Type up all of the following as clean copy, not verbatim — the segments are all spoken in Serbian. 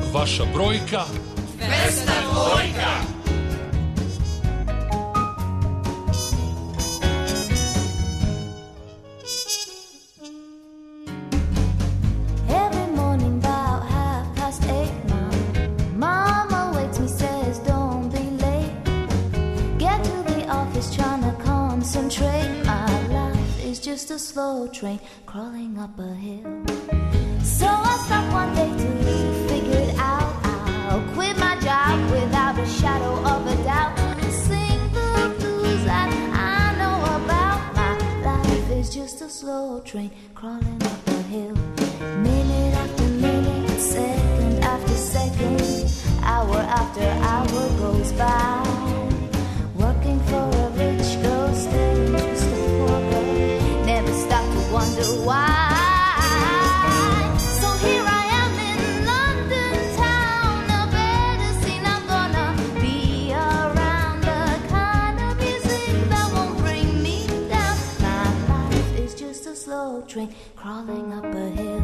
vaša brojka. Vesna Dvojka. Just a slow train crawling up a hill. So I stopped one day to figure it out. I'll quit my job without a shadow of a doubt to sing the blues that I know about. My life is just a slow train crawling up a hill. Minute after minute, second after second, hour after hour goes by. Working for a rich girl, staying just a poor girl. Never stop to wonder why. So here I am in London town, a better scene I'm gonna be around. The kind of music that won't bring me down. My life is just a slow train crawling up a hill.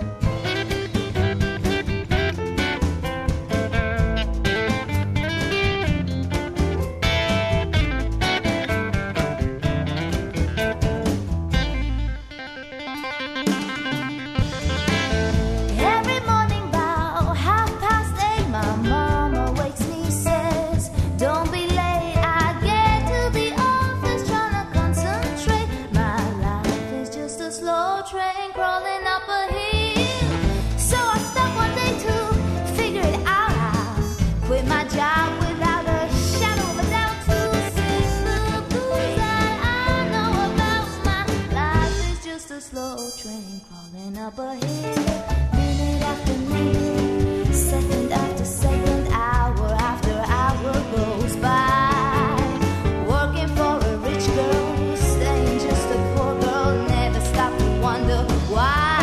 Up a hill, minute after minute, second after second, hour after hour goes by. Working for a rich girl, staying just a poor girl, never stop to wonder why.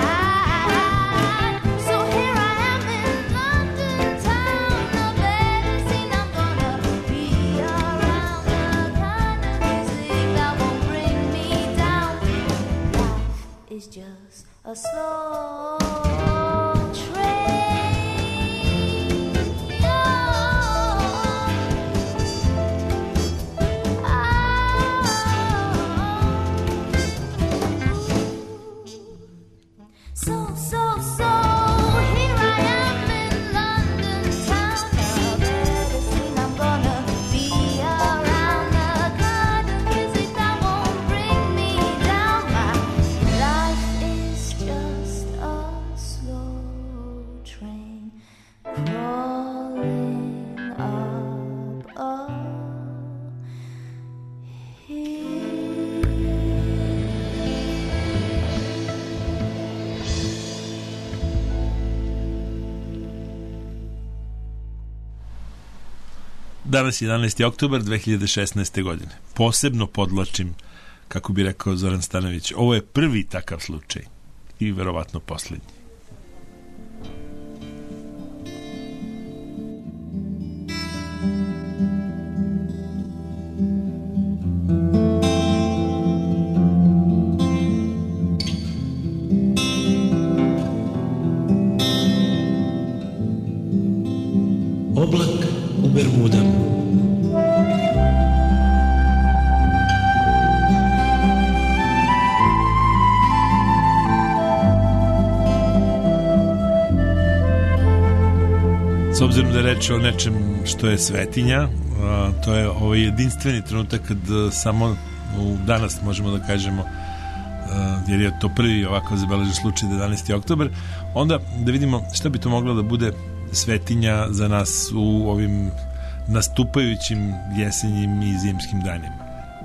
So here I am in London town, a better scene I'm gonna be around. The kind of music that won't bring me down. Life is just a slow train. So here I am in London town, a better scene I'm gonna be around. The kind of music that won't bring me down. My life is just a slow train crawling up a hill. Danas je 11. oktobar 2016. godine. Posebno podlačim, kako bi rekao Zoran Stanović, ovo je prvi takav slučaj i verovatno poslednji. Oblak u Bermudama. S obzirom da je reč o nečem što je svetinja, to je ovaj jedinstveni trenutak kad samo danas možemo da kažemo, jer je to prvi ovako zabeležen slučaj 11. oktobar, onda da vidimo šta bi to moglo da bude svetinja za nas u ovim nastupajućim jesenjim i zimskim danima.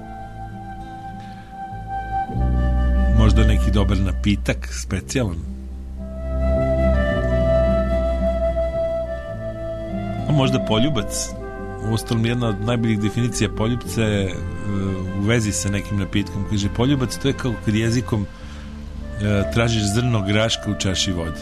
Možda neki dobar napitak, specijalan. A možda poljubac. Uostalom, jedna od najboljih definicija poljubca je u vezi sa nekim napitkom. Kaže, poljubac to je kao kad jezikom tražiš zrno graška u čaši vode.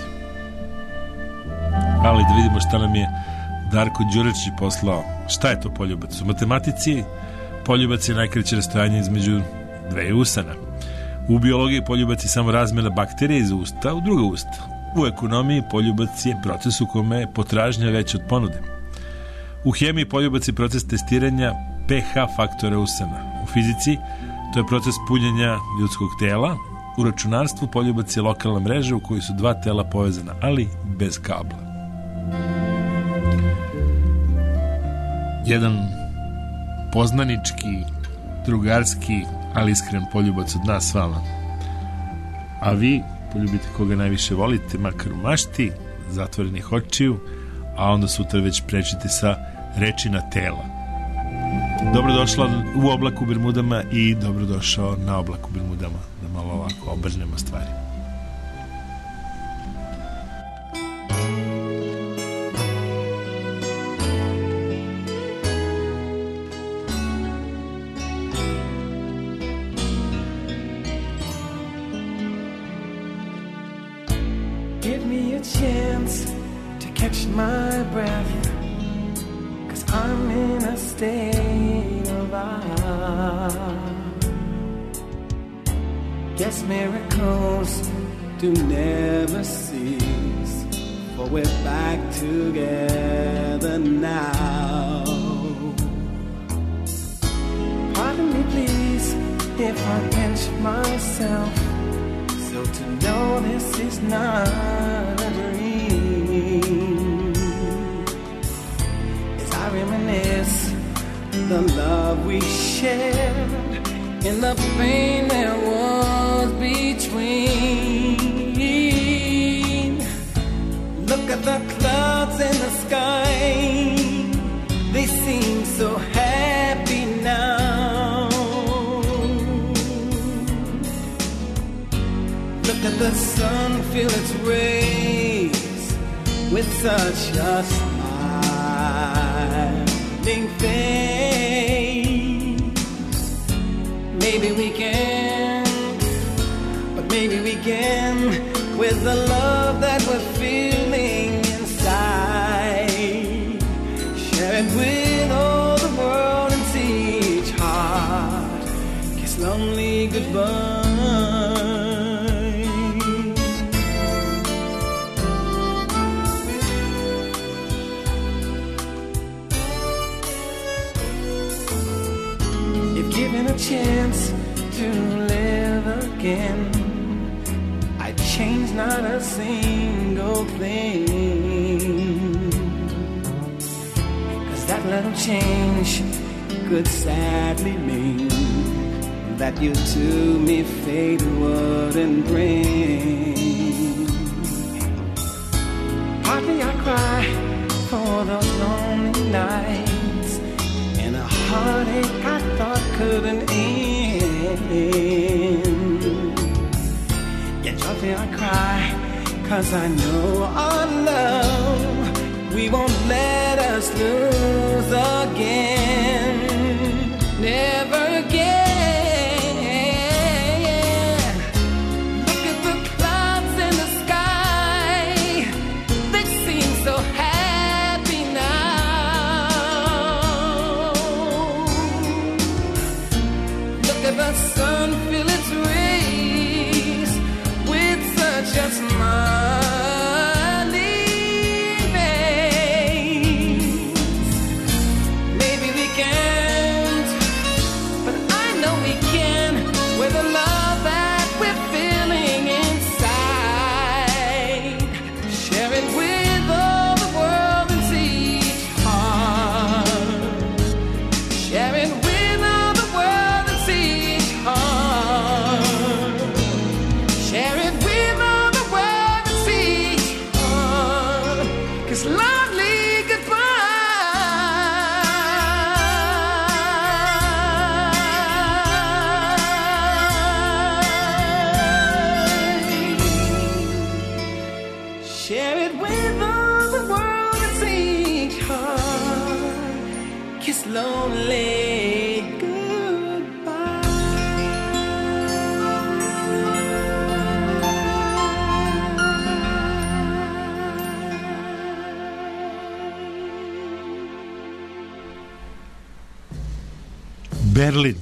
Ali da vidimo šta nam je Darko Đurečić poslao. Šta je to poljubac? U matematici poljubac je najkraće rastojanje između dve usana. U biologiji poljubac je samo razmjena bakterija iz usta u druga usta. U ekonomiji poljubac je proces u kome je potražnja veća od ponude. U hemiji poljubac je proces testiranja pH faktora usana. U fizici to je proces punjenja ljudskog tela. U računarstvu poljubac je lokalna mreža u kojoj su dva tela povezana, ali bez kabla. Jedan poznanički, drugarski, ali iskren poljubac od nas s vama. A vi poljubite koga najviše volite, makar u mašti, zatvorenih očiju, a onda sutra već prečite sa reči na tela. Dobrodošla u Oblak u Bermudama i dobrodošao na Oblak u Bermudama, da malo ovako obrnemo stvari. Give me a chance to catch my breath, 'cause I'm in a state of awe. Guess miracles do never cease, for we're back together now. Pardon me please if I pinch myself, so to know this is not a dream, as I reminisce the love we shared and the pain there was between. Look at the clouds in the sky, they seem so happy now. Look at the sun, feel its rays with such a smiling face. Maybe we can, but maybe we can, with the love that we're feeling inside, share it with all the world and see each heart kiss lonely goodbye. Given a chance to live again, I'd change not a single thing, 'cause that little change could sadly mean that you to me fate wouldn't bring. Partly I cry for those lonely nights and a heartache I thought couldn't end. Yet joyfully I cry, 'cause I know our love we won't let us lose again, never again. Look at the clouds in the sky, they seem so happy now. Look at the sun, feel its rays with such a smiling face. Maybe we can't, but I know we can, with the love that we're feeling inside. Share it with all the world and see each heart. Share it with all the world and see each heart. Share it with all the world and see each heart. 'Cause lovely goodbye. Share it with all the world and see each heart. Kiss lonely Berlin.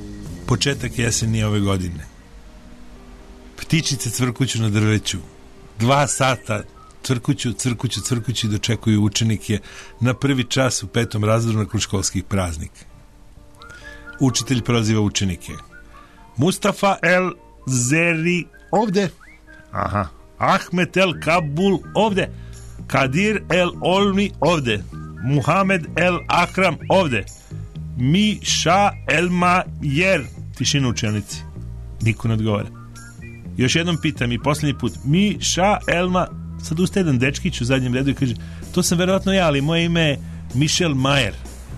Početak jeseni ove godine. Ptičice cvrkuću na drveću. 2 sata crkuću dočekuju učenike na prvi čas u 5. razredu nakon školskih praznika. Učitelj proziva učenike. Mustafa El Zeri ovde. Aha. Ahmet El Kabul ovde. Kadir El Olmi ovde. Muhammed El Akram ovde. Miša El Majer. Tišina učenici. Niko ne odgovara. Još jednom pitam i posljednji put. Miša Elma. Sad ustaje jedan dečkić u zadnjem redu i kaže, to sam verovatno ja, ali moje ime je Mišel Majer.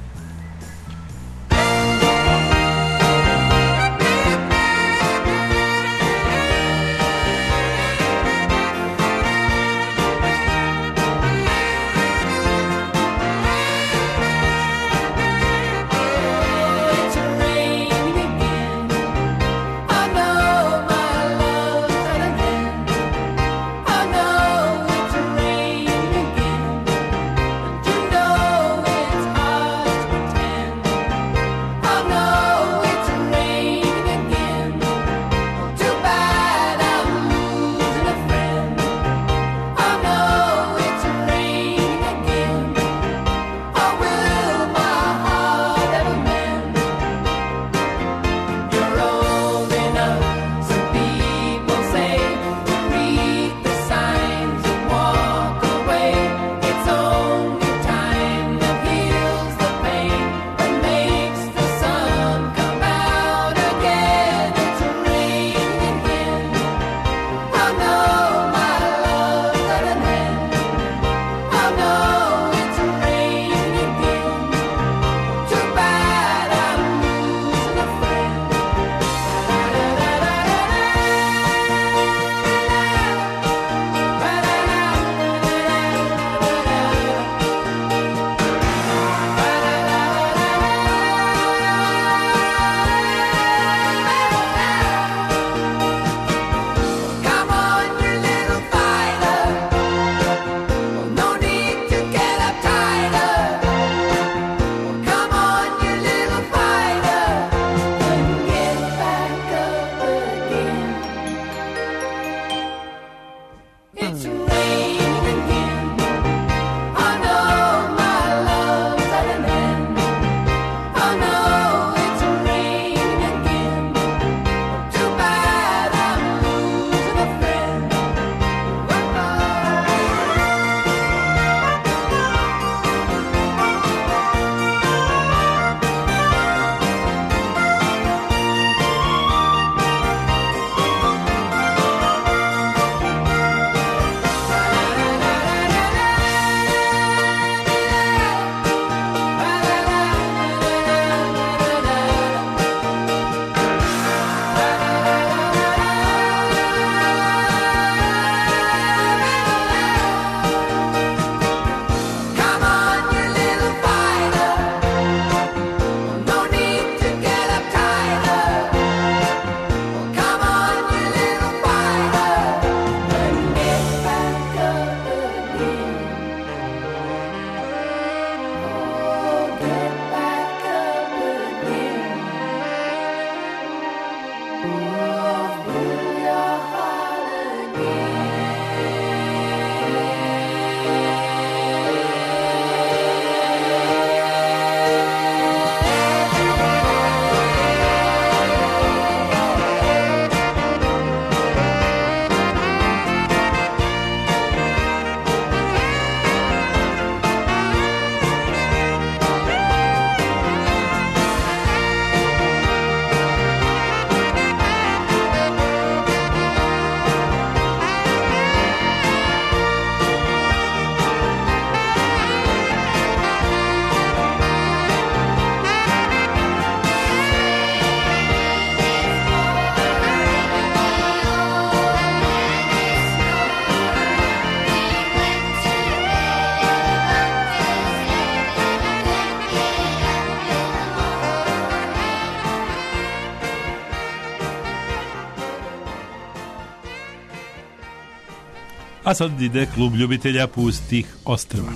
A sad ide klub ljubitelja pustih ostrva.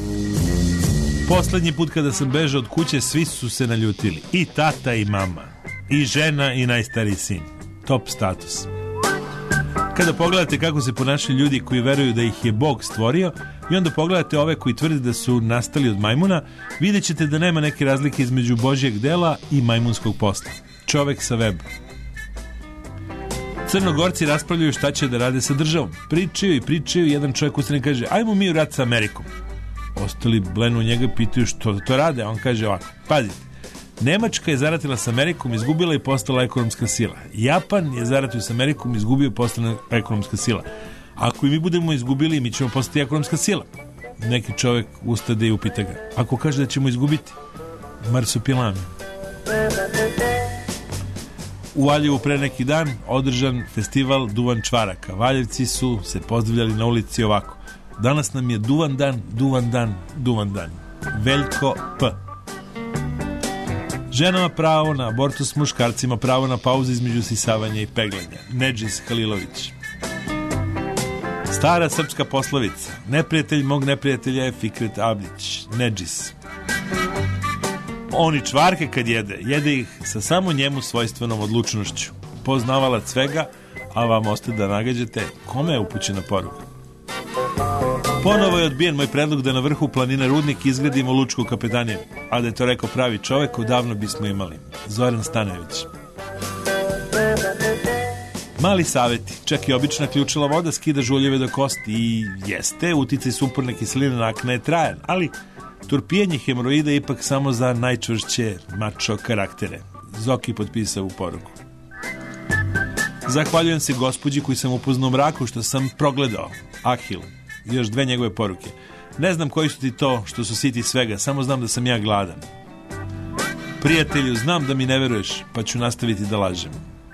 Poslednji put kada sam bežao od kuće, svi su se naljutili. I tata i mama. I žena i najstariji sin. Top status. Kada pogledate kako se ponašaju ljudi koji veruju da ih je Bog stvorio i onda pogledate ove koji tvrde da su nastali od majmuna, vidjet ćete da nema neke razlike između Božjeg dela i majmunskog posla. Čovek sa weba. Crnogorci raspravljaju šta će da rade sa državom. Pričaju i pričaju, jedan čovjek ustane kaže ajmo mi u rat sa Amerikom. Ostali blenu njega, pitaju što da to rade, a on kaže ovako, pazite, Nemačka je zaratila s Amerikom, izgubila i postala ekonomska sila. Japan je zaratio s Amerikom, izgubio i postala ekonomska sila. Ako i mi budemo izgubili, mi ćemo postati ekonomska sila. Neki čovjek ustade i upita ga, ako kaže da ćemo izgubiti, marsupilami. U Valjevu pre neki dan održan festival Duvan čvaraka. Valjevci su se pozdravljali na ulici ovako. Danas nam je duvan dan, duvan dan, duvan dan. Veljko P. Ženama pravo na abortus, muškarcima pravo na pauzu između sisavanja i peglanja. Nedžis Halilović. Stara srpska poslovica. Neprijatelj mog neprijatelja je Fikret Avdić. Nedžis. Oni čvarke kad jede ih sa samo njemu svojstvenom odlučnošću. Poznavalac svega, a vam ostaje da nagađate kome je upućena poruka. Ponovo je odbijen moj predlog da na vrhu planine Rudnik izgradimo lučku kapetaniju, a da je to rekao pravi čovek, odavno bismo imali. Zoran Stanojević. Mali saveti, čak i obična ključala voda skida žuljeve do kosti i jeste, uticaj sumporne kiseline na akne je trajan, ali turpijanje hemoroida je ipak samo za najčvršće mačo karaktere. Zoki potpisao u poruku. Zahvaljujem se gospođi koji sam upoznao u mraku što sam progledao. Ahil. Još 2 njegove poruke. Ne znam koji su ti to što su siti svega, samo znam da sam ja gladan. Prijatelju, znam da mi ne veruješ, pa ću nastaviti da lažem.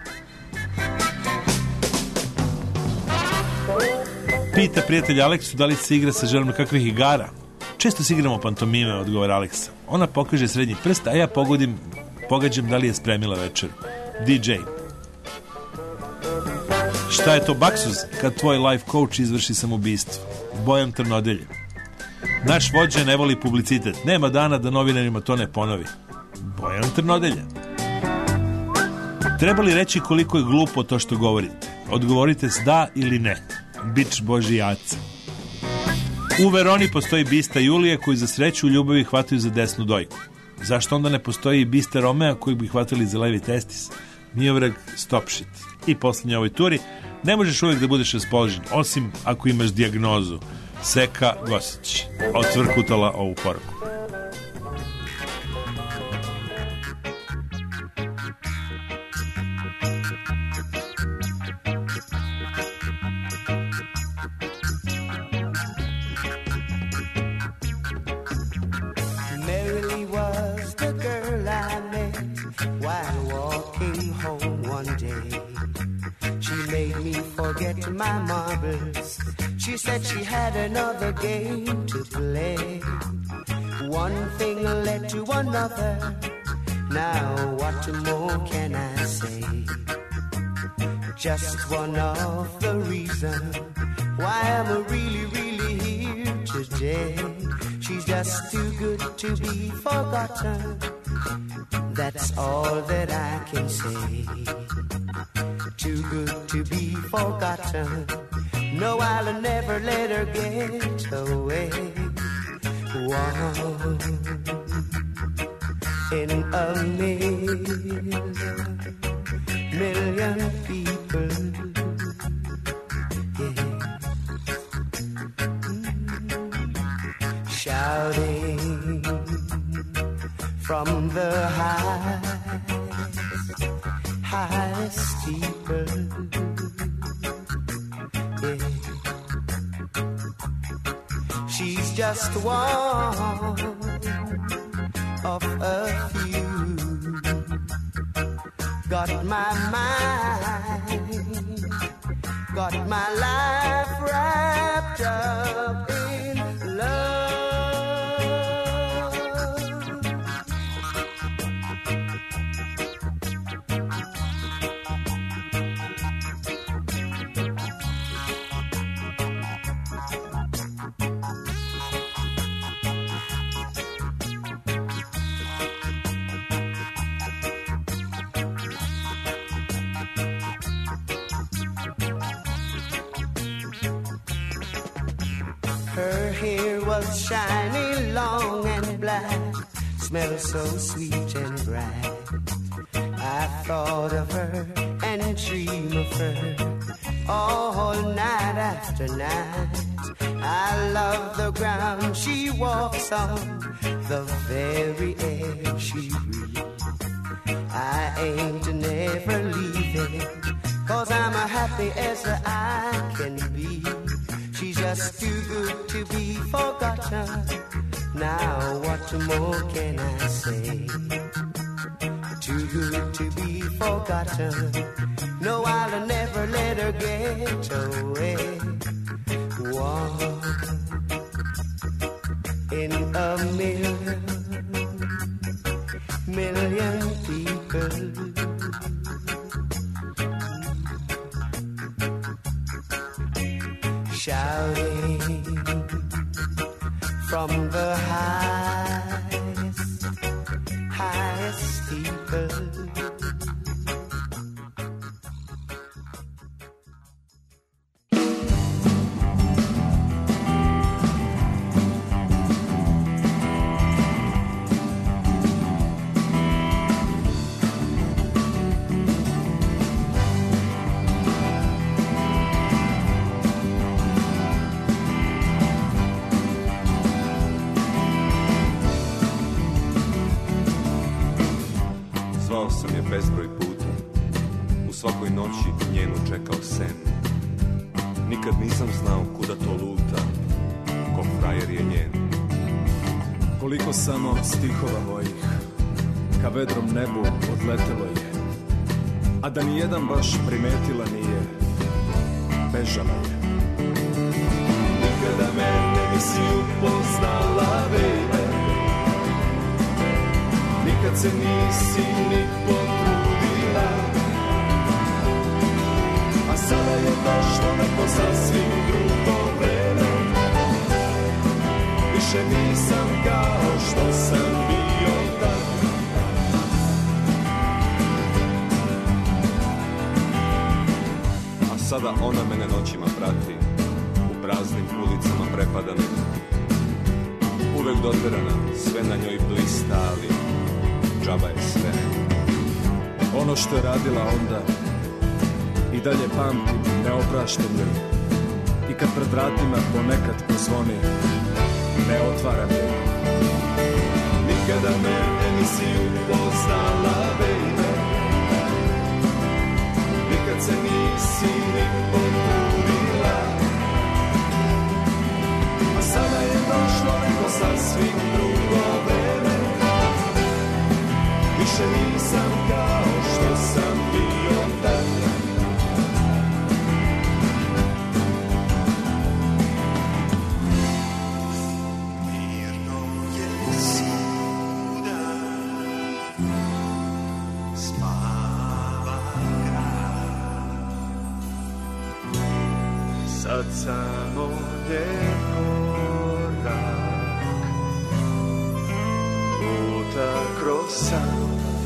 Pita prijatelj Aleksu da li se igra sa ženom kakvih igara. Često se igramo pantomime, odgovara Aleksa. Ona pokaže srednji prst, a ja pogađam da li je spremila večeru. DJ. Šta je to baksuz kad tvoj life coach izvrši samoubistvo? Bojan Trnodelje. Naš vođa ne voli publicitet. Nema dana da novinarima to ne ponovi. Bojan Trnodelje. Treba li reći koliko je glupo to što govorite? Odgovorite s da ili ne. Bič Boži jaca. U Veroni postoji bista Julije koji za sreću u ljubavi hvataju za desnu dojku. Zašto onda ne postoji bista Romea koji bi hvatali za levi testis? Miovrag stop shit. I posljednje ovoj turi, ne možeš uvijek da budeš raspoložen, osim ako imaš dijagnozu. Seka Gosić. Otvrkutala ovu poruku. Merrily was the girl I met while walking home one day. She made me forget my marbles. She said she had another game to play. One thing led to another. Now what more can I say? Just one of the reasons why I'm really, really here today. She's just too good to be forgotten. That's all that I can say. Too good to be forgotten. No, I'll never let her get away. One in a million people. Yeah. Shouting from the highest steeple. Yeah. She's just one of a few. Got my mind, got my life wrapped up in love. hair was shiny, long and black, smelled so sweet and bright. I thought of her and dreamed of her all night after night. I love the ground she walks on, the very air she breathes. I aim to never leave it, 'cause I'm as happy as I can be. She's just too good to be forgotten. Now what more can I say? Too good to be forgotten. No, I'll never let her get away. One in a million people. Shouting from the highest steeple. Zvao sam je bezbroj puta, u svakoj noći njenu čekao sen. Nikad nisam znao kuda to luta, ko frajer je njen. Koliko samo stihova mojih ka vedrom nebu odletelo je, a da nijedan baš primetila nije, bežala je. Nikada mene nisi upoznala, baby, nikad se nisi ni potrudila, a sada je došlo neko sasvim drugo vreme. Više nisam kao što sam bio tad. A sada ona mene noćima prati, u praznim ulicama prepadanim. Uvek doterana, sve na njoj blista, ali džaba je sve. Ono što je radila onda i dalje pamtim, ne opraštam joj. I kad pred vratima ponekad pozvoni, ne otvaram joj. Nikada mene nisi upoznala, baby, nikad se nisi ni potrudila, a sada je došlo neko sasvim drugo vreme. Više nisam kao što sam bio tad. Mirno je svuda, spava grad. Sad samo njen korak luta kroz san.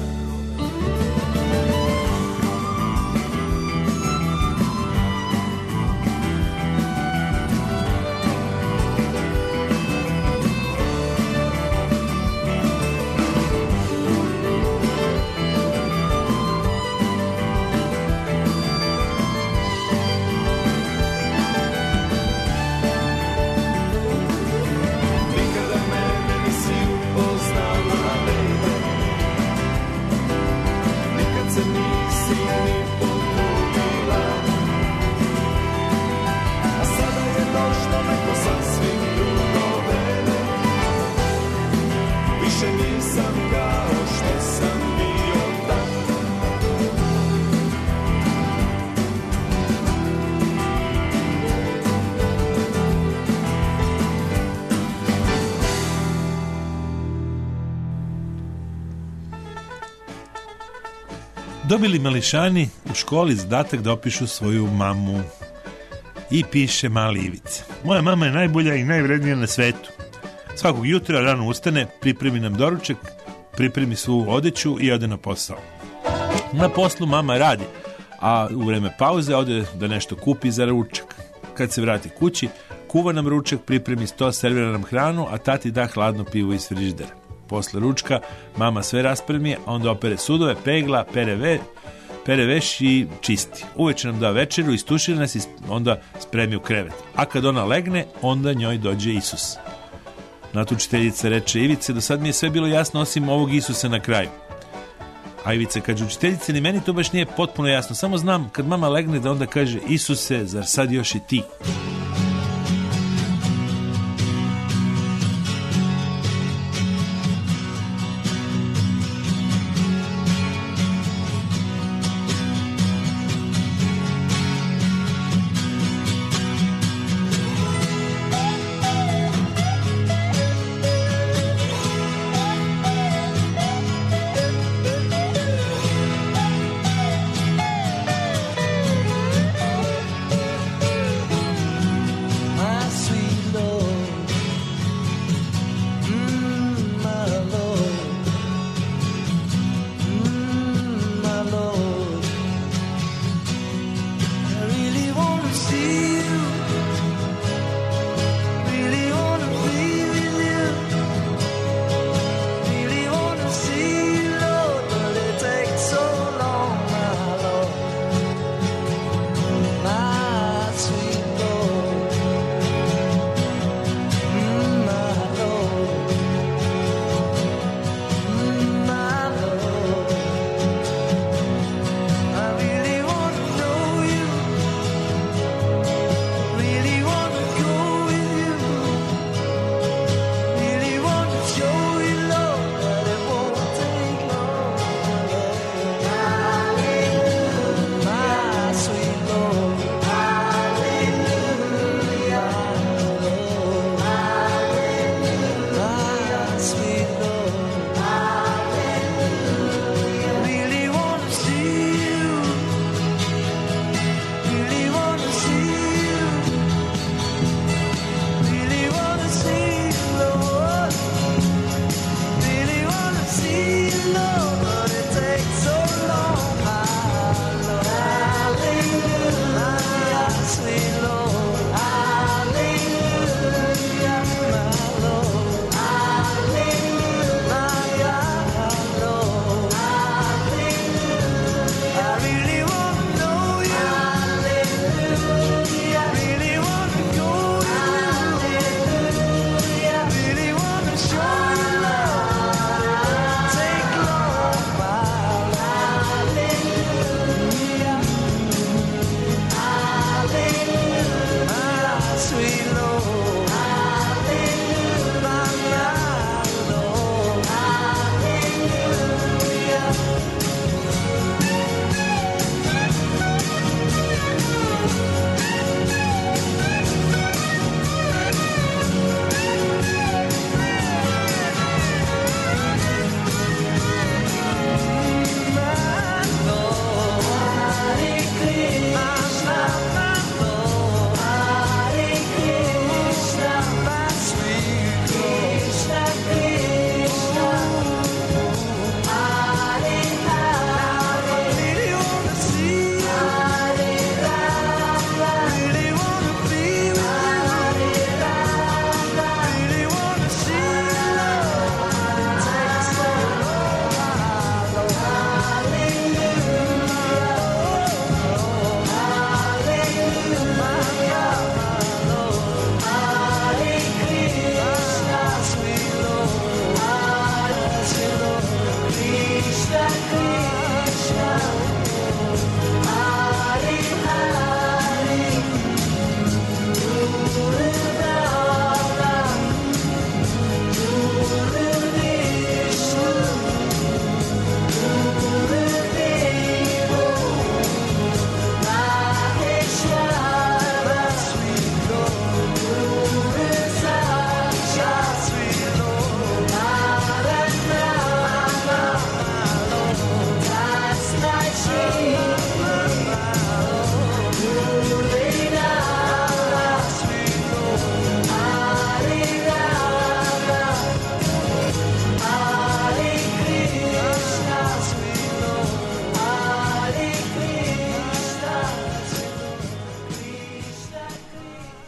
Dobili mališani u školi zadatak da opišu svoju mamu. I piše mali Ivica: moja mama je najbolja i najvrednija na svetu. Svakog jutra rano ustane, pripremi nam doručak, pripremi svu odeću i ode na posao. Na poslu mama radi, a u vreme pauze ode da nešto kupi za ručak. Kad se vrati kući, kuva nam ručak, pripremi sto, servira nam hranu, a tati da hladno pivo iz frižidera. Posle ručka mama sve raspremi, a onda opere sudove, pegla, pere veš i čisti. Uveče nam da večeru, istušira nas i onda spremi u krevet. A kad ona legne, onda njoj dođe Isus. Na to učiteljica reče: Ivice, do sad mi je sve bilo jasno osim ovog Isusa na kraju. A Ivica kaže: učiteljice, ni meni to baš nije potpuno jasno, samo znam kad mama legne da onda kaže: Isuse, zar sad još i ti?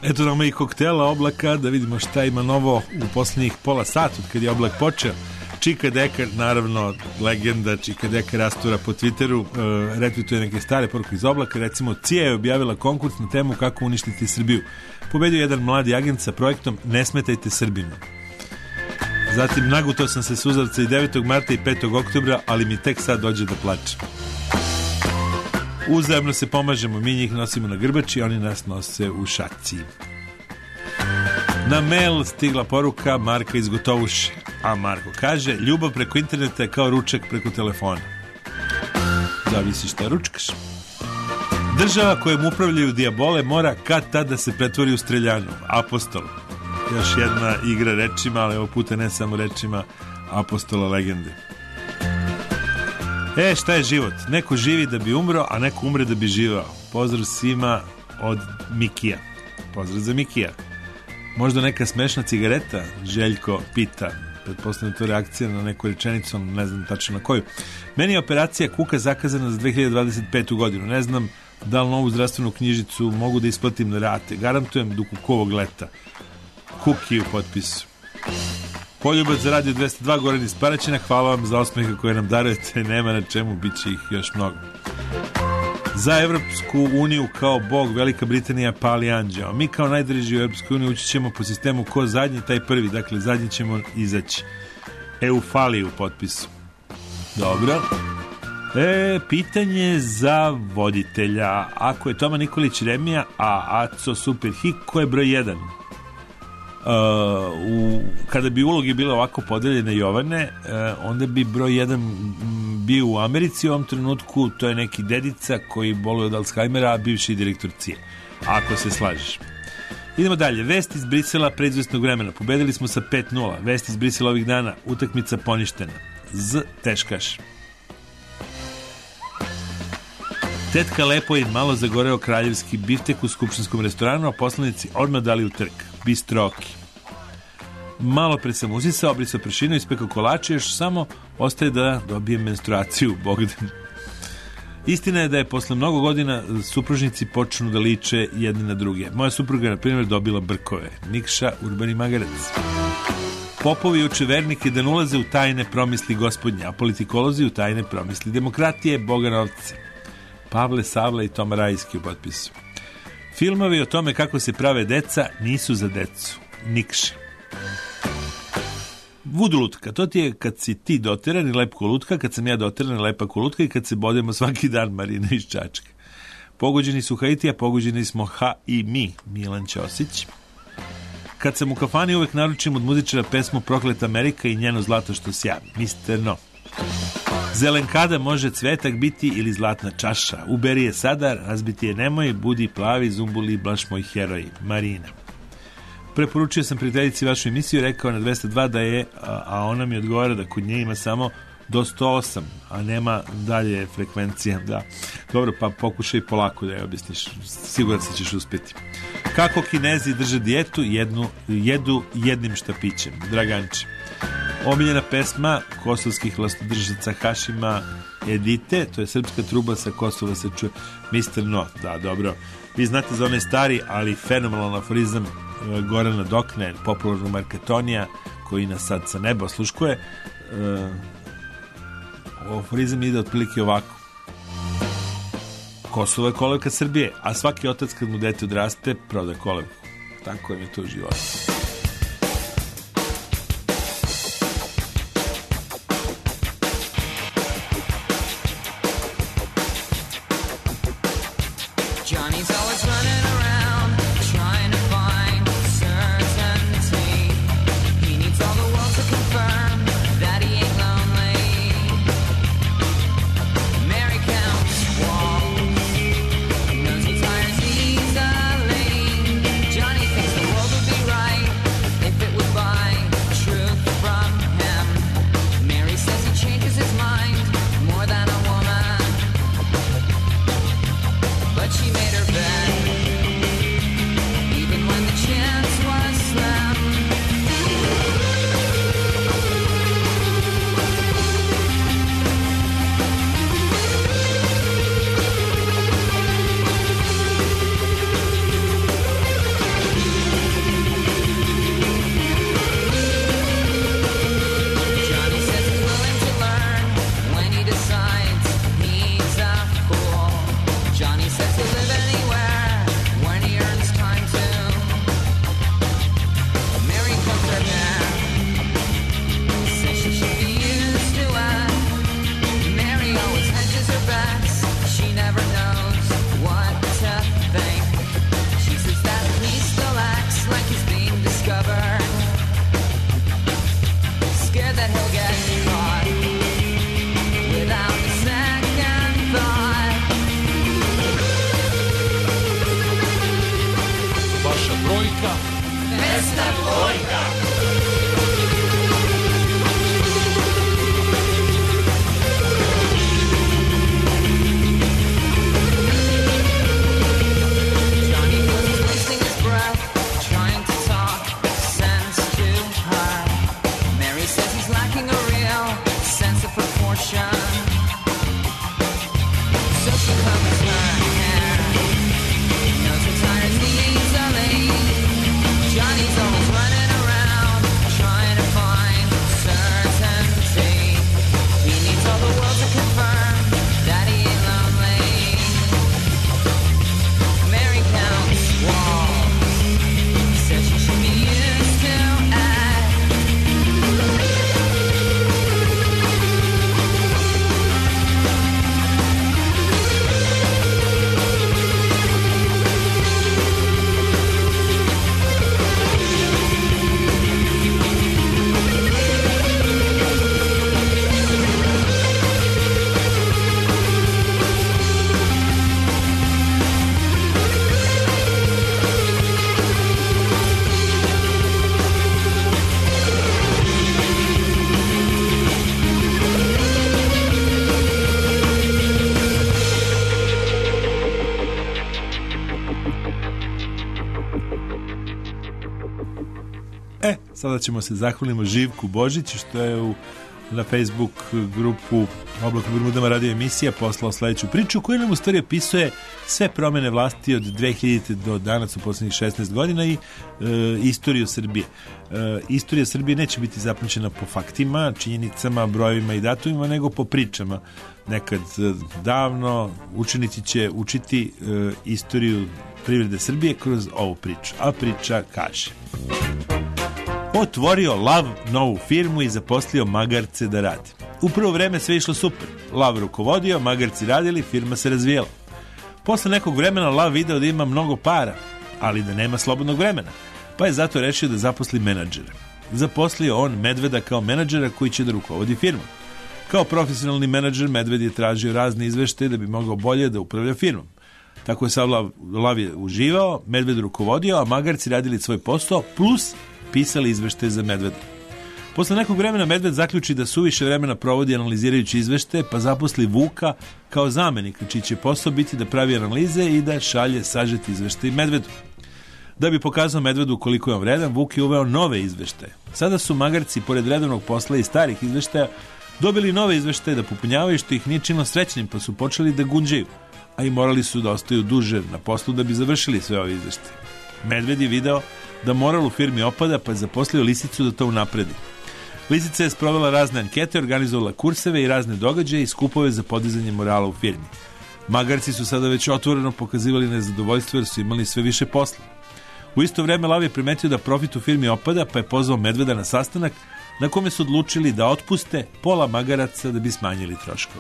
Eto nam i koktela Oblaka, da vidimo šta ima novo u posljednjih pola sata od kad je Oblak počeo. Čika Dekar, naravno legenda, Čika Dekar rastura po Twitteru, retweetuje neke stare poruke iz Oblaka. Recimo, CIA je objavila konkurs na temu kako uništiti Srbiju. Pobedio jedan mladi agent sa projektom Ne smetajte Srbima. Zatim, nagutao sam se suzavca i 9. marta i 5. oktobra, ali mi tek sad dođe da plačem. Uzajemno se pomažemo, mi njih nosimo na grbači, oni nas nose u šaci. Na mail stigla poruka Marka iz Gotovuše. A Marko kaže, ljubav preko interneta je kao ručak preko telefona. Zavisi šta ručkaš. Država kojom upravljaju dijabole mora kad tad da se pretvori u streljanu. Apostol. Još jedna igra rečima, ali ovog puta ne samo rečima apostola legende. Šta je život? Neko živi da bi umro, a neko umre da bi živao. Pozdrav svima od Mikija. Pozdrav za Mikija. Možda neka smešna cigareta? Željko pita. Pretpostavljam to reakcija na neku rečenicu, ne znam tačno na koju. Meni je operacija kuka zakazana za 2025. godinu. Ne znam da li novu zdravstvenu knjižicu mogu da isplatim na rate. Garantujem do kukovog leta. Kuki u potpisu. Poljubac za Radio 202, Goran iz Paraćina, hvala vam za osmehe koje nam darujete, nema na čemu, bit će ih još mnogo. Za Evropsku uniju kao bog, Velika Britanija pali anđeo. Mi kao najdrži u Evropsku uniju ući ćemo po sistemu ko zadnji, taj prvi, dakle zadnji ćemo izaći. Eufali u potpisu. Dobro. Pitanje za voditelja. Ako je Toma Nikolić Remija, a Aco Superhik, ko je broj 1? Kada bi uloge bile ovako podeljene, Jovane, onda bi broj 1 bio u Americi u ovom trenutku, to je neki dedica koji boluje od Alzheimera, a bivši direktor CIA, ako se slažeš. Idemo dalje. Vest iz Brisela pre izvesnog vremena. Pobedili smo sa 5-0. Vest iz Brisela ovih dana. Utakmica poništena. Teškaš. Tetka lepo je malo zagoreo kraljevski biftek u skupštinskom restoranu, a poslanici odmah dali u trk. Bistroki. Malo pre sam usisao, obrisao prašinu, ispekao kolače, još samo ostaje da dobijem menstruaciju, Bogdan. Istina je da je posle mnogo godina supružnici počnu da liče jedni na druge. Moja supruga, na primjer, dobila brkove. Nikša, Urbani Magarac. Popovi uče vernike da ne ulaze u tajne promisli gospodnje, a politikolozi u tajne promisli demokratije, Boganovce. Pavle Savla i Toma Rajski u potpisu. Filmovi o tome kako se prave deca nisu za decu. Nikša. Vudu lutka, to ti je kad si ti doteran i lep ko lutka, kad sam ja doteran i lepa ko lutka i kad se bodemo svaki dan, Marina iz Čačka. Pogođeni su Haiti, a pogođeni smo ha i mi, Milan Ćosić. Kad sam u kafani uvek naručim od muzičara pesmu Prokleta Amerika i njeno zlato što sja, Mr. No. Zelenkada može cvetak biti ili zlatna čaša. Uberi je sada, razbiti je nemoj, budi plavi, zumbuli, blaš moj heroj, Marina. Preporučio sam prijateljici vašu emisiju, rekao na 202 da je, a ona mi odgovara da kod nje ima samo do 108, a nema dalje frekvencija. Da. Dobro, pa pokušaj polako da je objasniš. Siguran se ćeš uspjeti. Kako Kinezi drže dijetu? Jedu jednim štapićem. Draganče. Omiljena pesma kosovskih vlastodržaca Hašima Edite, to je srpska truba sa Kosova se čuje. Mr. No, da, dobro. Vi znate za onaj stari, ali fenomenalan aforizam Gorana Dokne, popularnog Marketonija, koji nas sad sa neba osluškuje. Aforizam ide otprilike ovako. Kosovo je kolevka Srbije, a svaki otac kad mu dete odraste, proda kolevku. Tako je mi to u životu. Johnny thinks the world would be right Festa dvojka. Sada ćemo se zahvalimo Živku Božiću što je na Facebook grupu Oblak u Bermudama radio emisija poslao sledeću priču koja nam u stvari opisuje sve promene vlasti od 2000. do danas u poslednjih 16 godina i istoriju Srbije. Istorija Srbije neće biti zapamćena po faktima, činjenicama, brojevima i datumima, nego po pričama. Nekad davno učenici će učiti istoriju privrede Srbije kroz ovu priču. A priča kaže: otvorio Lav novu firmu i zaposlio magarce da radi. U prvo vreme sve išlo super. Lav rukovodio, magarci radili, firma se razvijela. Posle nekog vremena Lav video da ima mnogo para, ali da nema slobodnog vremena, pa je zato rešio da zaposli menadžera. Zaposlio on Medveda kao menadžera koji će da rukovodi firmom. Kao profesionalni menadžer Medved je tražio razne izveštaje da bi mogao bolje da upravlja firmom. Tako je sav Lav je uživao, Medved rukovodio, a magarci radili svoj posao, plus pisali izveštaje za Medveda. Posle nekog vremena Medved zaključi da suviše vremena provodi analizirajući izveštaje, pa zaposli Vuka kao zamenika, čiji će posao biti da pravi analize i da šalje sažeti izveštaje Medvedu. Da bi pokazao Medvedu koliko je on vredan, Vuk je uveo nove izveštaje. Sada su magarci, pored redovnog posla i starih izveštaja, dobili nove izveštaje da popunjavaju, što ih nije činilo srećnim, pa su počeli da gunđaju, a i morali su da ostaju duže na poslu da bi završili sve ove izveštaje. Medved je video da moral u firmi opada, pa je zaposlio Lisicu da to unapredi. Lisica je sprovela razne ankete, organizovala kurseve i razne događaje i skupove za podizanje morala u firmi. Magarci su sada već otvoreno pokazivali nezadovoljstvo jer su imali sve više posla. U isto vreme Lav je primetio da profit u firmi opada, pa je pozvao Medveda na sastanak na kome su odlučili da otpuste pola magaraca da bi smanjili troškove.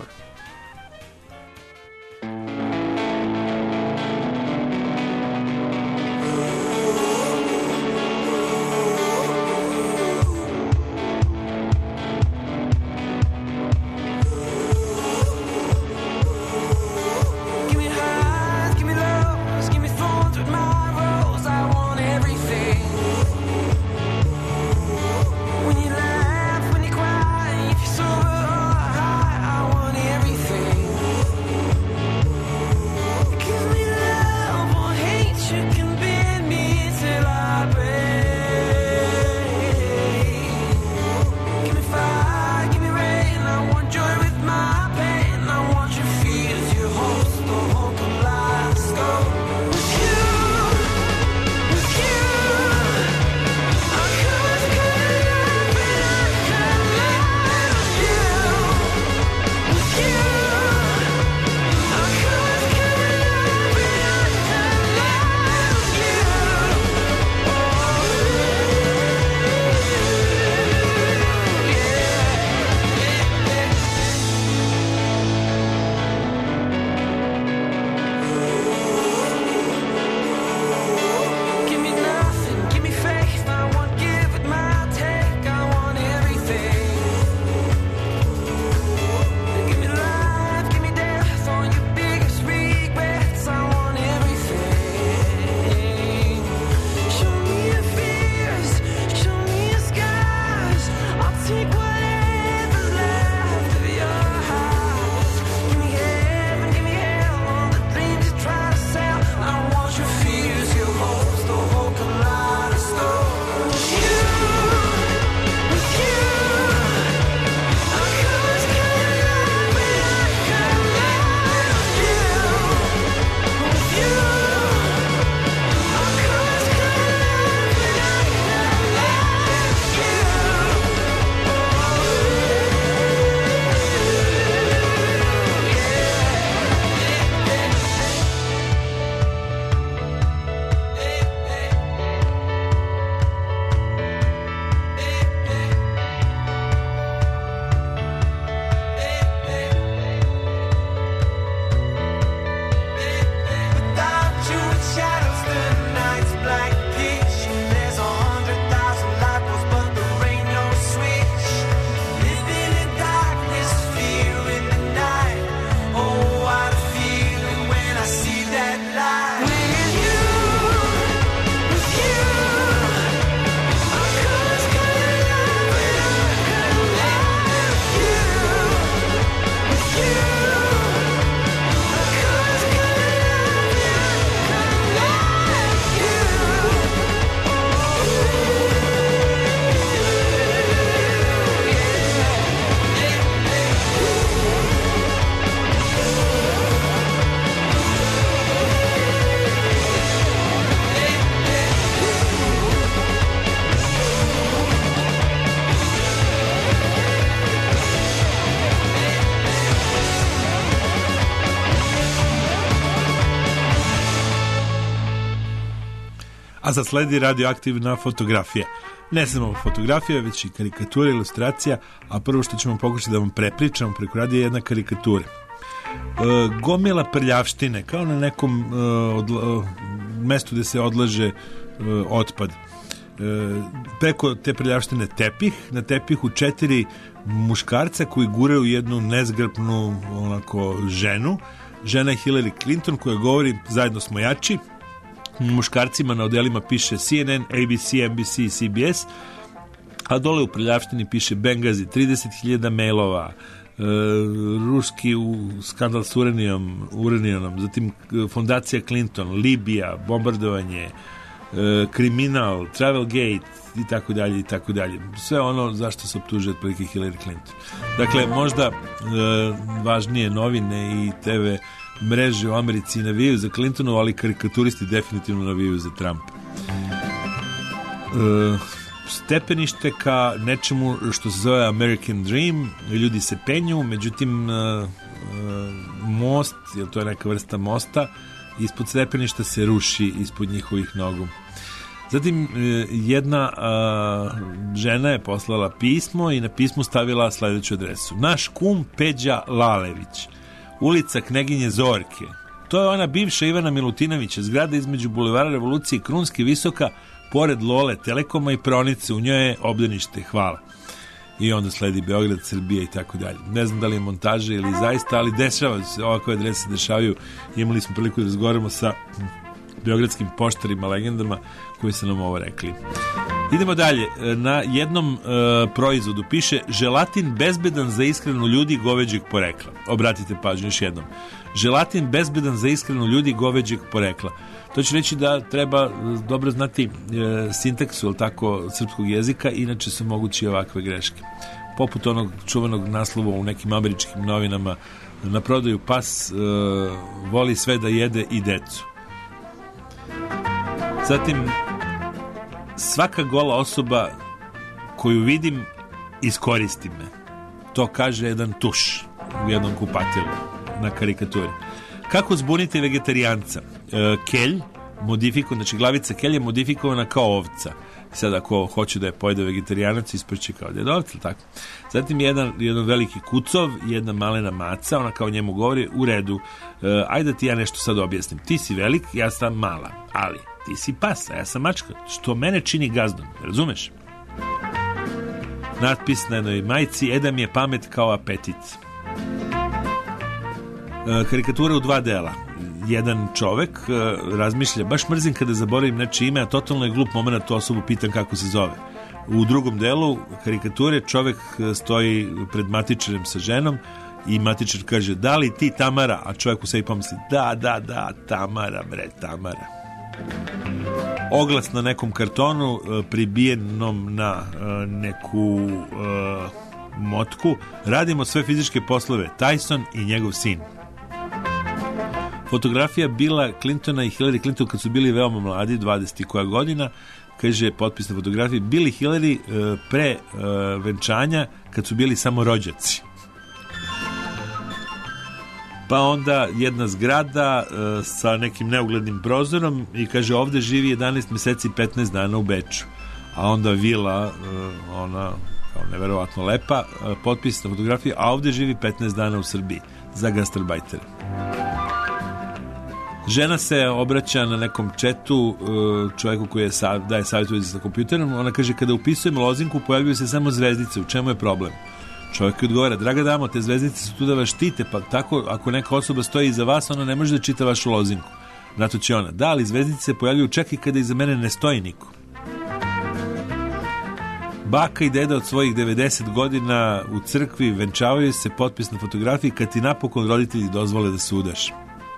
When you laugh, when you cry, if you're sober or high, I want everything. A sad sledi radioaktivna fotografija. Ne samo fotografija, već i karikatura, ilustracija, a prvo što ćemo pokušati da vam prepričamo preko radija je jedna karikatura. Gomila prljavštine, kao na nekom mestu gde se odlaže otpad. Preko te prljavštine tepih, na tepihu 4 muškarca koji guraju jednu nezgrapnu onako ženu. Žena je Hillary Clinton koja govori zajedno smo jači. Muškarcima na odelima piše CNN, ABC, NBC i CBS, a dole u prljavštini piše Bengazi, 30.000 mailova, ruski skandal s uranijonom, zatim fondacija Clinton, Libija, bombardovanje, kriminal, Travelgate i tako dalje i tako dalje. Sve ono zašto se optužuje otprilike Hillary Clinton. Dakle, možda važnije novine i TV mreže u Americi navijaju za Clintonu, ali karikaturisti definitivno navijaju za Trumpa. Stepenište ka nečemu što se zove American Dream, ljudi se penju, međutim most, jer to je neka vrsta mosta, ispod stepeništa se ruši ispod njihovih nogu. Zatim jedna žena je poslala pismo i na pismu stavila sledeću adresu. Naš kum Peđa Lalević, ulica Kneginje Zorke. To je ona bivša Ivana Milutinovića, zgrada između Bulevara Revolucije i Krunske, visoka, pored Lole, Telekoma i Pronice, u njoj je obdanište, hvala. I onda sledi Beograd, Srbija i tako dalje. Ne znam da li je montaža ili zaista, ali dešava se, ovakve adrese se dešavaju. Imali smo priliku da razgovaramo sa beogradskim poštarima, legendama koji su nam ovo rekli. Idemo dalje. Na jednom proizvodu piše želatin bezbedan za ishranu ljudi goveđeg porekla. Obratite pažnju još jednom. Želatin bezbedan za ishranu ljudi goveđeg porekla. To će reći da treba dobro znati sintaksu, ili tako, srpskog jezika, inače su mogući ovakve greške. Poput onog čuvanog naslova u nekim američkim novinama: na prodaju pas voli sve da jede i decu. Zatim, svaka gola osoba koju vidim iskoristi me. To kaže jedan tuš u jednom kupatilu na karikaturi. Kako zbuniti vegetarijanca? Kelj modifikovan, znači glavica kelj je modifikovana kao ovca. Sad ako hoće da je pojede vegetarijanac, isprći kao da je ovca, tako. Zatim jedan veliki kucov, jedna malena maca, ona kao njemu govori: u redu, ajde ti ja nešto sad objasnim. Ti si velik, ja sam mala, ali ti si pas, a ja sam mačka, što mene čini gazdom, razumeš? Natpis na jednoj majici: Edam je pamet kao apetit. Karikatura u 2 dela. Jedan čovek razmišlja, baš mrzim kada zaboravim nečije ime, a totalno je glup moment tu osobu pitam kako se zove. U drugom delu karikature čovek stoji pred matičarem sa ženom i matičar kaže: da li ti Tamara? A čovjek u sebi pomisli: da, Tamara, bre, Tamara. Oglas na nekom kartonu pribijenom na neku motku: radimo sve fizičke poslove, Tyson i njegov sin. Fotografija Billa Clintona i Hillary Clinton kad su bili veoma mladi, 20 koja godina, kaže potpis na fotografiji: Bill i Hillary pre venčanja kad su bili samo rođaci. Pa onda jedna zgrada sa nekim neuglednim prozorom i kaže: ovde živi 11 meseci i 15 dana u Beču. A onda vila, ona kao neverovatno lepa, potpis na fotografiji: a ovde živi 15 dana u Srbiji, za gastarbajtere. Žena se obraća na nekom četu čovjeku koji daje savjet u vezi sa kompjuterom. Ona kaže: kada upisujem lozinku pojavljuju se samo zvezdice, u čemu je problem? Čovjek odgovara: draga damo, te zvezdice su tu da vas štite, pa tako ako neka osoba stoji iza vas, ona ne može da čita vašu lozinku. Na to će ona: da, ali zvezdice se pojavljuju čak i kada iza mene ne stoji niko. Baka i deda od svojih 90 godina u crkvi venčavaju se, potpis na fotografiji: kad ti napokon roditelji dozvole da se udaš.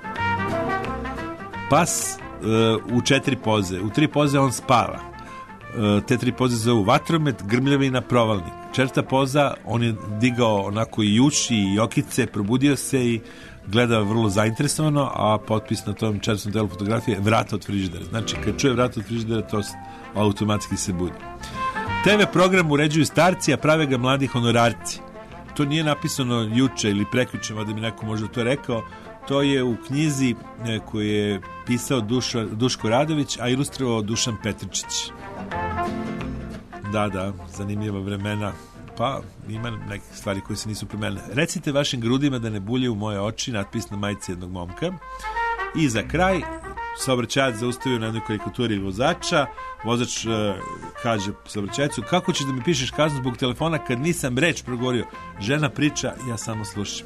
Pas u 4 poze. U 3 poze on spava. Te 3 poze zovu vatromet, grmljavina, provalnik. 4. poza, on je digao onako i uši i okice, probudio se i gleda vrlo zainteresovano, a potpis na tom 4. delu fotografije: vrata od frižidera. Znači, kad čuje vrata od frižidera, to automatski se budi. TV program uređuju starci, a prave ga mladi honorarci. To nije napisano juče ili prekjuče, da mi neko možda to rekao. To je u knjizi koju je pisao Duško Radović, a ilustrovao Dušan Petričić. Da, zanimljiva vremena. Pa ima neke stvari koje se nisu promenile. Recite vašim grudima da ne bulje u moje oči, natpis na majici jednog momka. I za kraj, saobraćajac zaustavio na jednoj karikaturi vozača. Vozač kaže saobraćajcu: kako ćeš da mi pišeš kaznu zbog telefona kad nisam reč progovorio? Žena priča, ja samo slušam.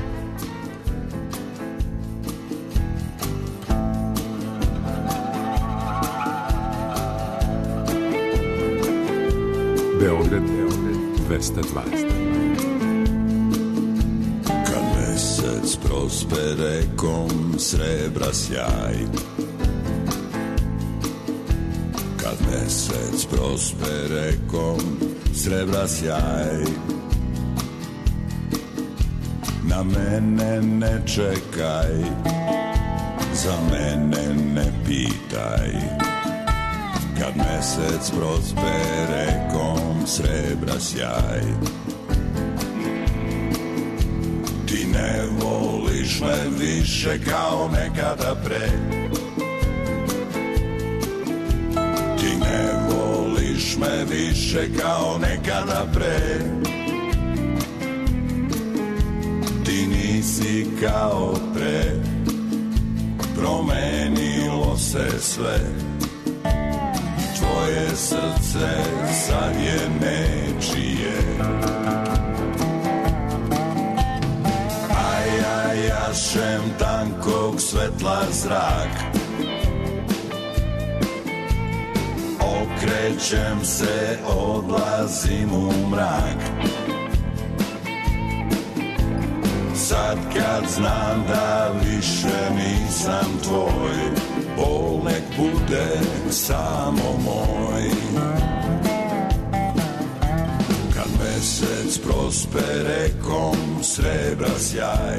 Beograd 220. Kad mesec prospe rekom srebra sjaj, kad mesec prospe rekom srebra sjaj, na mene ne čekaj, za mene ne pitaj. Kad mesec prospere kom srebra sjaj, ti ne voliš me više kao nekada pre, ti ne voliš me više kao nekada pre, ti nisi kao pre, promenilo se sve. Tvoje srce sad je nečije, a ja jašem tankog svetla zrak, okrećem se, odlazim u mrak. Sad kad znam da više nisam tvoj, bol nek bude samo moj. Kad mesec prospere kom srebra sjaj,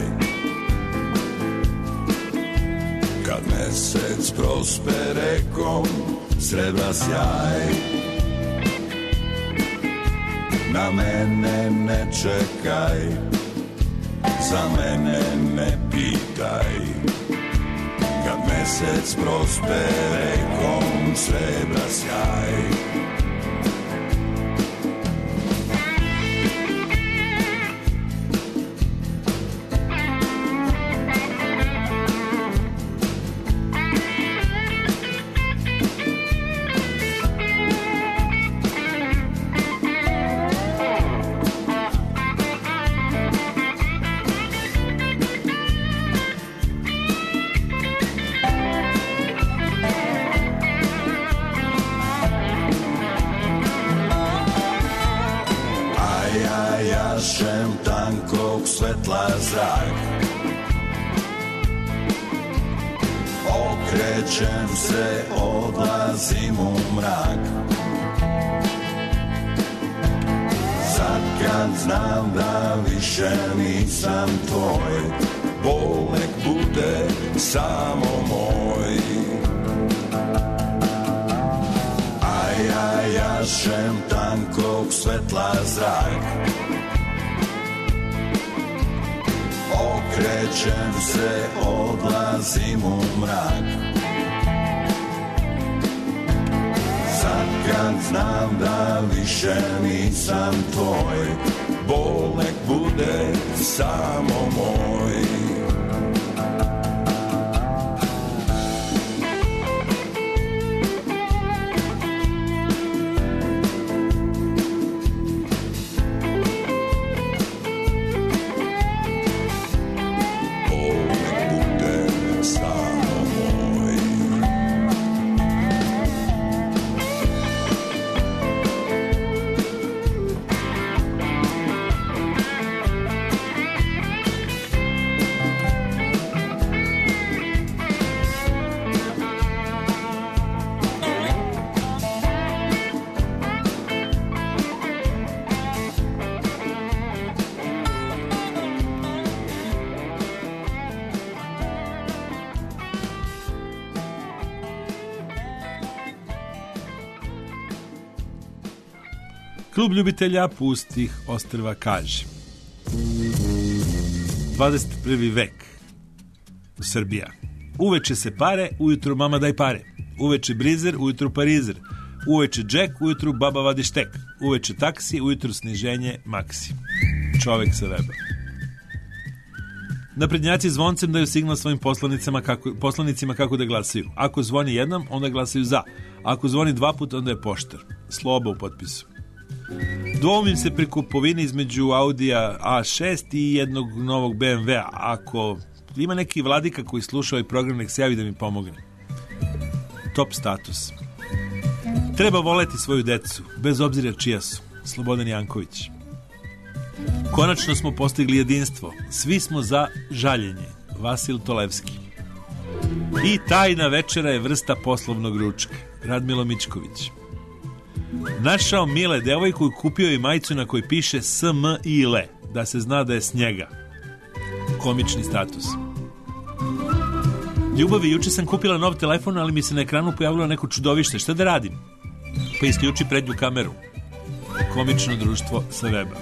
kad mesec prospere kom srebra sjaj, na mene ne čekaj, za mene ne pitaj. Kad mesec prospere kom srebra sjaj, svetla zrak, okrećem se, odlazim u mrak. Sad kad znam da više nisam tvoj, bol nek bude samo moj. A ja jašem tankog svetla zrak, okrećem se, odlazim u mrak. Sad kad znam da više nisam tvoj, bol nek bude samo moj. Klub ljubitelja pustih ostrva kaže: 21. vek. Srbija. Uveče se pare, ujutru mama daj pare. Uveče brizer, ujutru parizer. Uveče džek, ujutru baba vadi štek. Uveče taksi, ujutru sniženje maksi. Čovek sa weba. Naprednjaci zvoncem daju signal svojim poslanicima kako da glasaju. Ako zvoni jednom, onda glasaju za. Ako zvoni 2 puta, onda je poštar. Sloba u potpisu. Dvoumim se pri kupovini između Audija A6 i jednog novog BMW-a. Ako ima neki vladika koji sluša ovaj program, nek se javi da mi pomogne. Top status. Treba voleti svoju decu, bez obzira čija su. Slobodan Janković. Konačno smo postigli jedinstvo. Svi smo za žaljenje. Vasil Tolevski. I tajna večera je vrsta poslovnog ručka. Radmilo Mičković. Našao Mile devojku i kupio je majicu na kojoj piše SM Ile, da se zna da je s njega. Komični status. Ljubavi, juče sam kupila nov telefon, ali mi se na ekranu pojavilo neko čudovište. Šta da radim? Pa isključi prednju kameru. Komično društvo sa weba.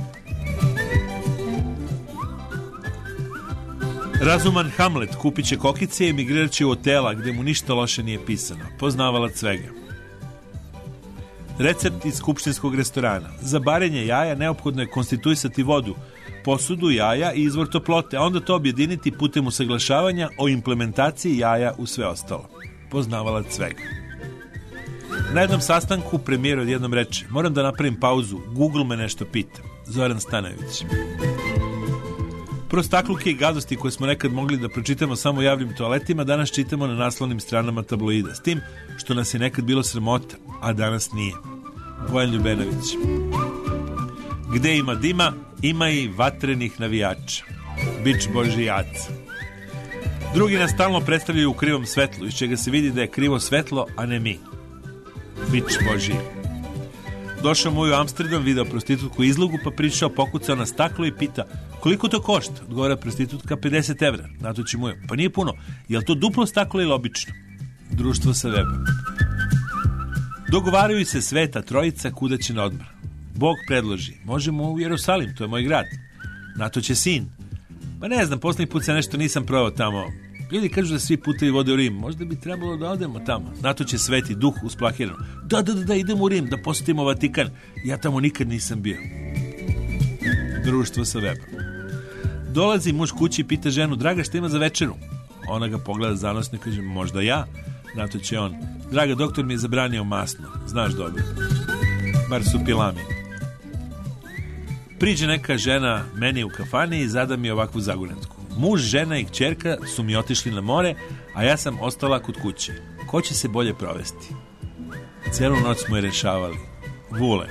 Razuman Hamlet kupit će kokice i emigrirat će u hotela gde mu ništa loše nije pisano. Poznavalac svega. Recept iz skupštinskog restorana. Za barenje jaja neophodno je konstituisati vodu, posudu, jaja i izvor toplote, a onda to objediniti putem usaglašavanja o implementaciji jaja u sve ostalo. Poznavalac svega. Na jednom sastanku premijer odjednom reče: moram da napravim pauzu, Google me nešto pita. Zoran Stanojević. Prostakluke i gadosti koje smo nekad mogli da pročitamo samo u javnim toaletima, danas čitamo na naslovnim stranama tabloida. S tim što nas je nekad bilo sramota, a danas nije. Bojan Ljubenović. Gde ima dima, ima i vatrenih navijača. Bič Božijaca. Drugi nas stalno predstavljaju u krivom svetlu, iz čega se vidi da je krivo svetlo, a ne mi. Bič Božiji. Došao mu u Amsterdam, video prostitutku izlogu, pa prišao, pokucao na staklo i pita: koliko to košta? Odgovara prostitutka: 50 evra. Natoči mu je: pa nije puno, je li to duplo staklo ili obično? Društvo sa weba. Dogovaraju se sveta trojica kuda će na odmor. Bog predloži: možemo u Jerusalim, to je moj grad. Natoče sin: pa ne znam, poslednji put se nešto nisam provao tamo. Ljudi kažu da svi putevi vode u Rim, možda bi trebalo da odemo tamo. Natoče sveti duh usplahirano: da, idemo u Rim, da posjetimo Vatikan. Ja tamo nikad nisam bio. Društvo sa weba. Dolazi muž kući i pita ženu: draga, šta ima za večeru? Ona ga pogleda zanosno i kaže: možda ja? Natoče on: draga, doktor mi je zabranio masno, znaš dobro. Bar su pilami. Priđe neka žena meni u kafani i zada mi ovakvu zagonetku: muž, žena i kćerka su mi otišli na more, a ja sam ostala kod kuće. Ko će se bolje provesti? Celu noć smo je rešavali. Vule.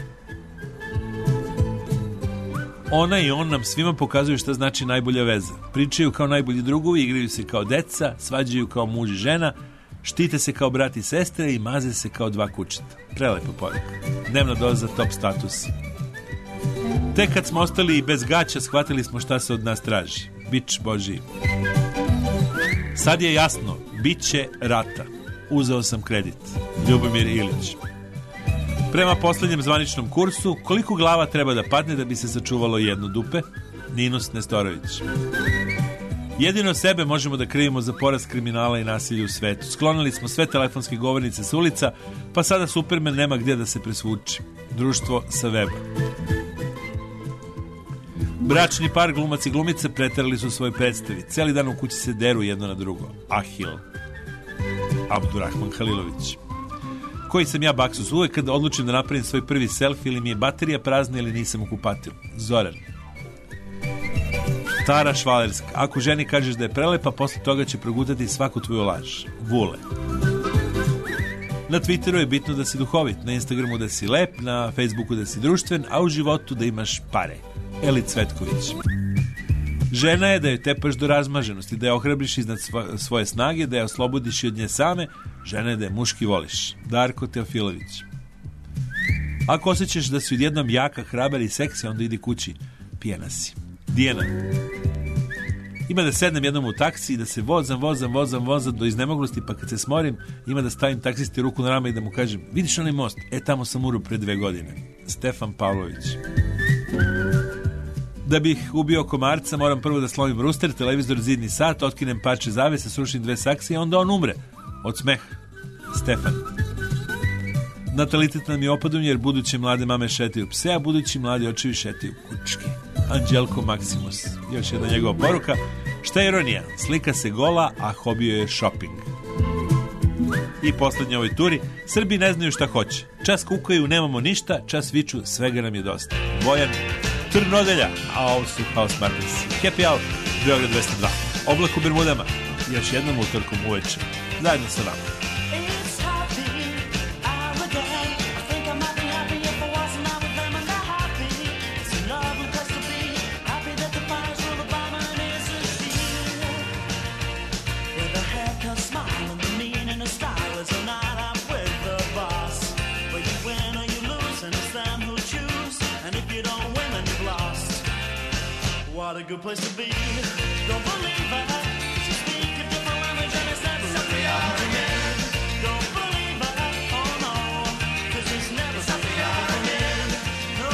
Ona i on nam svima pokazuju šta znači najbolja veza. Pričaju kao najbolji drugovi, igraju se kao deca, svađaju kao muž i žena, štite se kao brat i sestre i maze se kao dva kućeta. Prelepa poruka. Dnevna doza top status. Tek kad smo ostali bez gaća, shvatili smo šta se od nas traži. Bič Božiji. Sad je jasno, bit će rata. Uzeo sam kredit. Ljubomir Ilić. Prema poslednjem zvaničnom kursu, koliko glava treba da padne da bi se sačuvalo jedno dupe? Ninus Nestorović. Jedino sebe možemo da krivimo za porast kriminala i nasilja u svetu. Sklonili smo sve telefonske govornice sa ulica, pa sada Superman nema gdje da se presvuči. Društvo sa weba. Bračni par, glumac i glumice, preterali su svoj predstavi. Cijeli dan u kući se deru jedno na drugo. Ahil. Abdurrahman Halilović. Koji sam ja baksus? Uvek kada odlučim da napravim svoj prvi selfie, ili mi je baterija prazna ili nisam u kupatilu. Zoran. Tara Švalerska. Ako ženi kažeš da je prelepa, posle toga će progutati svaku tvoju laž. Vule. Na Twitteru je bitno da si duhovit, na Instagramu da si lep, na Facebooku da si društven, a u životu da imaš pare. Eli Cvetković. Žena je da je tepaš do razmaženosti, da je ohrabriš iznad svoje snage, da je oslobodiš i od nje same. Žena je da je muški voliš. Darko Teofilović. Ako osjećaš da si odjednom jaka, hrabar i seksi, onda idi kući. Pijena si. Dijena. Ima da sednem jednom u taksi i da se vozam do iznemoglosti, pa kad se smorim, ima da stavim taksisti ruku na rame i da mu kažem: vidiš onaj most? Tamo sam umro pre 2 godine. Stefan Pavlović. Da bih ubio komarca, moram prvo da slomim ruster, televizor, zidni sat, otkinem parče zavese, srušim 2 saksije, onda on umre. Od smeha. Stefan. Natalitet nam je opadun jer buduće mlade mame šetaju pse, a budući mladi očevi šetaju kučke. Anđelko Maksimus. Još jedna njegova poruka. Šta je ironija? Slika se gola, a hobio je shopping. I poslednje ovoj turi. Srbi ne znaju šta hoće. Čas kukaju, nemamo ništa, čas viču, svega nam je dosta. Bojan Trnodelja, a ovo su House Martins. Happy Hour, Beograd 202. Oblak u Bermudama. Još jednom utorkom uveče. Zajedno sa vama. What a good place to be. Don't believe it. You speak a different language and it's never really happened to me. Don't believe it. Oh no. Cause it's never really happened to me. No.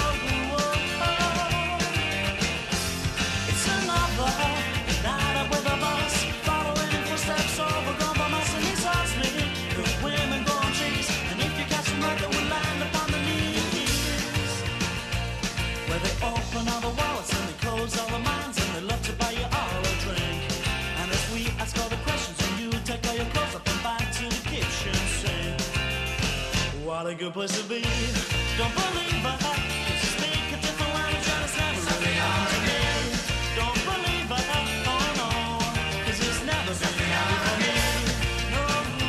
It's another night up with a bus. Following in footsteps over gone by my and he's asked me. Good women go on trees. And if you catch them right, they will land upon the knees. Where they open all the wallets and they close all the minds and they love to buy you all a drink. And if we ask all the questions and you take all your clothes up and back to the kitchen sink. What a good place to be. Don't believe it. You speak a different language and it's never really happened to me. Don't believe it. Oh no. Cause it's never really happened to me. No.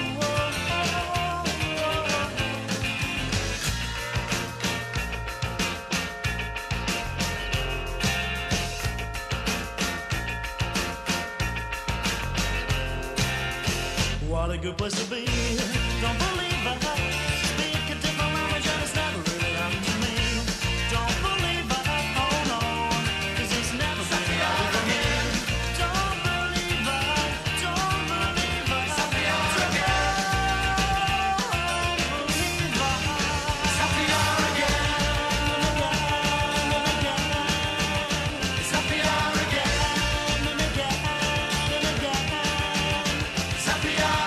What a good place to be. Don't believe it. Speak a different language and it's never really happened to me. Don't believe it. Oh no. Cause it's never really happened to me. Don't believe it. Don't believe it. Don't believe it. It's happy hour again and again. It's happy hour again and again and again. It's happy hour.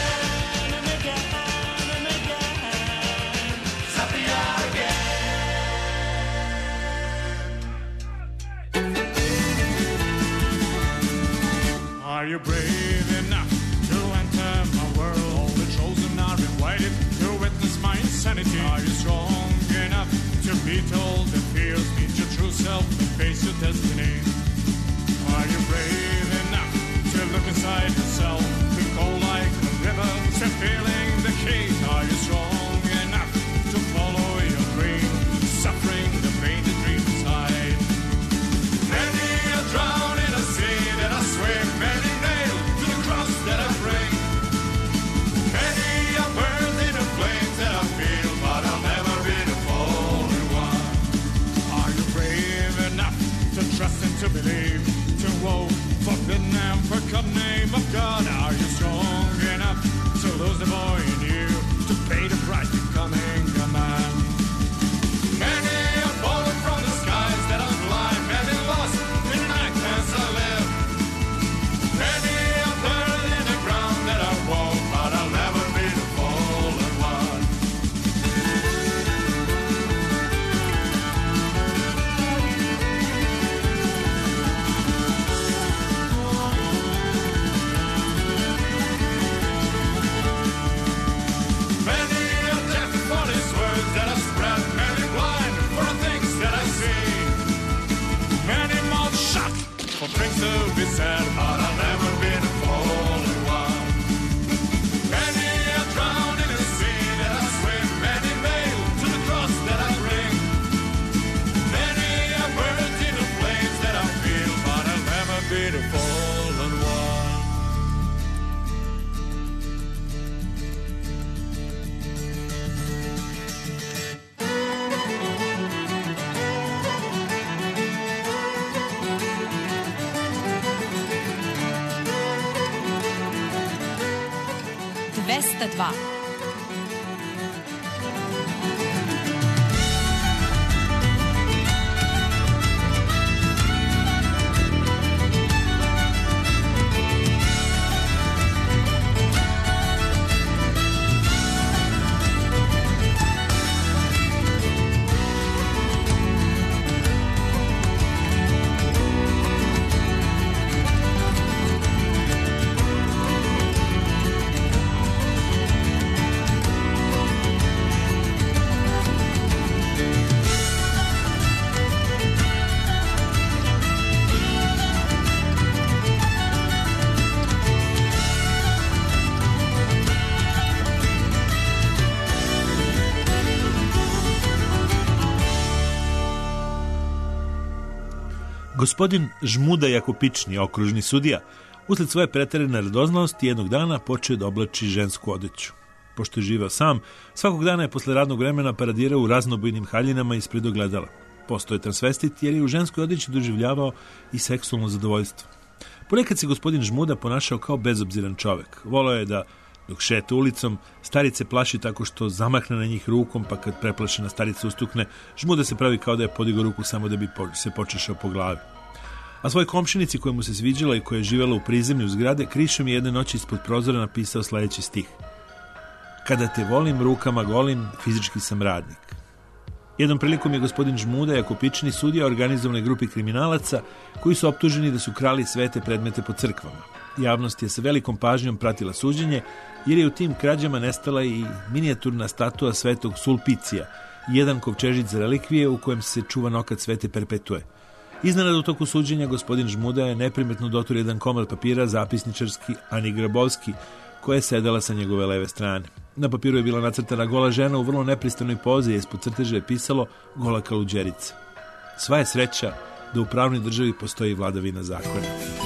Are you brave enough to enter my world? All the chosen are invited to witness my insanity. Are you strong enough to beat all the fears? Meet your true self and face your destiny. Are you brave enough to look inside yourself? To go like a river, start feeling the heat. Are you strong enough to follow your dream? Suffering the pain the dream inside. Many are drowned in a sea that I swim. Many nailed to the cross that I bring. Many are burned in the flames that I feel, but I'll never be the fallen one. Are you brave enough to trust and to believe? To woe, forbidden and forgotten name of God. Are you strong enough to lose the boy in you? To pay the price becoming a man? Many are fallen from the skies that I'm blind. Many lost in the night as I live. Many are buried in the ground that I walk, but I'll never be the fallen one. Many are deaf for these words that I spread. Many blind for the things that I see. Many mouths shut for things to be said, but I'll never be the fallen one. Many are drowned in the sea that I swim. Many nailed to the cross that I bring. Many are burned in the flames that I feel, but I'll never be the fallen one. Gospodin Žmuda Jakopični, okružni sudija, usled svoje preterane radoznalosti jednog dana počeo da oblači žensku odeću. Pošto je živeo sam, svakog dana je posle radnog vremena paradirao u raznobojnim haljinama ispred ogledala. Postao je transvestit jer je u ženskoj odeći doživljavao i seksualno zadovoljstvo. Ponekad se gospodin Žmuda ponašao kao bezobziran čovek. Voleo je da, dok šeta ulicom, starice plaši tako što zamahne na njih rukom, pa kad preplašena starica ustukne, Žmuda se pravi kao da je podigao ruku samo da bi se počešao po glavi. A svoj komšinici koja mu se sviđala i koja je živjela u prizemlju zgrade, krišom je jedne noći ispod prozora napisao sledeći stih: Kada te volim rukama golim, fizički sam radnik. Jednom prilikom je gospodin Žmuda Jakopični sudija organizovanoj grupi kriminalaca koji su optuženi da su krali svete predmete po crkvama. Javnost je sa velikom pažnjom pratila suđenje jer je u tim krađama nestala i minijaturna statua svetog Sulpicija, jedan kovčežić za relikvije u kojem se čuva nokat svete Perpetue. Iznenada u toku suđenja gospodin Žmuda je neprimetno dotur jedan komad papira zapisničarski Ani Grabovski, koja je sedela sa njegove leve strane. Na papiru je bila nacrtana gola žena u vrlo nepristanoj pozi, a ispod crteža je pisalo gola kaluđerica. Sva je sreća da u pravnoj državi postoji vladavina zakona.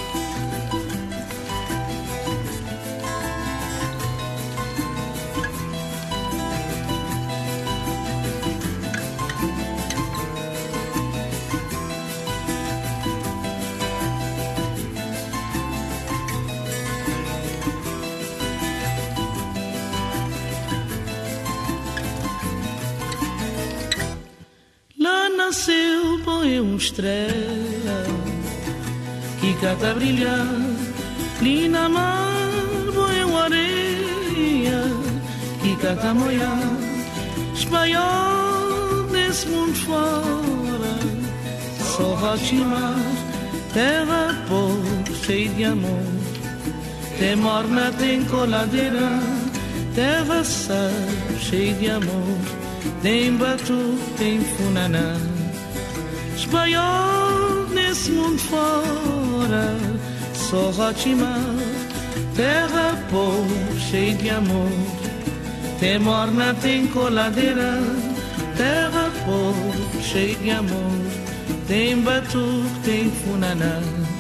Nasceu, põe estrela que cata brilhar, ali na mar põe areia que cata molhar, espanhol desse mundo fora, só rotimar, terra pobre, cheia de amor, tem morna, tem coladeira, terra sal, cheia de amor, tem batu, tem funaná. Espanhol nesse mundo fora, só rotimar, terra pobre, cheia de amor, tem morna, tem coladeira, terra pobre, cheia de amor, tem batuque, tem funaná.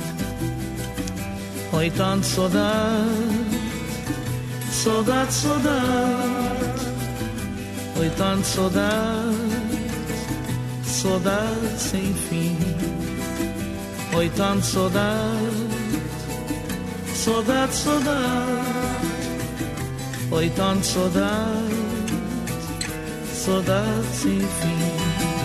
Oi, tanto saudade, saudade, saudade, oi, tanto saudade, saudade sem fim. Oi, tanto saudade, saudade, saudade, oi, tanto saudade, saudade sem fim.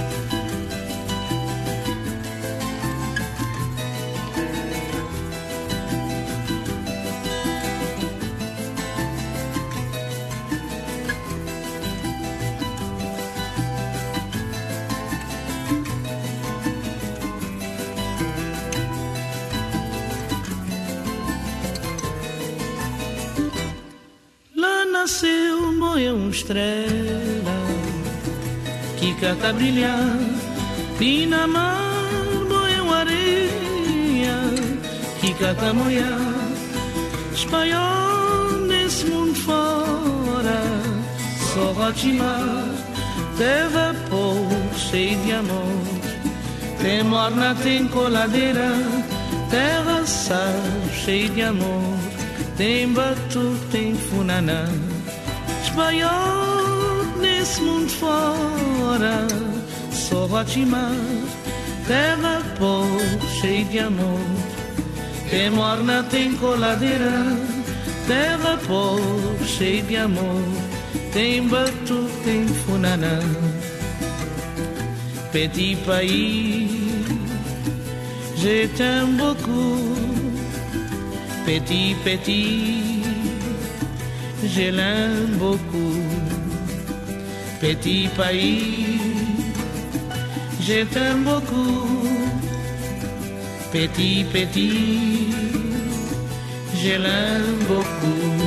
Nasceu uma estrela que cata brilhar, e na mar boia areia que cata molhar, espanhol nesse mundo fora, só rotimar, terra pobre, cheia de amor, tem morna, tem coladeira, terra sal, cheia de amor, tem batuque, tem funaná. Espanhol nesse mundo fora, só rotimar, terra pobre, cheia de amor, tem morna, tem coladeira, terra pobre, cheia de amor, tem batuque, tem funaná. Petit pays, je t'aime beaucoup, petit, petit, je l'aime beaucoup. Petit pays, je t'aime beaucoup. Petit, petit, je l'aime beaucoup.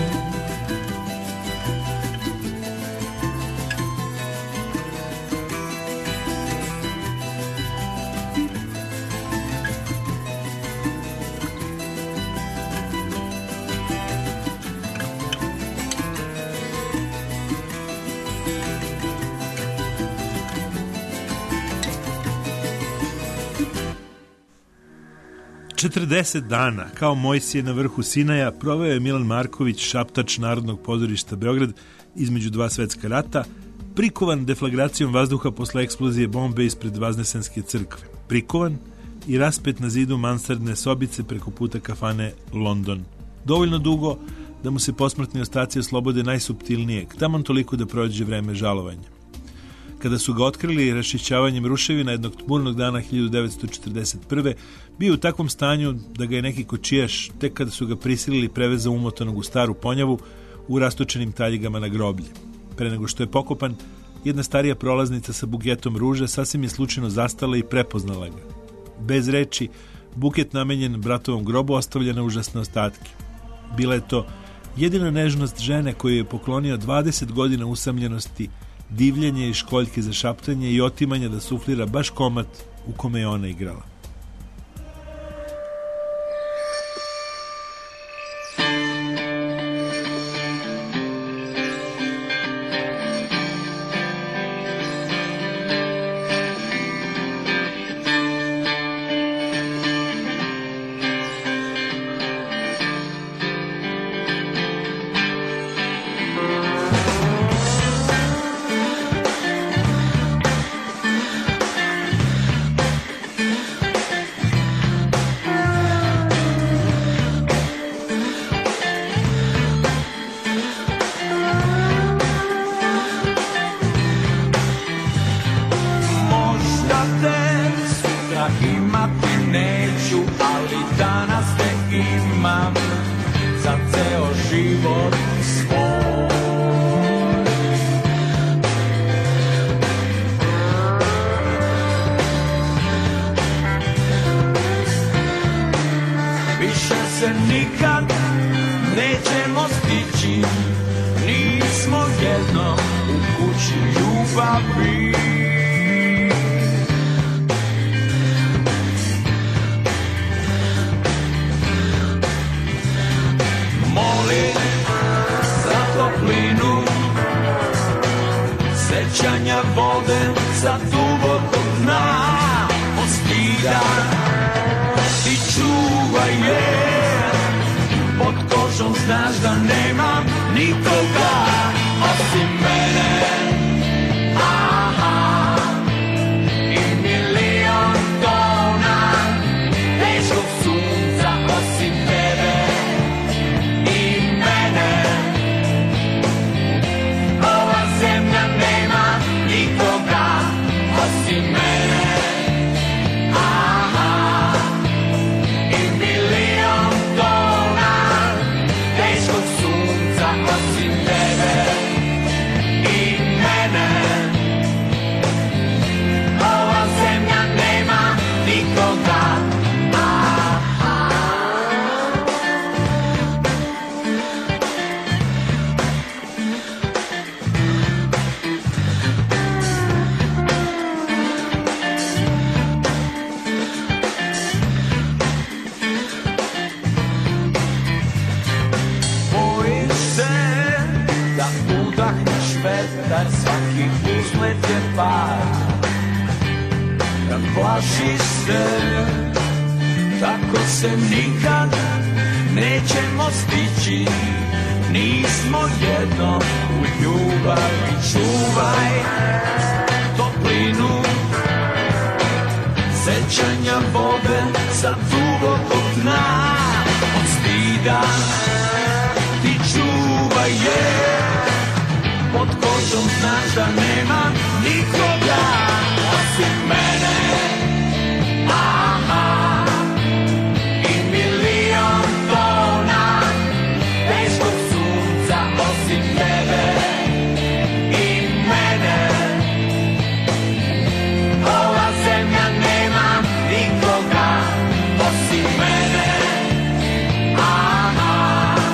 40 dana, kao Mojsije na vrhu Sinaja, proveo je Milan Marković, šaptač Narodnog pozorišta Beograd, između dva svetska rata, prikovan deflagracijom vazduha posle eksplozije bombe ispred Vaznesenske crkve. Prikovan i raspet na zidu mansardne sobice preko puta kafane London. Dovoljno dugo da mu se posmrtni ostaci oslobode najsuptilnijeg, taman toliko da prođe vreme žalovanja. Kada su ga otkrili raščišćavanjem ruševina jednog tmurnog dana 1941. bio u takvom stanju da ga je neki kočijaš, tek kada su ga prisilili, prevezao umotanog u staru ponjavu u rastočenim taljigama na groblje. Pre nego što je pokopan, jedna starija prolaznica sa buketom ruža sasvim je slučajno zastala i prepoznala ga. Bez reči, buket namenjen bratovom grobu ostavlja na užasne ostatke. Bila je to jedina nežnost žene koju je poklonio 20 godina usamljenosti, divljenje i školjke za šaptanje i otimanja da suflira baš komad u kome je ona igrala.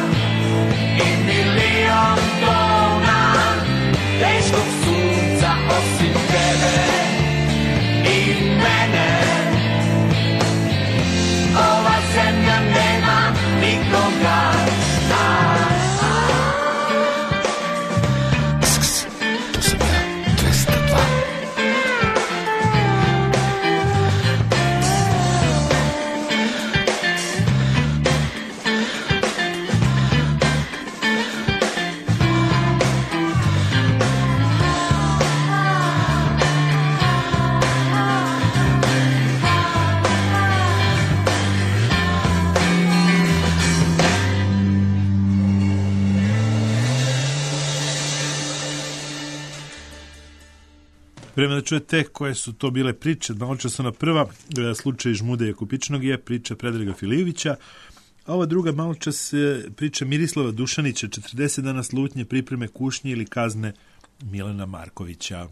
Teškog sunca Spremno da čujete koje su to bile priče. Malo časona prva, slučaj Žmude Jakupičnog je priča Predraga Filijevića, a ova druga malo čas priča Mirislava Dušanića, 40 dana slutnje, pripreme kušnje ili kazne Milana Markovića.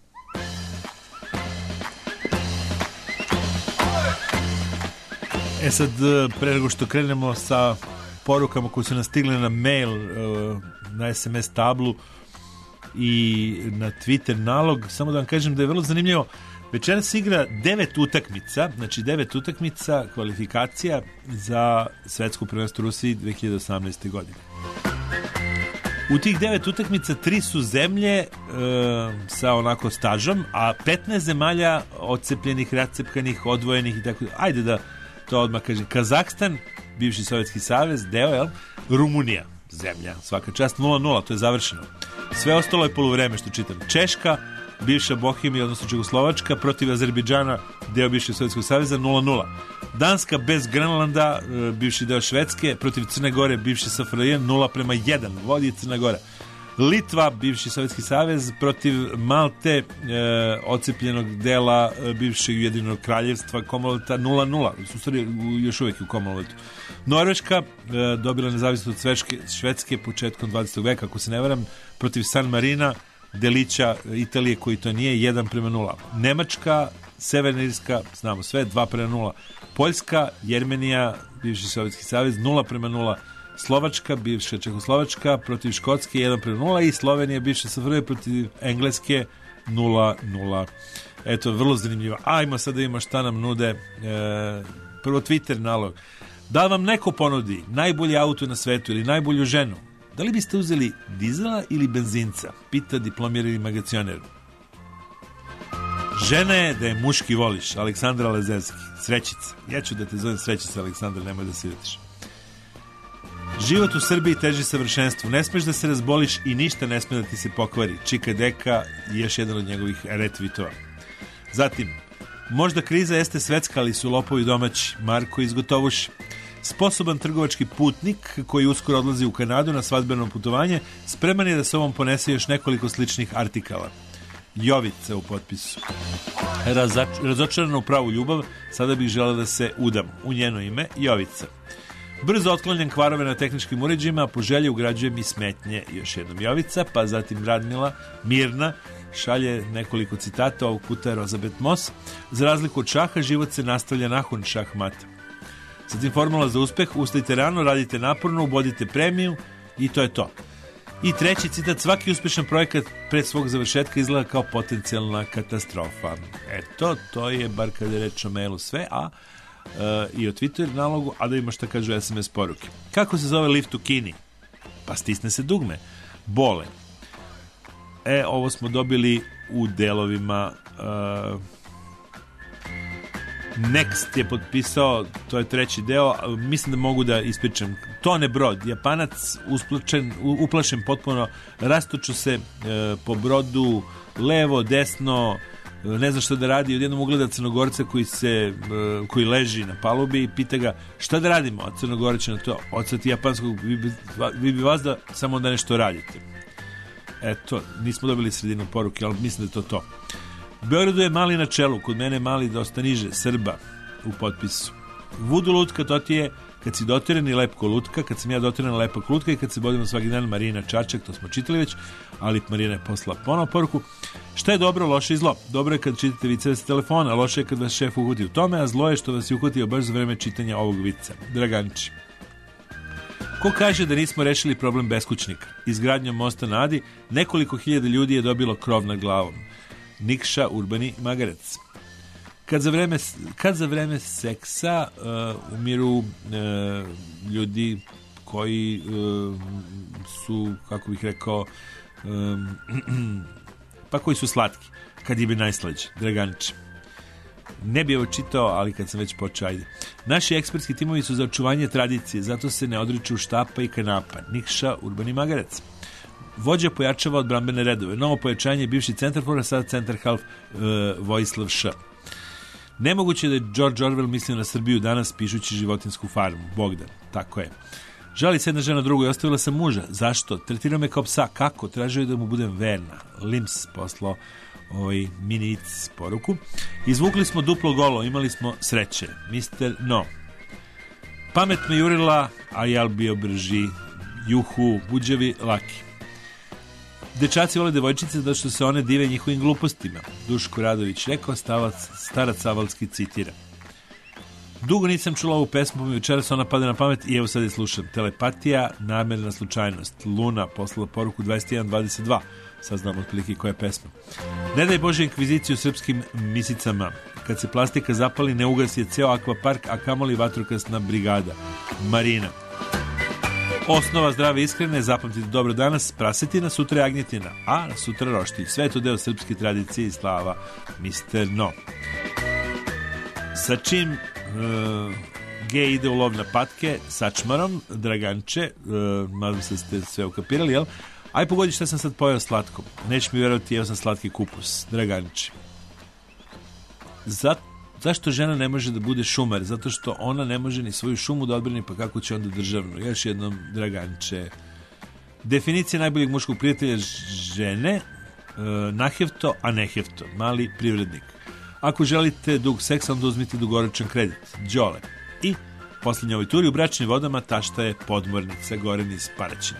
Sad, pre nego što krenemo sa porukama koje su nas stigle na mail, na SMS tablu i na Twitter nalog, samo da vam kažem da je vrlo zanimljivo. Večeras se igra 9 utakmica, znači 9 utakmica kvalifikacija za svetsko prvenstvo Rusiji 2018. godine. U tih 9 utakmica 3 su zemlje sa onako stažom, a 15 zemalja odcepljenih, racepkanih, odvojenih i tako. Ajde da to odmah kažem. Kazahstan, bivši Sovjetski savez, deo, Rumunija, zemlja, svaka čast, 0-0, to je završeno. Sve ostalo je poluvreme, što čitam. Češka, bivša Bohemija, odnosno Čegoslovačka, protiv Azerbejdžana, deo bivšeg Sovjetskog saveza, 0-0. Danska bez Grenlanda, bivši deo Švedske, protiv Crne Gore, bivši SFRJ, 0-1, vodi Crna Gora. Litva, bivši Sovjetski savez, protiv Malte, odcepljenog dela bivšeg Ujedinjenog kraljevstva, Commonwealtha, 0-0, su stvari još uvijek u Commonwealthu. Norveška, dobila nezavisnost od Švedske početkom 20. veka, ako se ne varam, protiv San Marina, delića Italije koji to nije, 1-0. Nemačka, Severna Irska, znamo sve, 2-0. Poljska, Jermenija, bivši Sovjetski savez, 0-0. Slovačka, bivša Čehoslovačka, protiv Škotske, 1-0. I Slovenija, bivša SFRJ, protiv Engleske, 0-0. Eto, vrlo zanimljivo. Ajmo sad da imamo šta nam nude. Prvo Twitter nalog. Da vam neko ponudi najbolji auto na svetu ili najbolju ženu, da li biste uzeli dizela ili benzinca? Pita diplomirani magacioner. Žena je da je muški voliš. Aleksandra Lezevski. Srećica. Ja ću da te zovem Srećica, Aleksandra, nemoj da se ljutiš. Život u Srbiji teži savršenstvu. Ne smeš da se razboliš i ništa ne sme da ti se pokvari. Čika Deka i još jedan od njegovih retvitova. Zatim, možda kriza jeste svetska, ali su lopovi domaći. Marko iz Gotovuši. Sposoban trgovački putnik koji uskoro odlazi u Kanadu na svadbeno putovanje, spreman je da se ovom ponese još nekoliko sličnih artikala. Jovica u potpisu. Razočarana u pravu ljubav, sada bih želela da se udam. U njeno ime Jovica. Brzo otklanjam kvarove na tehničkim uređajima, a po želji ugrađujem i smetnje. Još jednom Jovica, pa zatim Radmila, Mirna, šalje nekoliko citata, ovog puta je Rozabet Mos. Za razliku od šaha, život se nastavlja nakon šahmata. Zatim formula za uspeh, ustajte rano, radite naporno, ubodite premiju i to je to. I treći citat, svaki uspešan projekat pred svog završetka izgleda kao potencijalna katastrofa. Eto, to je, bar kada je reč o mailu, sve, a i o Twitter nalogu, a da ima šta kažu SMS poruke. Kako se zove lift u Kini? Pa stisne se dugme. Bole. Ovo smo dobili u delovima. Next je potpisao, to je treći deo, mislim da mogu da ispričam. Tone Brod, Japanac uplašen potpuno, rastoču se po brodu, levo, desno, ne zna šta da radi, odjednom ugleda Crnogorca koji leži na palubi i pita ga šta da radimo, a Crnogorac na to, odsati japanskog, vi bi vas da samo da nešto radite. Eto, nismo dobili sredinu poruke, ali mislim da je to. U Beogradu je mali na čelu, kod mene je mali dosta niže, Srba u potpisu. Vudu lutka, to ti je kad si dotiran i lepko lutka, kad sam ja dotiran lepa lutka i kad se bodimo svaki dan. Marina Čačak, to smo čitali već, ali Marina je poslala ponovo poruku. Šta je dobro, loše i zlo? Dobro je kad čitate viceve sa telefona, loše je kad vas šef uhvati u tome, a zlo je što vas je uhvatio baš za vreme čitanja ovog vica. Draganić. Ko kaže da nismo rešili problem beskućnika? Izgradnjom mosta na Adi nekoliko hiljada ljudi je dobilo krov nad glavom. Nikša Urbani Magarac. Kad za vreme seksa umiru ljudi koji su, kako bih rekao, pa koji su slatki, kad je bi najslađi. Draganić. Ne bi ovo čitao, ali kad sam već počeo, ajde. Naši ekspertski timovi su za očuvanje tradicije, zato se ne odriču štapa i kanapa. Nikša Urbani Magarac. Vođa pojačava odbrambene redove. Novo pojačanje, bivši centarfor, sad centar half Vojislav Š. Nemoguće da je George Orwell mislio na Srbiju danas pišući Životinjsku farmu. Bogdan, tako je. Žali se jedna žena drugu i ostavila sam muža. Zašto? Tretirao me kao psa. Kako? Tražio je da mu budem verna. Lims poslao mini-ic poruku. Izvukli smo duplo golo, imali smo sreće. Mister No. Pamet me jurila, a jal bio brži. Juhu, buđevi, laki. Dečaci vole devojčice da što se one dive njihovim glupostima. Duško Radović rekao, starac Savalski citira. Dugo nisam čula ovu pesmu, pa mi večeras ona pada na pamet i evo sad je slušam. Telepatija, namerna slučajnost. Luna poslala poruku 21:22. Sad znam otprilike koja je pesma. Ne daj Bože inkviziciju srpskim misicama. Kad se plastika zapali, ne ugasi je ceo akvapark, a kamoli vatrogasna brigada. Marina. Osnova zdrave iskrene, zapamtite dobro danas, prasetina, sutra je agnjetina, a sutra roštilj. Sve je to deo srpske tradicije i slava. Mister No. Sa čim gej ide u lov na patke? Sa čmarom, Draganče, nadam se da ste sve ukapirali, jel? Aj pogodi šta sam sad pojeo slatko. Neć mi vjerovati, jeo sam slatki kupus. Draganče. Zašto žena ne može da bude šumar? Zato što ona ne može ni svoju šumu da odbrani, pa kako će onda državnu? Još jednom, Draganče. Definicija najboljeg muškog prijatelja žene, nahefto, a nehefto. Mali privrednik. Ako želite dug seksa, onda uzmite dugoročan kredit. Đole. I posljednje ovoj turi u bračnim vodama tašta je podmornica Goren iz Paraćina.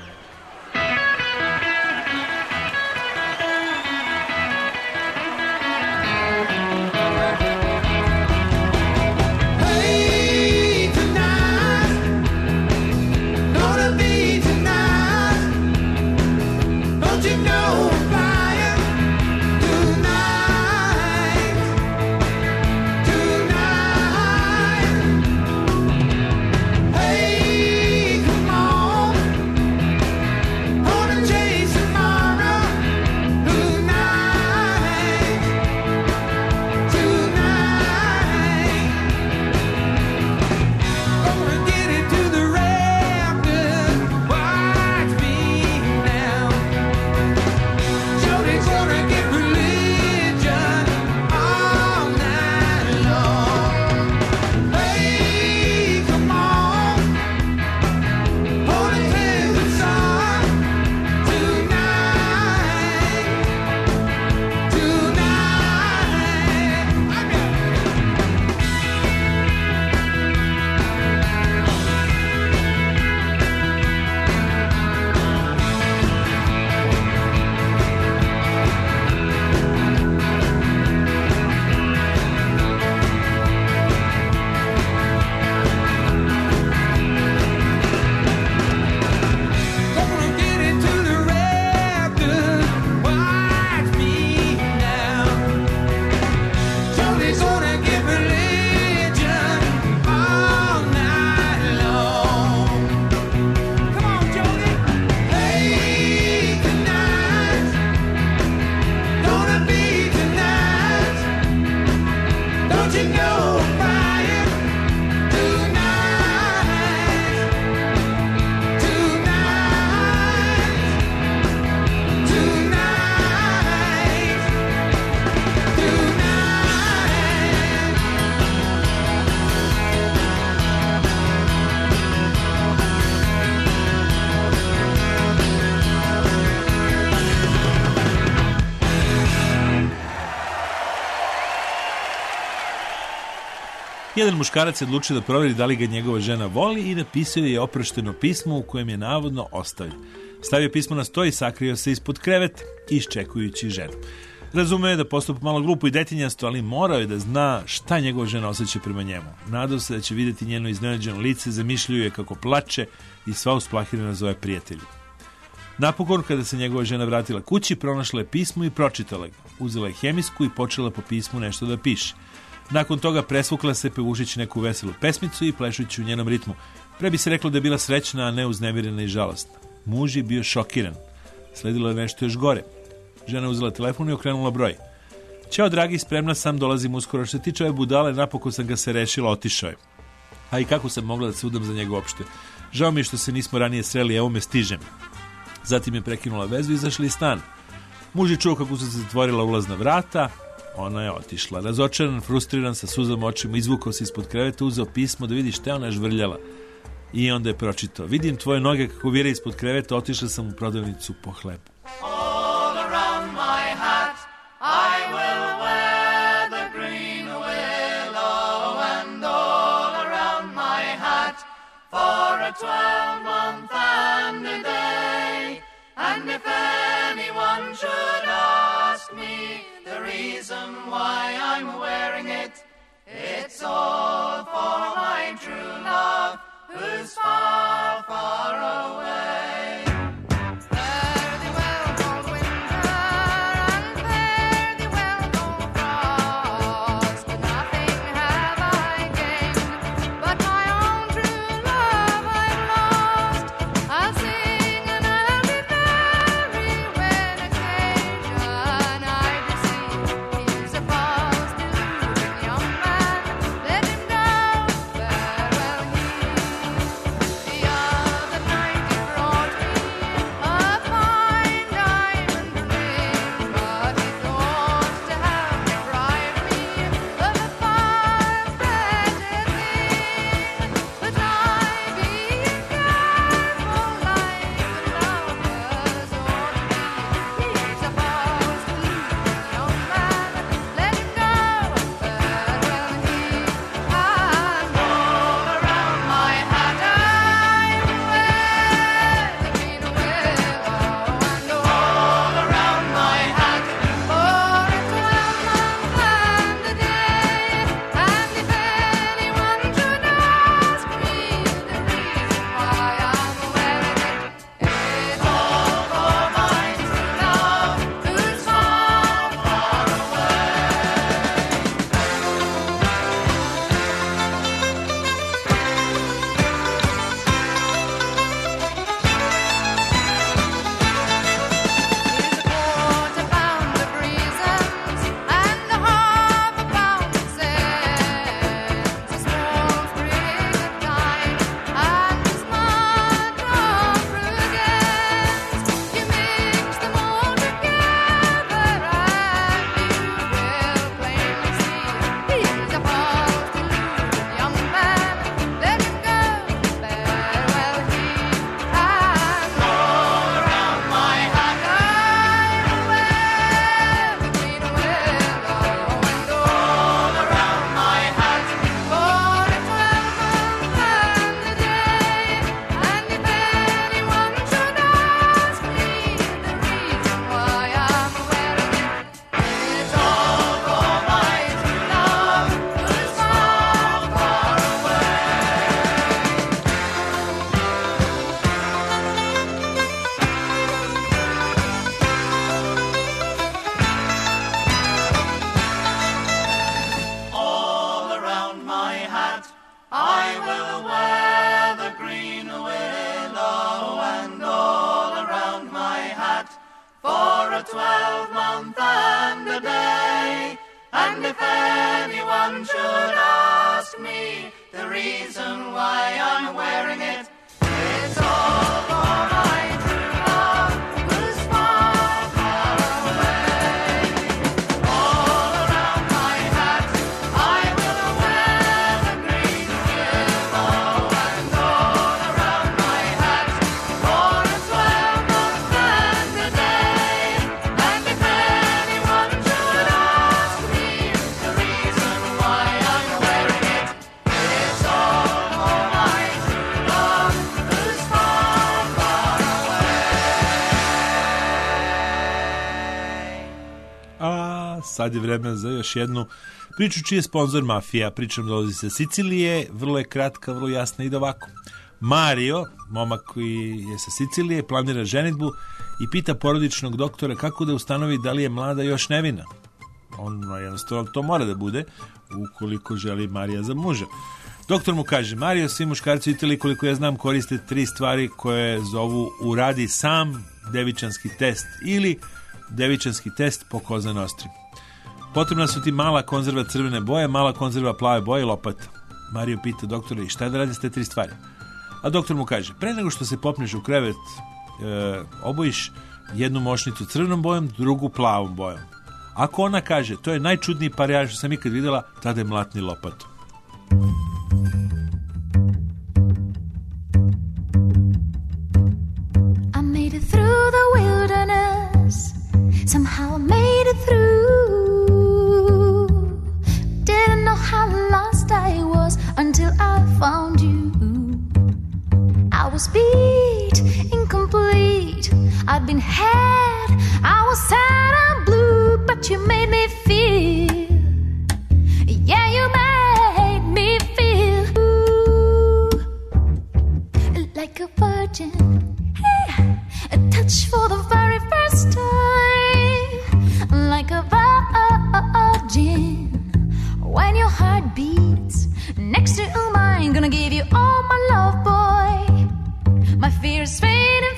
Jedan muškarac je odlučio da provjeri da li ga njegova žena voli i napisao je oprošteno pismo u kojem je navodno ostavio. Stavio pismo na sto i sakrio se ispod kreveta, iščekujući ženu. Razumeo je da postupa malo glupo i detinjasto, ali morao je da zna šta njegova žena osjeća prema njemu. Nadao se da će vidjeti njeno iznenađeno lice, zamišljaju je kako plače i sva usplahirana zove prijatelju. Napokon, kada se njegova žena vratila kući, pronašla je pismo i pročitala ga. Uzela je hemijsku i počela po pismu nešto da piše. Nakon toga presvukla se pevušići neku veselu pesmicu i plešući u njenom ritmu. Pre bi se reklo da je bila srećna, a ne uznemirena i žalostna. Muž je bio šokiran. Sledilo je nešto još gore. Žena uzela telefon i okrenula broj. Ćao dragi, spremna sam, dolazim uskoro. Što se tiče ove budale, napokon sam ga se rešila, otišao je. A i kako sam mogla da se udam za njega uopšte? Žao mi je što se nismo ranije sreli, evo me stižem. Zatim je prekinula vezu i izašli iz stana. Muž je čuo kako su se zatvorila ulazna vrata. Ona je otišla. Razočaran, frustriran, sa suzama očima, izvukao se ispod kreveta, uzeo pismo da vidi šta je ona žvrljala. I onda je pročitao. Vidim tvoje noge kako vire ispod kreveta, otišla sam u prodavnicu po hlebu. All around my hat should ask me the reason why I'm wearing it, it's all for my true love who's far, far away. All around my hat I will wear the green willow, and all around my hat for a 12-month and a day. And if anyone should ask me the reason why I'm wearing it, it's all for my true love who's far, far away. A sad je vreme za još jednu priču čiji je sponsor Mafija. Pričam dolazi sa Sicilije, vrlo je kratka, vrlo jasna, ide ovako. Mario, momak koji je sa Sicilije, planira ženidbu i pita porodičnog doktora kako da ustanovi da li je mlada još nevina. On jednostavno to mora da bude ukoliko želi Marija za muža. Doktor mu kaže, Mario, svi muškarci u Italiji, koliko ja znam, koriste 3 stvari koje zovu uradi sam devičanski test ili devičanski test po Cosa Nostri. Potrebna su ti mala konzerva crvene boje, mala konzerva plave boje i lopata. Mario pita doktora, i šta da radi s te 3 stvari? A doktor mu kaže, pre nego što se popneš u krevet, obojiš jednu mošnicu crvenom bojom, drugu plavom bojom. Ako ona kaže, to je najčudniji parijaž što sam ikad vidjela, tada je mlatni lopatom. I made it through the wilderness. Somehow I made it through. Didn't know how lost I was until I found you. I was beat, incomplete. I'd been had. I was sad and blue, but you made me feel. Yeah, you made me feel like a virgin. Hey, a touch for the very first time, like a virgin. When your heart beats next to mine, gonna give you all my love, boy. My fear is fading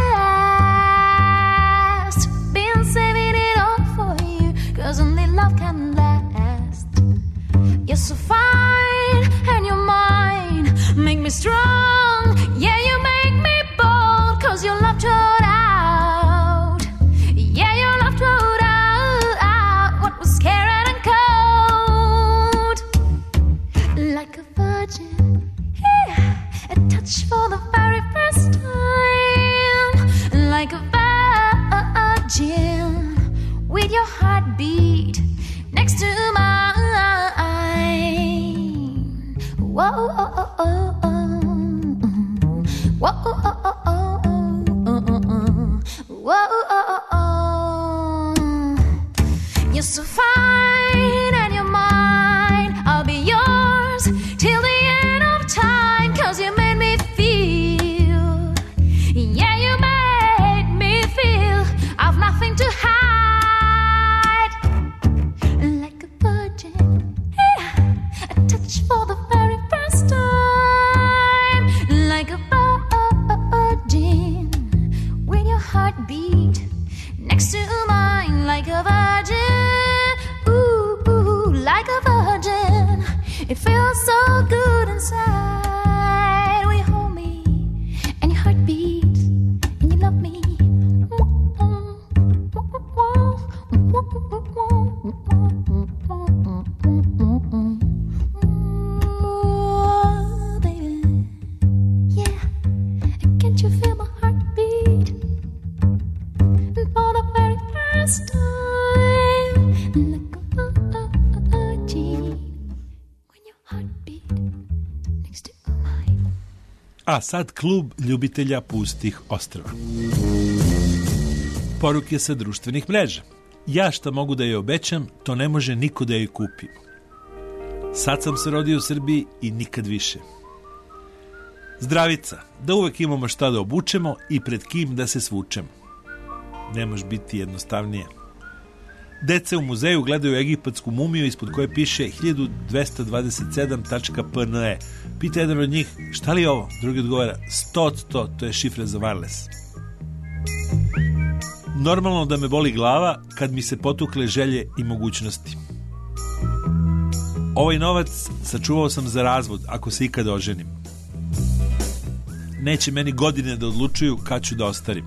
fast. Been saving it all for you, 'cause only love can last. You're so fine and you're mine. Make me strong, yeah, you make me bold, 'cause your love showed out. Yeah, your love showed out what was scared and cold. Like a virgin, yeah, a touch for the very first time. Like a virgin, with your heartbeat next to mine. Whoa, oh, oh, oh, oh. Whoa, oh, oh, oh, oh. Whoa, oh, oh, oh. You're so fine and you're mine. I'll be yours till the end of time, 'cause you made me feel. Yeah, you made me feel I've nothing to hide. Like a virgin, yeah, a touch for the very first time. Like a virgin, with your heartbeat next to mine. Like a virgin, ooh, ooh, like a virgin. It feels so good inside. Will you hold me and your heart beats and you love me? Oh, baby, yeah. Can't you feel my heartbeat? And for the very first time, like a virgin, when your heartbeat next to mine. A sad klub ljubitelja pustih ostrva. Poruke sa društvenih mreža. Ja šta mogu da je obećam, to ne može niko da je kupi. Sad sam se rodio u Srbiji i nikad više. Zdravica, da uvek imamo šta da obučemo i pred kim da se svučemo. Ne može biti jednostavnije. Dece u muzeju gledaju egipatsku mumiju ispod koje piše 1227.pne. Pita jedan od njih, šta li je ovo? Drugi odgovara, 100, to je šifra za wireless. Normalno da me boli glava kad mi se potukle želje i mogućnosti. Ovaj novac sačuvao sam za razvod, ako se ikada oženim. Neće meni godine da odlučuju kad ću da ostarim.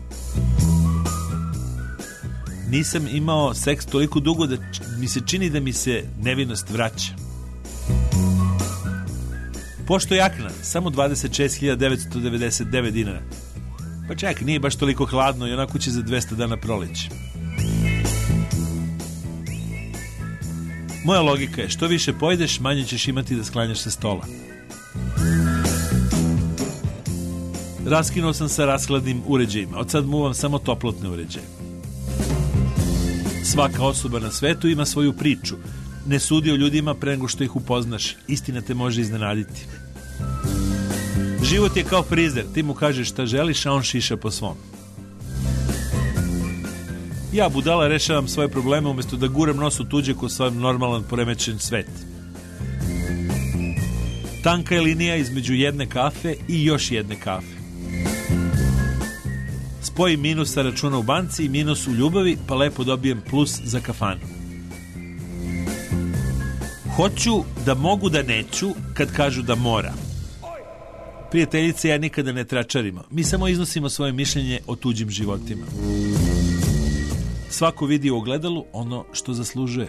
Nisam imao seks toliko dugo da mi se čini da mi se nevinost vraća. Pošto jakna, samo 26.999 dinara. Pa čak, nije baš toliko hladno i onako će za 200 dana proleći. Moja logika je, što više pojedeš, manje ćeš imati da sklanjaš sa stola. Raskinuo sam sa rashladnim uređajima. Od sad muvam samo toplotne uređaje. Svaka osoba na svetu ima svoju priču. Ne sudi o ljudima pre nego što ih upoznaš. Istina te može iznenaditi. Život je kao frizer. Ti mu kažeš šta želiš, a on šiša po svom. Ja, budala, rešavam svoje probleme umjesto da guram nos u tuđe ko svoj normalan poremećen svet. Tanka je linija između jedne kafe i još jedne kafe. Spojim minus sa računa u banci i minus u ljubavi, pa lepo dobijem plus za kafanu. Hoću da mogu da neću kad kažu da mora. Prijateljice, ja nikada ne tračarimo. Mi samo iznosimo svoje mišljenje o tuđim životima. Svako vidi u ogledalu ono što zaslužuje.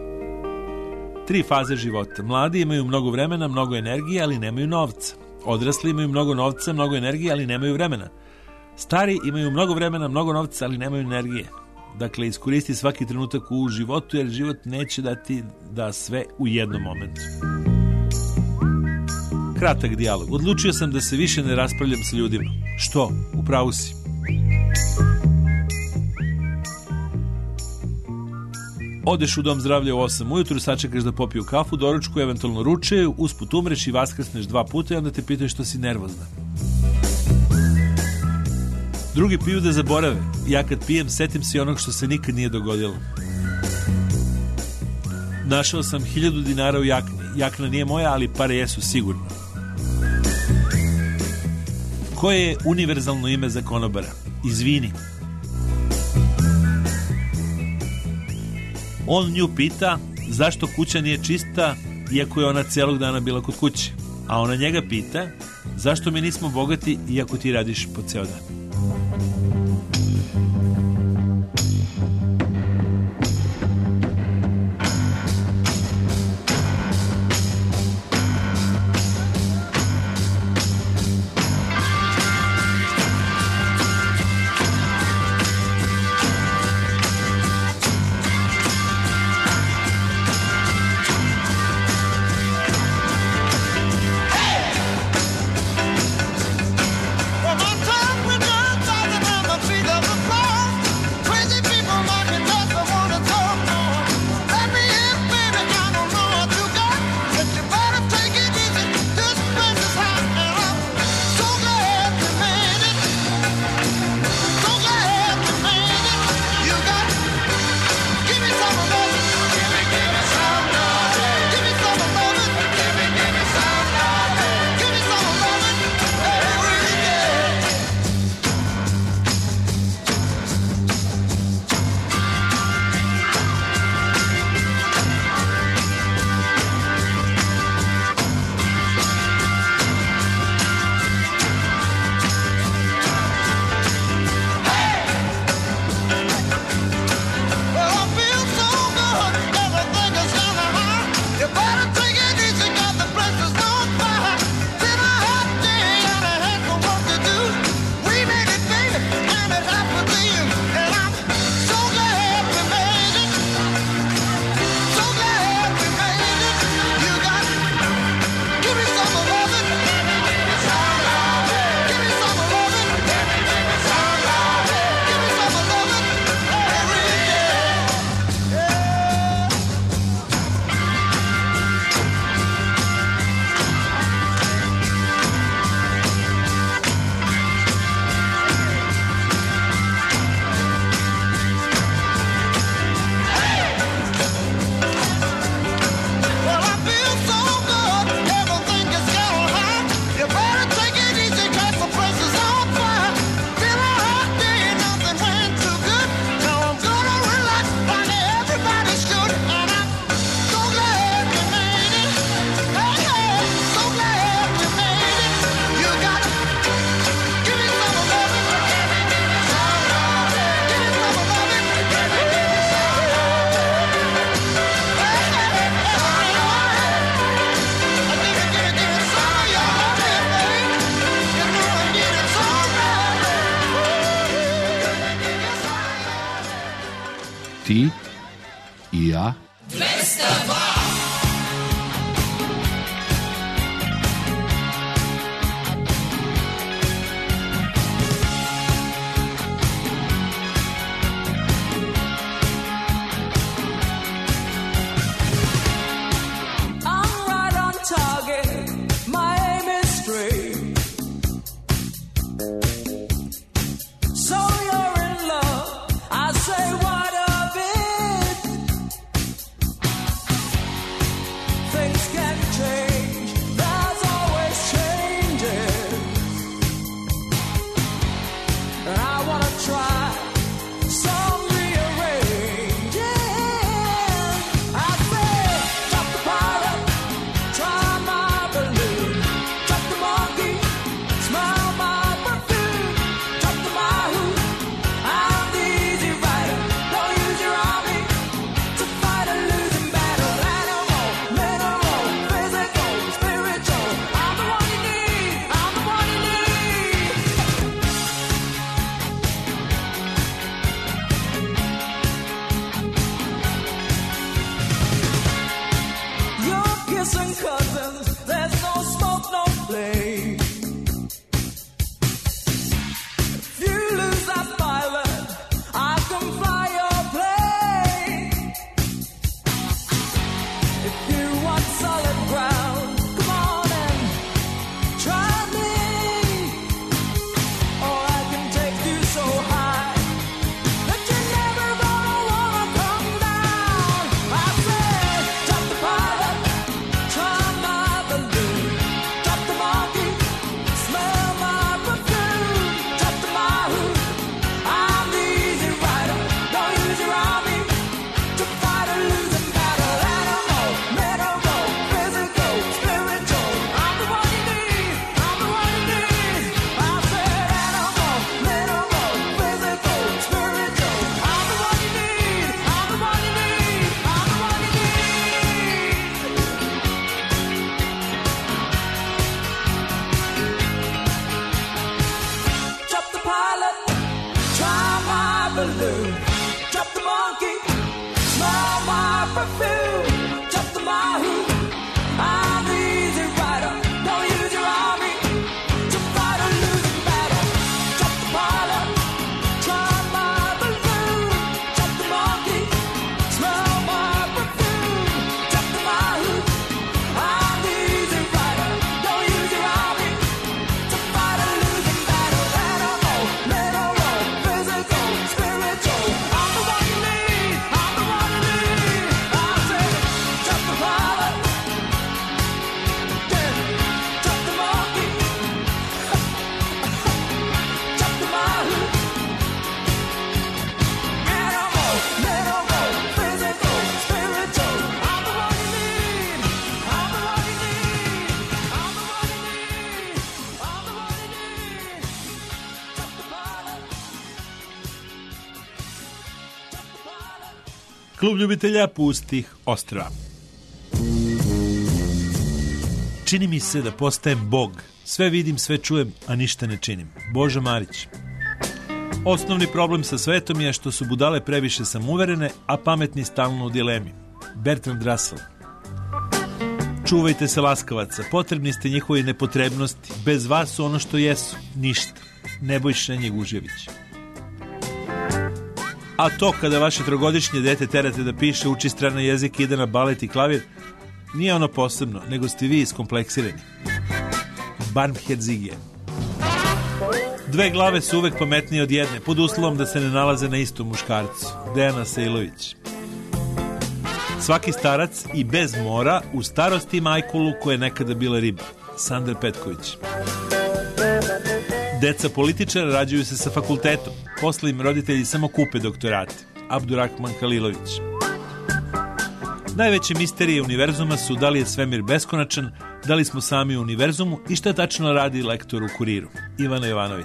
3 faze života. Mladi imaju mnogo vremena, mnogo energije, ali nemaju novca. Odrasli imaju mnogo novca, mnogo energije, ali nemaju vremena. Stari imaju mnogo vremena, mnogo novca, ali nemaju energije. Dakle, iskoristi svaki trenutak u životu, jer život neće dati da sve u jednom momentu. Kratak dijalog. Odlučio sam da se više ne raspravljam sa ljudima. Što? Upravu si. Odeš u dom zdravlja u 8 ujutru, sačekaš da popiju kafu, doručku, eventualno ručaju, usput umreš i vaskrsneš 2 puta i onda te pitaju što si nervozna. Drugi piju da zaborave. Ja kad pijem, setim se onog što se nikad nije dogodilo. Našao sam 1000 dinara u jakni. Jakna nije moja, ali pare jesu sigurno. Koje je univerzalno ime za konobara? Izvini. On nju pita zašto kuća nije čista, iako je ona cijelog dana bila kod kuće. A ona njega pita zašto mi nismo bogati, iako ti radiš po ceo dan. Well, my time with Ti i ja. 202. Klub ljubitelja pustih ostrva. Čini mi se da postajem Bog. Sve vidim, sve čujem, a ništa ne činim. Božo Marić. Osnovni problem sa svetom je što su budale previše samouverene, a pametni stalno u dilemi. Bertrand Russell. Čuvajte se laskavaca, potrebni ste njihovi nepotrebnosti. Bez vas su ono što jesu, ništa. Nebojša Njegužević. A to kada vaše trogodišnje dete terate da piše, uči strane jezike, ide na balet i klavir, nije ono posebno, nego ste vi iskompleksirani. Barmherzigije. Dve glave su uvek pametnije od jedne, pod uslovom da se ne nalaze na istom muškarcu. Dejana Sejlović. Svaki starac i bez mora u starosti ima ajkulu koja je nekada bila riba. Sandra Petković. Deca političara rađuju se sa fakultetom. Posle im roditelji samo kupe doktorate. Abdurrahman Halilović. Najveće misterije univerzuma su da li je svemir beskonačan, da li smo sami u univerzumu i šta tačno radi lektor u Kuriru. Ivana Jovanović.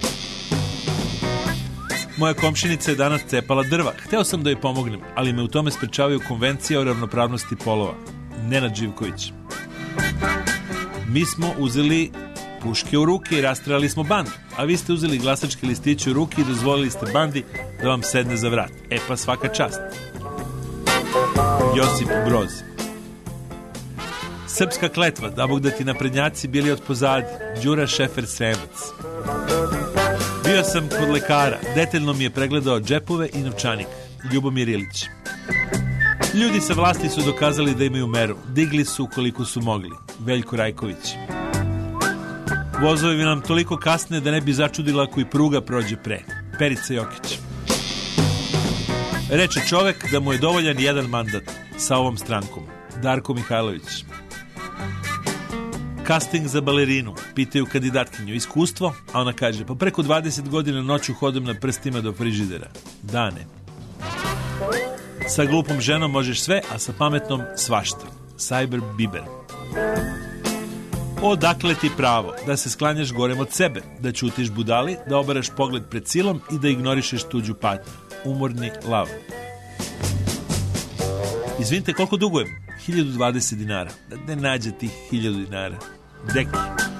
Moja komšinica je danas cepala drva. Hteo sam da joj pomognem, ali me u tome sprečavaju konvencija o ravnopravnosti polova. Nenad Živković. Mi smo uzeli puške u ruke i rastrali smo bandu, a vi ste uzeli glasačke listiće u ruke i dozvolili ste bandi da vam sedne za vrat. E pa svaka čast. Josip Broz. Srpska kletva, da Bog da ti naprednjaci bili od pozadi. Đura Šefer Sremac. Bio sam kod lekara, detaljno mi je pregledao džepove i novčanik. Ljubomir Ilić. Ljudi sa vlasti su dokazali da imaju meru. Digli su koliko su mogli. Veljko Rajković. Vozovi nam toliko kasne da ne bi začudila ako i pruga prođe pre. Perica Jokić. Reče čovek da mu je dovoljan jedan mandat sa ovom strankom. Darko Mihajlović. Casting za balerinu. Pitaju kandidatkinju iskustvo, a ona kaže, pa preko 20 godina noću hodam na prstima do frižidera. Dane. Sa glupom ženom možeš sve, a sa pametnom svašta. Cyber Biber. Odakle ti pravo da se sklanjaš gorem od sebe, da ćutiš budali, da obaraš pogled pred silom i da ignorišeš tuđu patnju. Umorni lav. Izvinite, koliko dugujem? 1020 dinara. Da ne nađe tih 1000 dinara. Deki.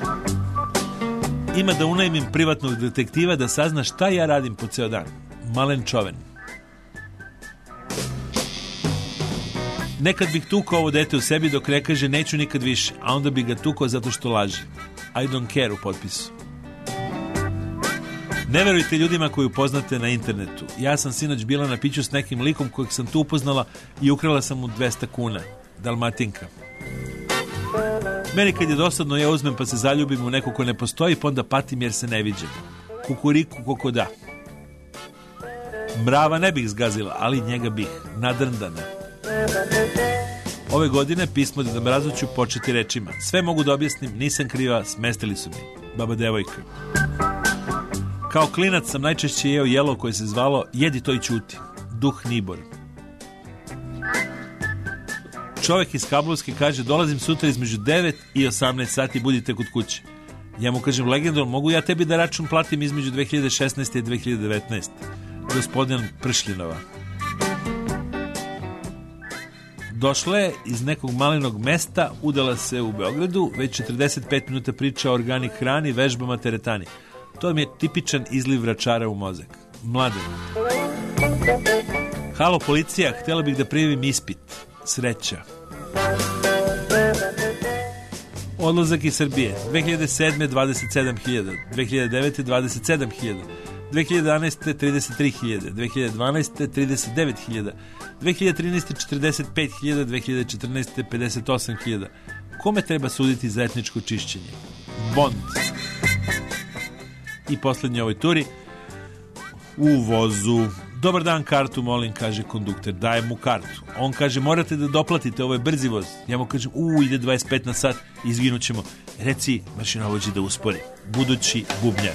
Ima da unajmim privatnog detektiva da sazna šta ja radim po ceo dan. Malen Čoven. Nekad bih tukao ovo dete u sebi dok ne kaže neću nikad više, a onda bih ga tukao zato što laže. I don't care u potpisu. Ne verujte ljudima koji upoznate na internetu. Ja sam sinoć bila na piću s nekim likom kojeg sam tu upoznala i ukrala sam mu 200 kuna. Dalmatinka. Meni kad je dosadno, ja uzmem pa se zaljubim u neko ko ne postoji, pa onda patim jer se ne viđem. Kukuriku koko da. Mrava ne bih zgazila, ali njega bih. Nadrndana. Ove godine pismo Deda Mrazu ću početi rečima. Sve mogu da objasnim, nisam kriva, smestili su mi. Baba devojka. Kao klinac sam najčešće jeo jelo koje se zvalo jedi to i ćuti. Duh Nibor. Čovjek iz Kablovske kaže dolazim sutra između 9 i 18 sati, budite kod kuće. Ja mu kažem legendor, mogu ja tebi da račun platim između 2016. i 2019. Gospodin Pršljenova. Došla je iz nekog malenog mesta, udala se u Beogradu, već 45 minuta priča o organik hrani, vežbama, teretani. To mi je tipičan izliv vračara u mozak. Mladen. Halo policija, htjela bih da prijavim ispit. Sreća. Odlazak iz Srbije. 2007. 27.000, 2009. 27.000, 2011. 33.000, 2012. 39.000, 2013. 45.000, 2014. 58.000. Kome treba suditi za etničko čišćenje? Bond. I posljednji ovoj turi. U vozu. Dobar dan, kartu molim, kaže kondukter. Dajem mu kartu. On kaže, morate da doplatite, ovo je brzi voz. Ja mu kažem, ide 25 na sat, izginut ćemo. Reci mašinovođi da uspori. Budući bubnjar.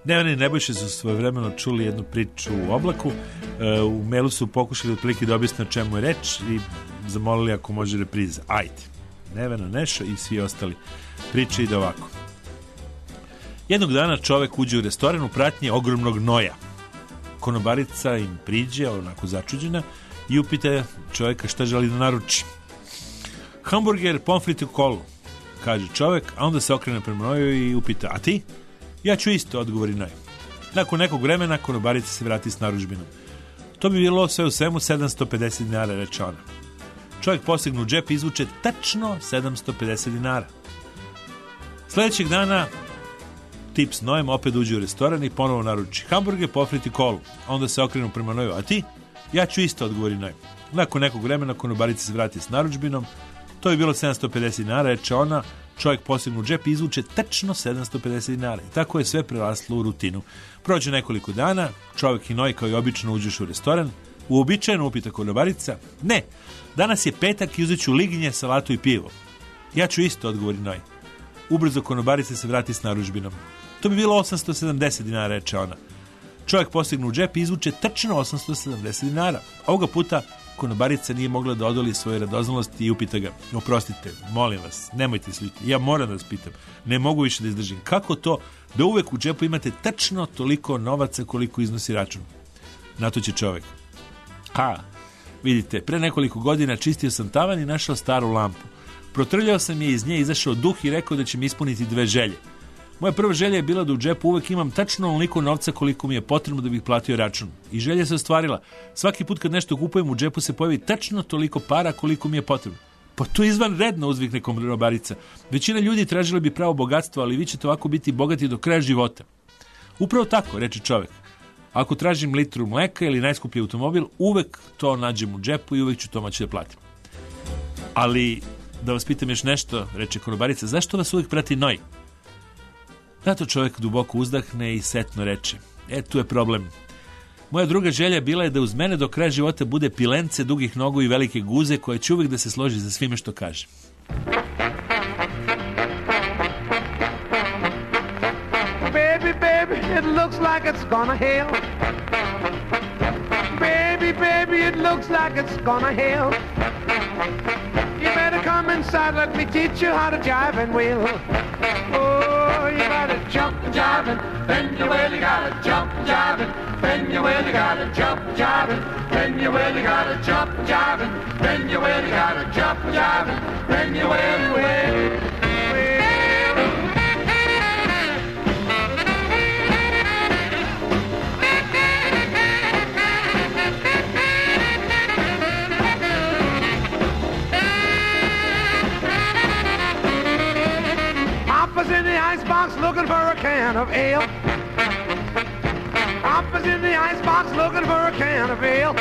Nevena i Nebojša su svojevremeno čuli jednu priču u oblaku. U mailu su pokušali otprilike da objasne o čemu je reč i zamolili ako može repriza. Ajde. Nevena, Nešo i svi ostali. Priča ide ovako. Jednog dana čovek uđe u restoran u pratnji ogromnog noja. Konobarica im priđe, onako začuđena, i upita čoveka šta želi da naruči. Hamburger, pomfrit i kolu, kaže čovek, a onda se okrene prema noju i upita, a ti? Ja ću isto, odgovori noj. Nakon nekog vremena konobarica se vrati s narudžbinom. To bi bilo sve u svemu 750 dinara, reče ona. Čovjek posegne u džep i izvuče tačno 750 dinara. Sljedećeg dana tip s nojem opet uđe u restoran i ponovo naruči hamburger, pomfrit i kolu. Onda se okrenu prema noju, a ti? Ja ću isto, odgovori noj. Nakon nekog vremena konobarica se vrati s narudžbinom. To je bilo 750 dinara, reče ona. Čovjek posegne u džep i izvuče tačno 750 dinara. I tako je sve preraslo u rutinu. Prođe nekoliko dana, čovjek i noj kao i obično uđeš u restoran. Uobičajeno upita konobarica, ne, danas je petak i uzet ću lignje, salatu i pivo. Ja ću isto, odgovori noj. Ubrzo konobarica se vrati s narudžbinom. To bi bilo 870 dinara, reče ona. Čovjek posegne u džep i izvuče tačno 870 dinara. Ovoga puta konobarica nije mogla da odoli svoje radoznalosti i upita ga, oprostite, molim vas, nemojte sliti, ja moram da vas pitam, ne mogu više da izdržim. Kako to da uvek u džepu imate tačno toliko novaca koliko iznosi račun? Na to će čovjek. Vidite, pre nekoliko godina čistio sam tavan i našao staru lampu. Protrljao sam je, iz nje izašao duh i rekao da će mi ispuniti 2 želje. Moja prva želja je bila da u džepu uvek imam tačno onoliko novca koliko mi je potrebno da bih platio račun. I želja se ostvarila. Svaki put kad nešto kupujem u džepu se pojavi tačno toliko para koliko mi je potrebno. Pa to je izvanredno, uzvikne konobarica. Većina ljudi tražila bi pravo bogatstvo, ali vi ćete ovako biti bogati do kraja života. Upravo tako, reče čovjek. Ako tražim litru mleka ili najskuplji automobil, uvek to nađem u džepu i uvek ću to moći da platim. Ali, da vas pitam još nešto, reče konobarica, zašto vas uvek prati noj? Na to čovjek duboko uzdahne i setno reče, tu je problem. Moja druga želja bila je da uz mene do kraja života bude pilence, dugih nogu i velike guze koje će uvijek da se složi za svime što kaže. Baby, baby, it looks like it's gonna hail. Baby, baby, it looks like it's gonna hail. You better come inside, let me teach you how to jive and wheel. Oh, you gotta jump and jive and bend your way, you gotta jump and jive and bend your way, you gotta jump and jive and bend your way, you gotta jump and jive and bend your way, you gotta jump and jive and bend your way. Papa's in the icebox looking for a can of ale. Papa's in the icebox looking for a can of ale.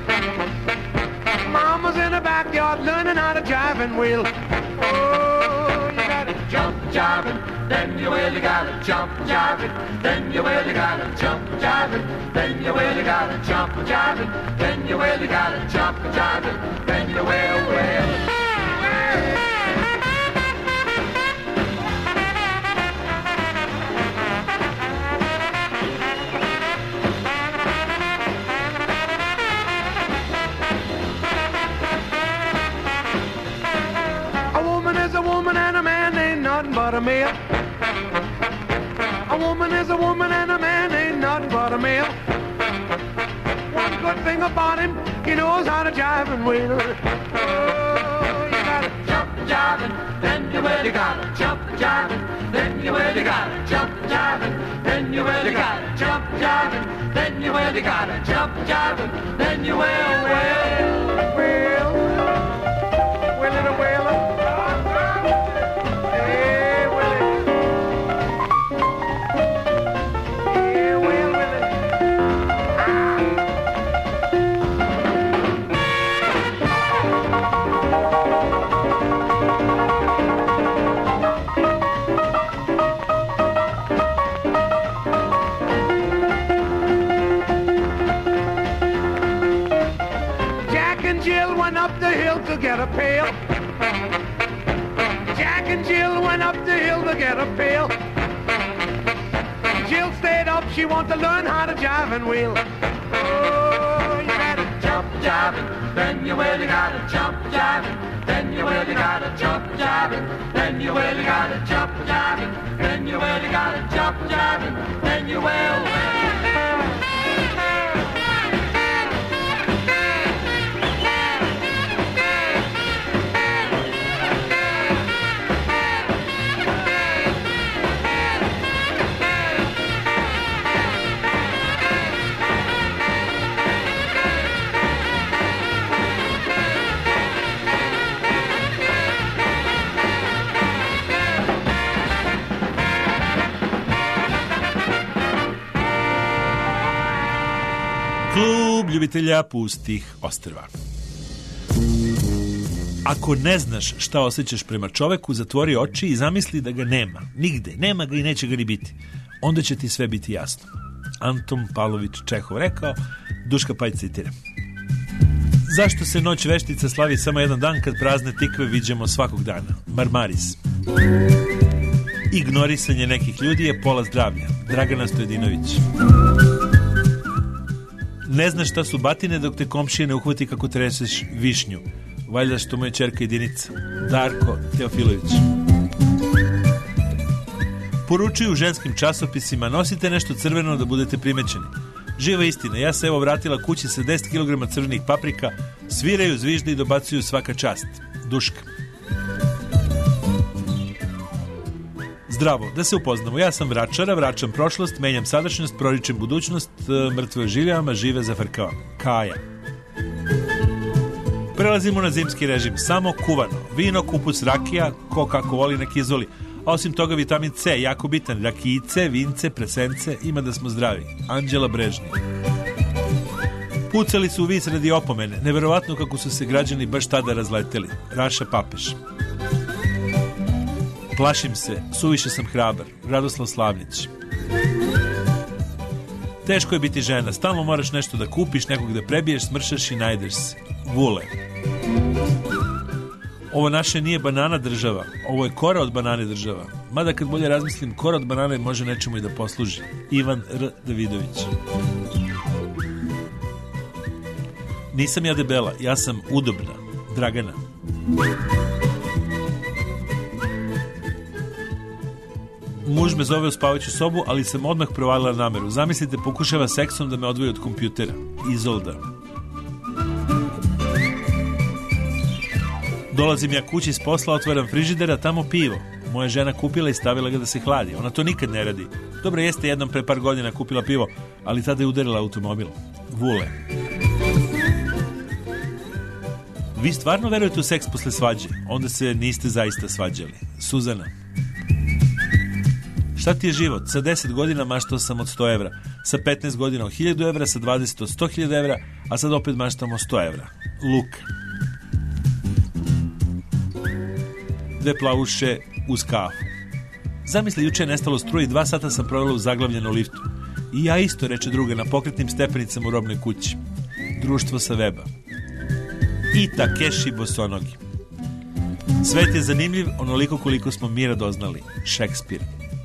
Mama's in the backyard learning how to jive and wheel. Oh, you gotta jump, jive and then you will, you gotta jump, jive and then you will, you gotta jump, jive and then you will, you gotta jump, jive and then you will, you gotta jump, jive and then you will. A woman and a man ain't nothing but a male. A woman is a woman and a man ain't nothing but a male. One good thing about him, he knows how to jive and wheel. Oh, you gotta jump and jive and then you will, you gotta jump and jive and then you will, you gotta jump and jive and then you will, you gotta jump and jive and then you will, you gotta jump and jive and then you will, will it a will? To get a pail. Jack and Jill went up the hill to get a pail. she'll stay up, she want to learn how to jive and wheel. Oh, you gotta jump jiving, then you really gotta jump jiving, then you really gotta jump jiving, then you really gotta jump jiving, then you really gotta jump jiving, then you will. Klub ljubitelja pustih ostrva. Ako ne znaš šta osjećaš prema čoveku, zatvori oči i zamisli da ga nema. Nigde. Nema ga i neće ga ni biti. Onda će ti sve biti jasno. Anton Pavlović Čehov rekao, Duška Pajć citira. Zašto se Noć veštica slavi samo jedan dan kad prazne tikve viđemo svakog dana? Marmaris. Ignorisanje nekih ljudi je pola zdravlja. Dragana Stojedinović. Ne znaš šta su batine dok te komšije ne uhvati kako treseš višnju. Valjda što mu je ćerka jedinica. Darko Teofilović. Poručuju u ženskim časopisima, nosite nešto crveno da budete primećeni. Živa istina, ja se evo vratila kući sa 10 kg crvenih paprika, sviraju, zvižde i dobacuju svaka čast. Duška. Zdravo, da se upoznamo. Ja sam vračara, vraćam prošlost, menjam sadašnjost, proričem budućnost, mrtvo življama, žive zafrkavam. Kaja. Prelazimo na zimski režim. Samo kuvano. Vino, kupus, rakija, ko kako voli nek izvoli. A osim toga vitamin C, jako bitan. Rakijice, vince, presence, ima da smo zdravi. Anđela Brežnik. Pucali su u vis radi opomene. Neverovatno kako su se građani baš tada razleteli. Raša Papeš. Plašim se, suviše sam hrabar. Radoslav Slavnić. Teško je biti žena. Stalno moraš nešto da kupiš, nekog da prebiješ, smršaš i najdeš se. Vule. Ovo naše nije banana država. Ovo je kora od banane država. Mada kad bolje razmislim, kora od banane može nečemu i da posluži. Ivan R. Davidović. Nisam ja debela, ja sam udobna. Dragana. Muž me zove u spavaću sobu, ali sam odmah provalila nameru. Zamislite, pokušava seksom da me odvoji od kompjutera. Izolda. Dolazim ja kući s posla, otvaram frižidera, tamo pivo. Moja žena kupila i stavila ga da se hladi. Ona to nikad ne radi. Dobro, jeste jednom pre par godina kupila pivo, ali tada je udarila automobil. Vule. Vi stvarno verujete u seks posle svađe? Onda se niste zaista svađali. Suzana. Šta ti je život? Sa 10 godina maštao sam od 100 evra, sa 15 godina od 1000 evra, sa 20 od 100.000 evra, a sad opet maštam od 100 evra. Luka. 2 plavuše uz kafu. Zamisli, juče je nestalo struje i 2 sata sam provela u zaglavljenom liftu. I ja isto, reče druga, na pokretnim stepenicama u robnoj kući. Društvo sa weba. I Takeshi Bosonogi. Svet je zanimljiv onoliko koliko smo mira doznali. Šekspir.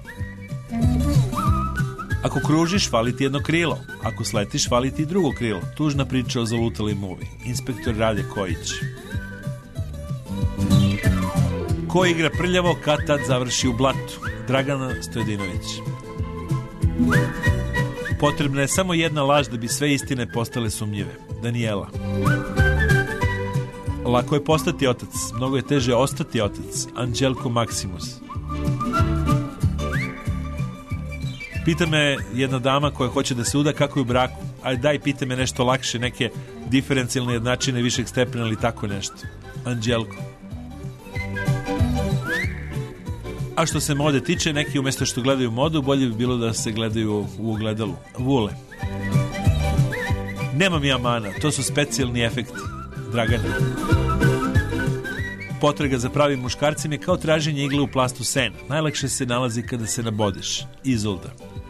Ako kružiš, fali ti jedno krilo. Ako sletiš, fali ti drugo krilo. Tužna priča o zalutali muvi. Inspektor Rade Kojić. Ko igra prljavo, kad tad završi u blatu. Dragana Stojedinović. Potrebna je samo jedna laž da bi sve istine postale sumnjive. Daniela. Lako je postati otac, mnogo je teže ostati otac. Anđelko Maksimus. Pita me jedna dama koja hoće da se uda kako je u braku. Aj daj, pita me nešto lakše, neke diferencijalne jednačine višeg stepena ili tako nešto. Anđelko. A što se mode tiče, neki umjesto što gledaju modu, bolje bi bilo da se gledaju u ogledalu. Vule. Nemam ja mana, to su specijalni efekti. Dragana. Potraga za pravim muškarcem je kao traženje igle u plastu sena. Najlakše se nalazi kada se nabodeš. Izolda.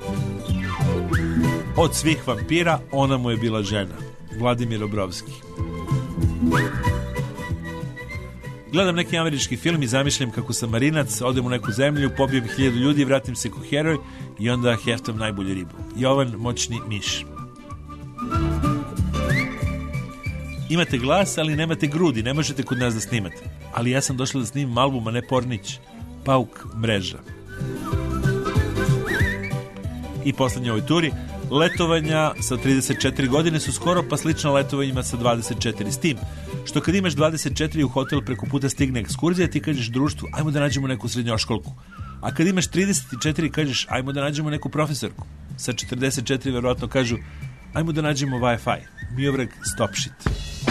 Od svih vampira ona mu je bila žena. Vladimir Obrovski. Gledam neki američki film i zamišljam kako sam marinac, odem u neku zemlju, pobijem 1000 ljudi, vratim se ko heroj i onda heftam najbolju ribu. Jovan, moćni miš. Imate glas, ali nemate grudi, ne možete kod nas da snimate. Ali ja sam došla da snimim album, a ne pornić. Pauk mreža. I poslednje ovoj turi, letovanja sa 34 godine su skoro pa slična letovanjima sa 24. S tim, što kad imaš 24 u hotel preko puta stigne ekskurzija, ti kažeš društvu, ajmo da nađemo neku srednjoškolku. A kad imaš 34, kažeš, ajmo da nađemo neku profesorku. Sa 44 verovatno kažu, ajmo da nađemo Wi-Fi. Miovrag, stop shit.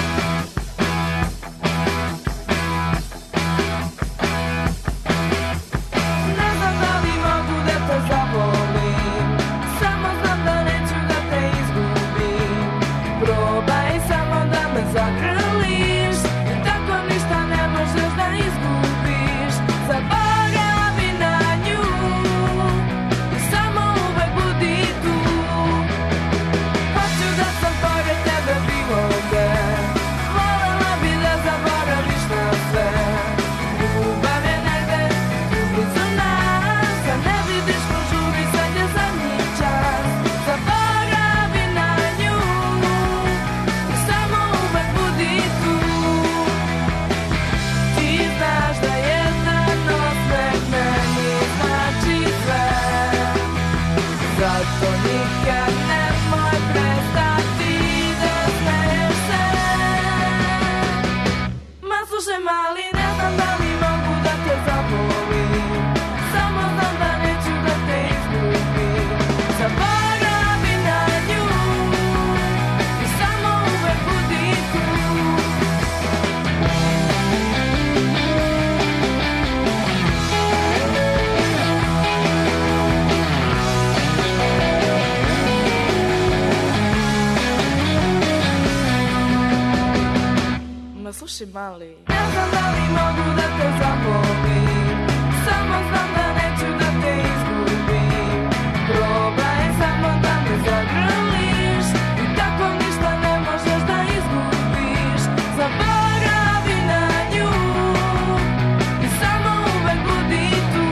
Slušaj mali, ne znam da li mogu da te zabolim, samo znam da neću da te izgubim. Probaj samo da me zagrliš i tako ništa ne možeš da izgubiš. Zaboravi na nju i samo uvek budi tu.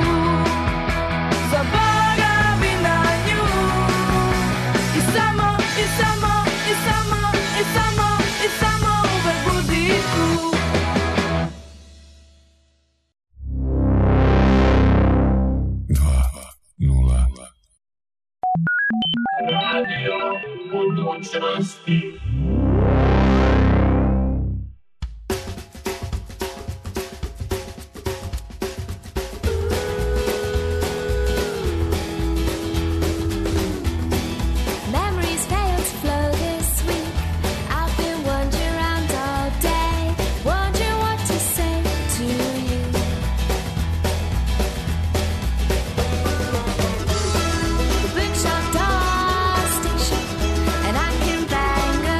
Zaboravi na nju i samo, i samo, i samo, i samo, i samo uvek budi tu. Radio budućnosti. Memories fail to flow this week. I've been wandering around all day, wondering what to say to you. The big shop door station, and I can bang a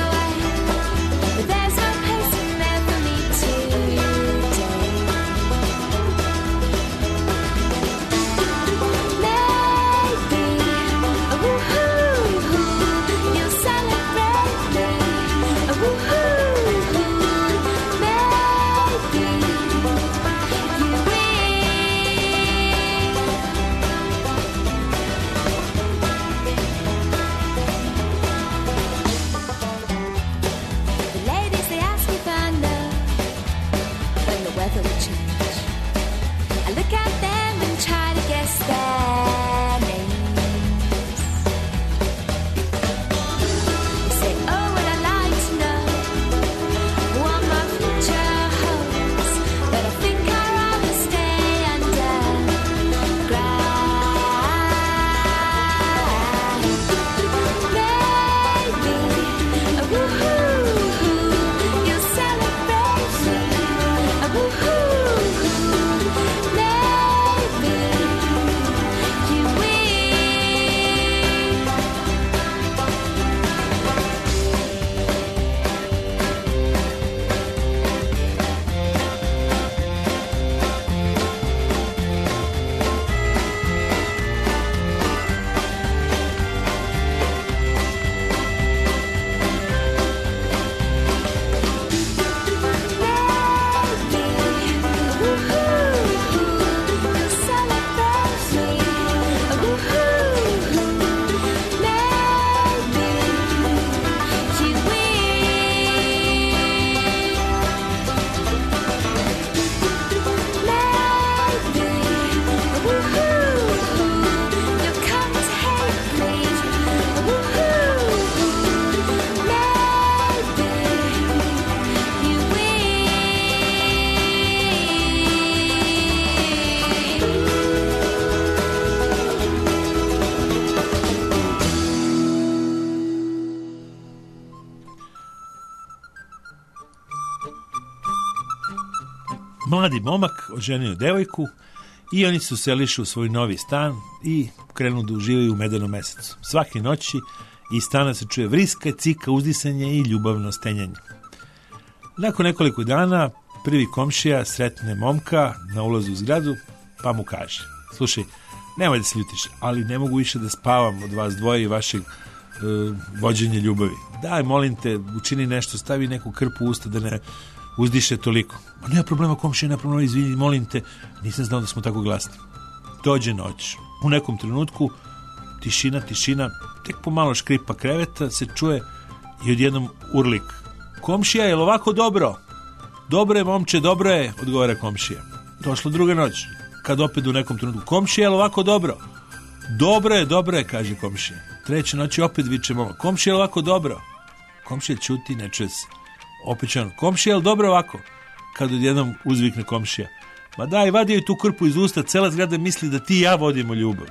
mladi momak oženio devojku i oni su se lišili u svoj novi stan i krenu da uživaju u medenom mesecu. Svake noći iz stana se čuje vriska, cika, uzdisanje i ljubavno stenjanje. Nakon nekoliko dana prvi komšija sretne momka na ulazu u zgradu, pa mu kaže: slušaj, nemoj da se ljutiš, ali ne mogu više da spavam od vas dvoje i vašeg vođenja ljubavi. Daj, molim te, učini nešto, stavi neku krpu u usta da ne uzdiše toliko. Ma nema problema, komšija, nema problema, izvini, molim te, nisam znao da smo tako glasni. Dođe noć. U nekom trenutku tišina, tek pomalo škripa kreveta se čuje i odjednom urlik: komšija, je li ovako dobro? Dobro je, momče, dobro je, odgovara komšija. Došla druga noć, kad opet u nekom trenutku: komšija, je li ovako dobro? Dobro je, kaže komšija. Treće noći opet viče momak: komšija, je li ovako dobro? Komšija ćuti, ne čuje se. Opet će on: komšija, je li dobro ovako? Kad odjednom uzvikne komšija: ma daj, vadi joj tu krpu iz usta, cela zgrada misli da ti i ja vodimo ljubav.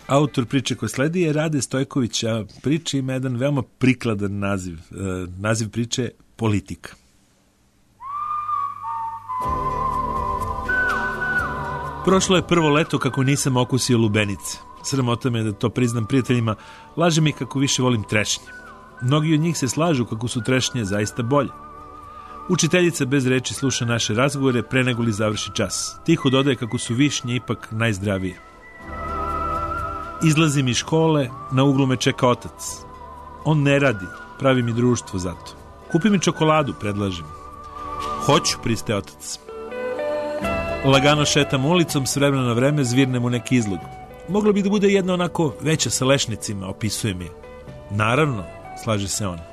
Autor priče koja sledi je Rade Stojković, a priča ima jedan veoma prikladan naziv. Naziv priče je Politika. Prošlo je prvo leto kako nisam okusio lubenice. Sramota me da to priznam prijateljima, laže mi kako više volim trešnje. Mnogi od njih se slažu kako su trešnje zaista bolje. Učiteljica bez reči sluša naše razgovore pre nego li završi čas. Tiho dodaje kako su višnje ipak najzdravije. Izlazim iz škole, na uglu me čeka otac. On ne radi, pravi mi društvo zato. Kupi mi čokoladu, predlažem. Hoću, pristaje otac. Lagano šetam ulicom, s vremena na vreme zvirnem u neki izlog. Moglo bi da bude jedna onako veća sa lešnicima, opisuje mi. Naravno, slaže se on.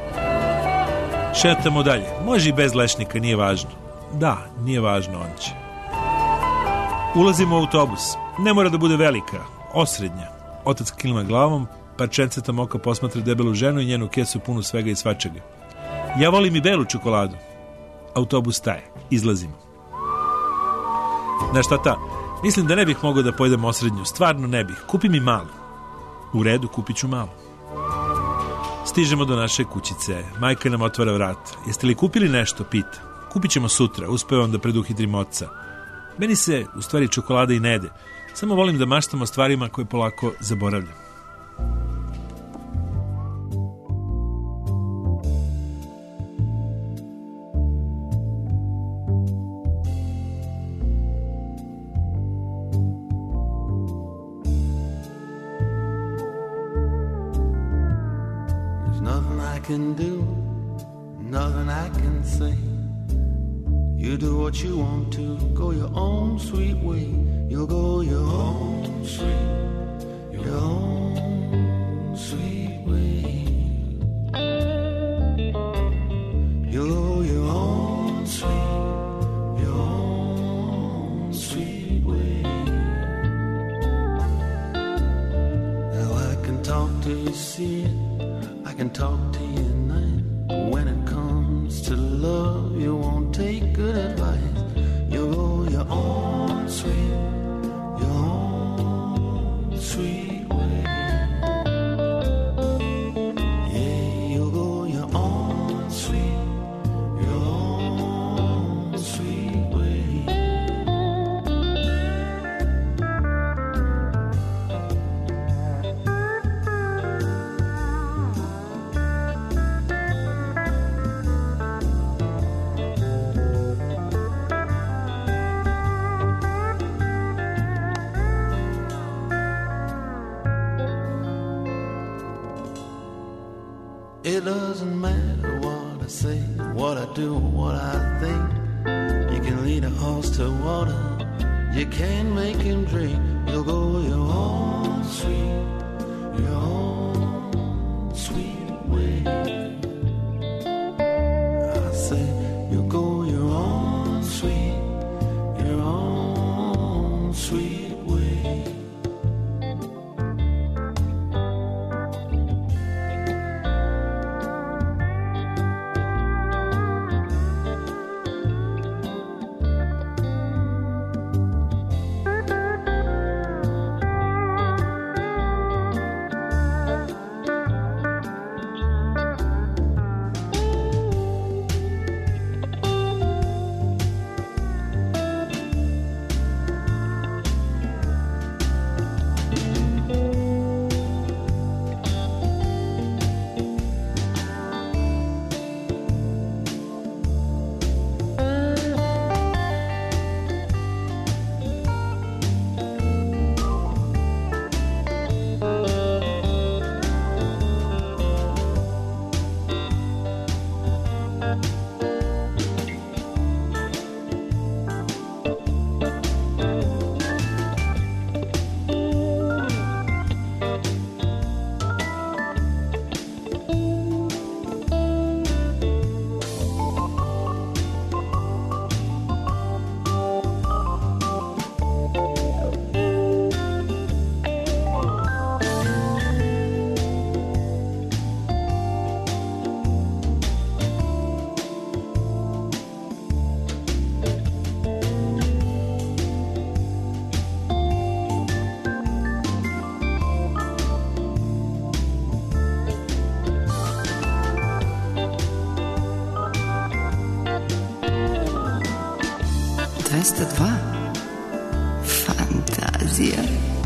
Šetamo dalje. Može i bez lešnika, nije važno. Da, nije važno, on će. Ulazimo u autobus. Ne mora da bude velika, osrednja. Otac klima glavom, parčencetom oka posmatra debelu ženu i njenu kesu punu svega i svačega. Ja volim i belu čokoladu. Autobus staje. Izlazimo. Znaš šta ta? Mislim da ne bih mogao da pojedem osrednju. Stvarno ne bih. Kupi mi malu. U redu, kupit ću malu. Stižemo do naše kućice. Majka nam otvara vrata. Jeste li kupili nešto? Pita. Kupit ćemo sutra. Uspevam da preduhitrim oca. Meni se, u stvari, čokolada i ne jede. Samo volim da maštam o stvarima koje polako zaboravljam. Can do, nothing I can say. You do what you want to, go your own sweet way. You'll go your own sweet way. You'll go your own sweet way. Now I can talk till you see it. I can talk to you at night, but when it comes to love, you won't take good advice. You'll go your own sweet way. Yeah, you'll go your own sweet way. It doesn't matter what I say, what I do, what I think. You can lead a horse to water, you can't make him drink. You'll go your own sweet way. I say you'll go your own sweet way. 202. Fantazija.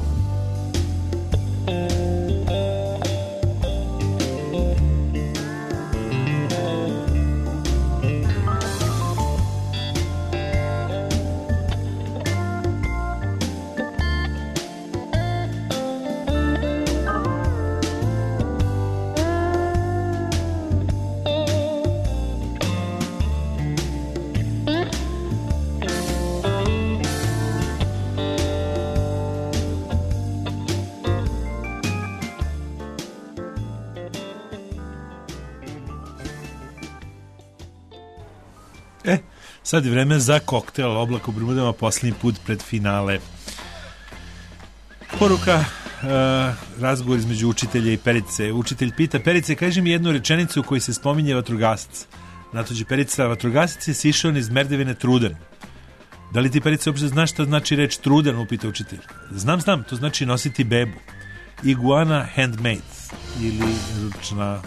Sad je vreme za koktel Oblak u Bermudama, posljednji put pred finale. Poruka, razgovor između učitelja i Perice. Učitelj pita: Perice, kaži mi jednu rečenicu u kojoj se spominje vatrogasac. Natođe Perica: vatrogasac je sišao niz merdevine trudan. Da li ti, Perice, uopšte znaš šta znači reč trudan, upita učitelj. Znam, to znači nositi bebu. Iguana handmade, ili ručna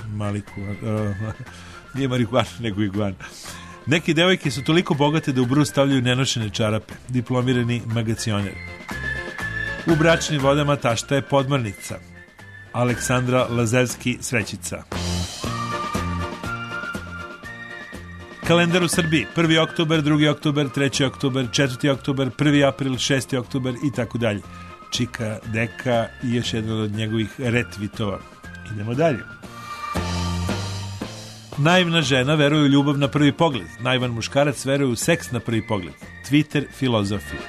nije marihuana, nego iguana. Neki devojke su toliko bogate da u brus stavljaju nenošene čarape. Diplomirani magacioner. U bračnim vodama tašta je podmornica. Aleksandra Lazerski Srećica. Kalendar u Srbiji: 1. oktobar, 2. oktobar, 3. oktobar, 4. oktobar, 1. april, 6. oktobar i tako dalje. Čika Deka i još jedan od njegovih retvitova. Idemo dalje. Naivna žena veruje u ljubav na prvi pogled. Naivan muškarac veruje u seks na prvi pogled. Twitter filozofija.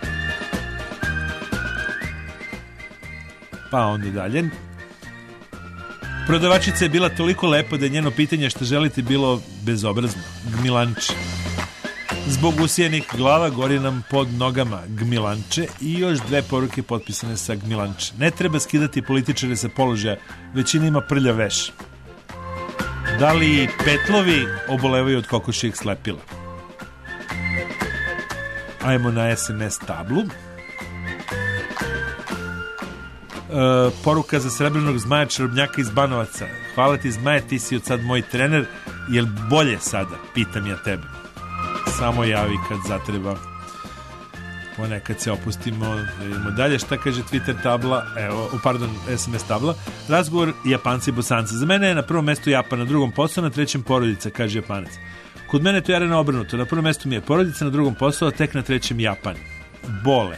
Pa onda dalje. Prodavačica je bila toliko lepa da je njeno pitanje što želite bilo bezobrazno. Gmilanče. Zbog usijenih glava gori nam pod nogama. Gmilanče. I još 2 poruke potpisane sa Gmilanče. Ne treba skidati političare sa položaja. Većina ima prljav veš. Da li petlovi obolevaju od kokošijeg slepila? Ajmo na SMS tablu. Poruka za srebrnog zmaja Čarobnjaka iz Banovaca. Hvala ti, Zmaje, ti si od sad moj trener. Jel bolje sada? Pitam ja tebe. Samo javi kad zatreba. Ponekad se opustimo. Idemo dalje. Šta kaže Twitter tabla? SMS tabla. Razgovor Japanci i Bosanci. Za mene je na prvom mestu Japan, na drugom posao, na trećem porodica, kaže Japanac. Kod mene to je arena obrnuto. Na prvom mestu mi je porodica, na drugom posao, a tek na trećem Japan. Bole.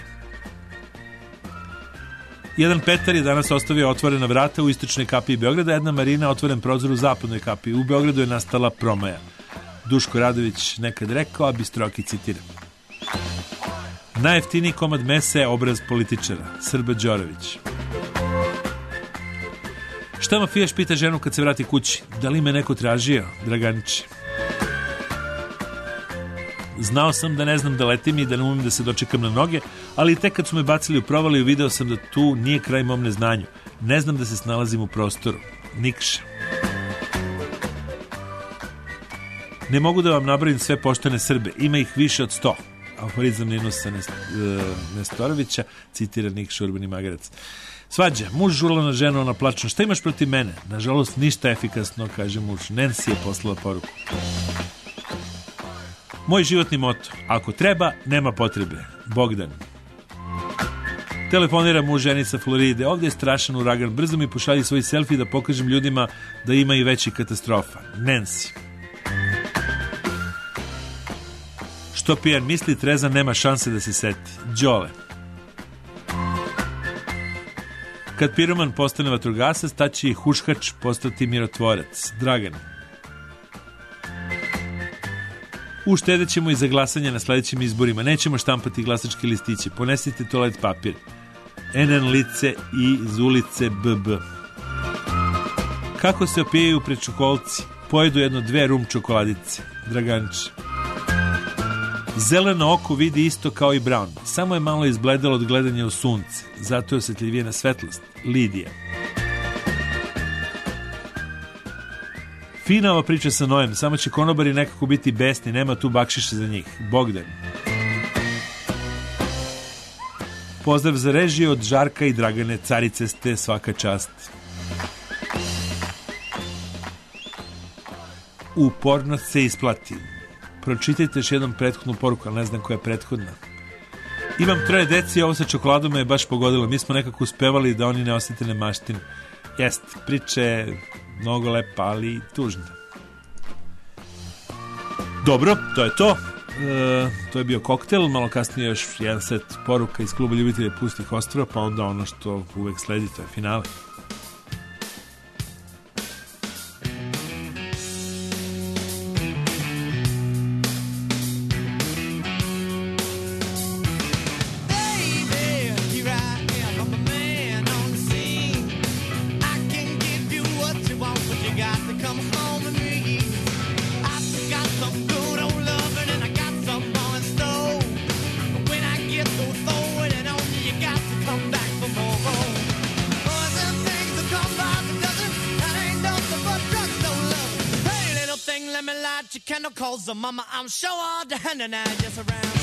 Jedan Petar je danas ostavio otvorena vrata u istočnoj kapiji Beograda, jedna Marina otvoren prozor u zapadnoj kapiji. U Beogradu je nastala promaja. Duško Radović nekad rekao, a Bistroki citiram. Najjeftiniji komad mesa je obraz političara. Srba Đorović. Šta mafijaš pita ženu kad se vrati kući? Da li me neko tražio? Draganić. Znao sam da ne znam da letim i da ne umem da se dočekam na noge, ali tek kad su me bacili u provaliju video sam da tu nije kraj mom neznanju. Ne znam da se snalazim u prostoru. Nikša. Ne mogu da vam nabrojim sve poštene Srbe. Ima ih više od 100. Aforizam Ninosa Nestorovića, citira Nikša Urbani Magarac. Svađa, muž žurla na ženu, ona plačno. Šta imaš protiv mene? Nažalost, ništa efikasno, kaže muž. Nancy je poslala poruku. Moj životni moto: ako treba, nema potrebe. Bogdan. Telefonira muž ženi sa Floride. Ovdje je strašan uragan. Brzo mi pošalji svoj selfie da pokažem ljudima da ima i veći katastrofa. Nancy. Što pijan misli, trezan nema šanse da se seti. Đole. Kad piroman postane vatrogasac, tad će i huškač postati mirotvorac. Dragan. Uštedit ćemo i za glasanje na sljedećim izborima. Nećemo štampati glasačke listiće. Ponesite toalet papir. NN lice i iz ulice BB. Kako se opijaju pred čokolci? Pojedu 1-2 rum čokoladice. Draganč. Zeleno oko vidi isto kao i Brown. Samo je malo izbledalo od gledanja u sunce. Zato je osjetljivije na svetlost. Lidija. Fina ova priča sa Nojem. Samo će konobari nekako biti besni. Nema tu bakšiša za njih. Bogdan. Pozdrav za režiju od Žarka i Dragane. Carice ste, svaka čast. Upornost se isplati. Pročitajte još jednom prethodnu poruku, ali ne znam koja je prethodna. Imam 3 deci i ovo sa čokoladom me je baš pogodilo. Mi smo nekako uspevali da oni ne osjete nemaštinu. Jest, priče mnogo lepa, ali tužna. Dobro, to je to. To je bio koktel, malo kasnije još jedan set poruka iz kluba ljubitelja pustih ostrva, pa onda ono što uvek sledi, to je finale. So mama, I'm sure all the hand and I just around.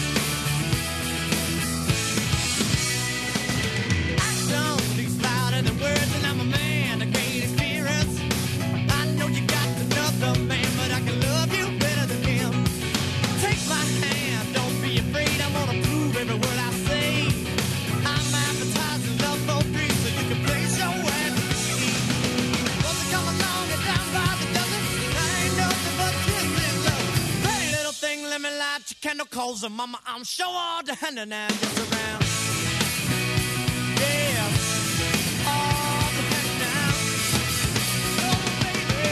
Action speaks louder than words, and I'm a man of great experience. I know you got another man, but I can love you better than him. Take my hand, don't be afraid. I wanna prove every word I say. I'm advertising love for free, so you can place your ad. Won't you come along and down by the dozen? I ain't nothing but kissing love. Let me light your candle coals, and mama, I'm sure all the hand and I just around. Yeah, all the hand now. Oh, baby,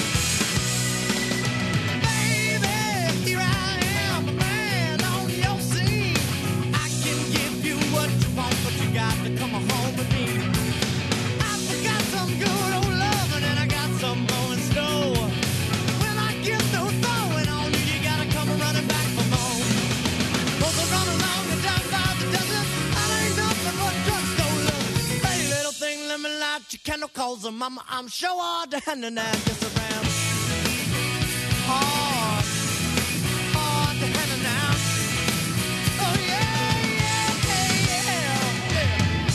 baby, here I am, a man on your scene. I can give you what you want, but you got to come home with me. I got some good old loving, and I got some more in store. When I get through throwing on you, you gotta come running back for more. Cause I run along and down by the dozen. I ain't nothing but drugstore love. Hey, little thing, let me light your candle coals, and mama, I'm sure all the hand and I just around. Hard, hard the hand and I. Oh yeah, yeah, yeah, yeah.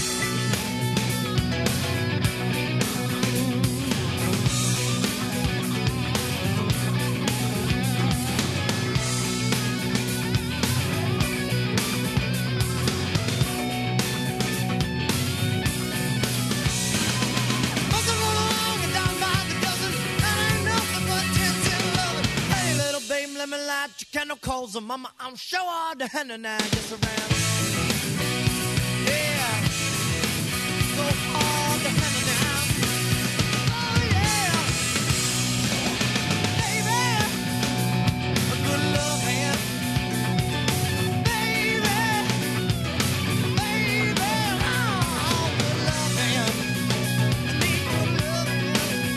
Let me light your candle coals, and mama, I'm sure all the hand and I just around. Yeah, so all the hand and I. Oh yeah, baby, a good love hand. Baby, baby, oh, good love hand. I need good love hand.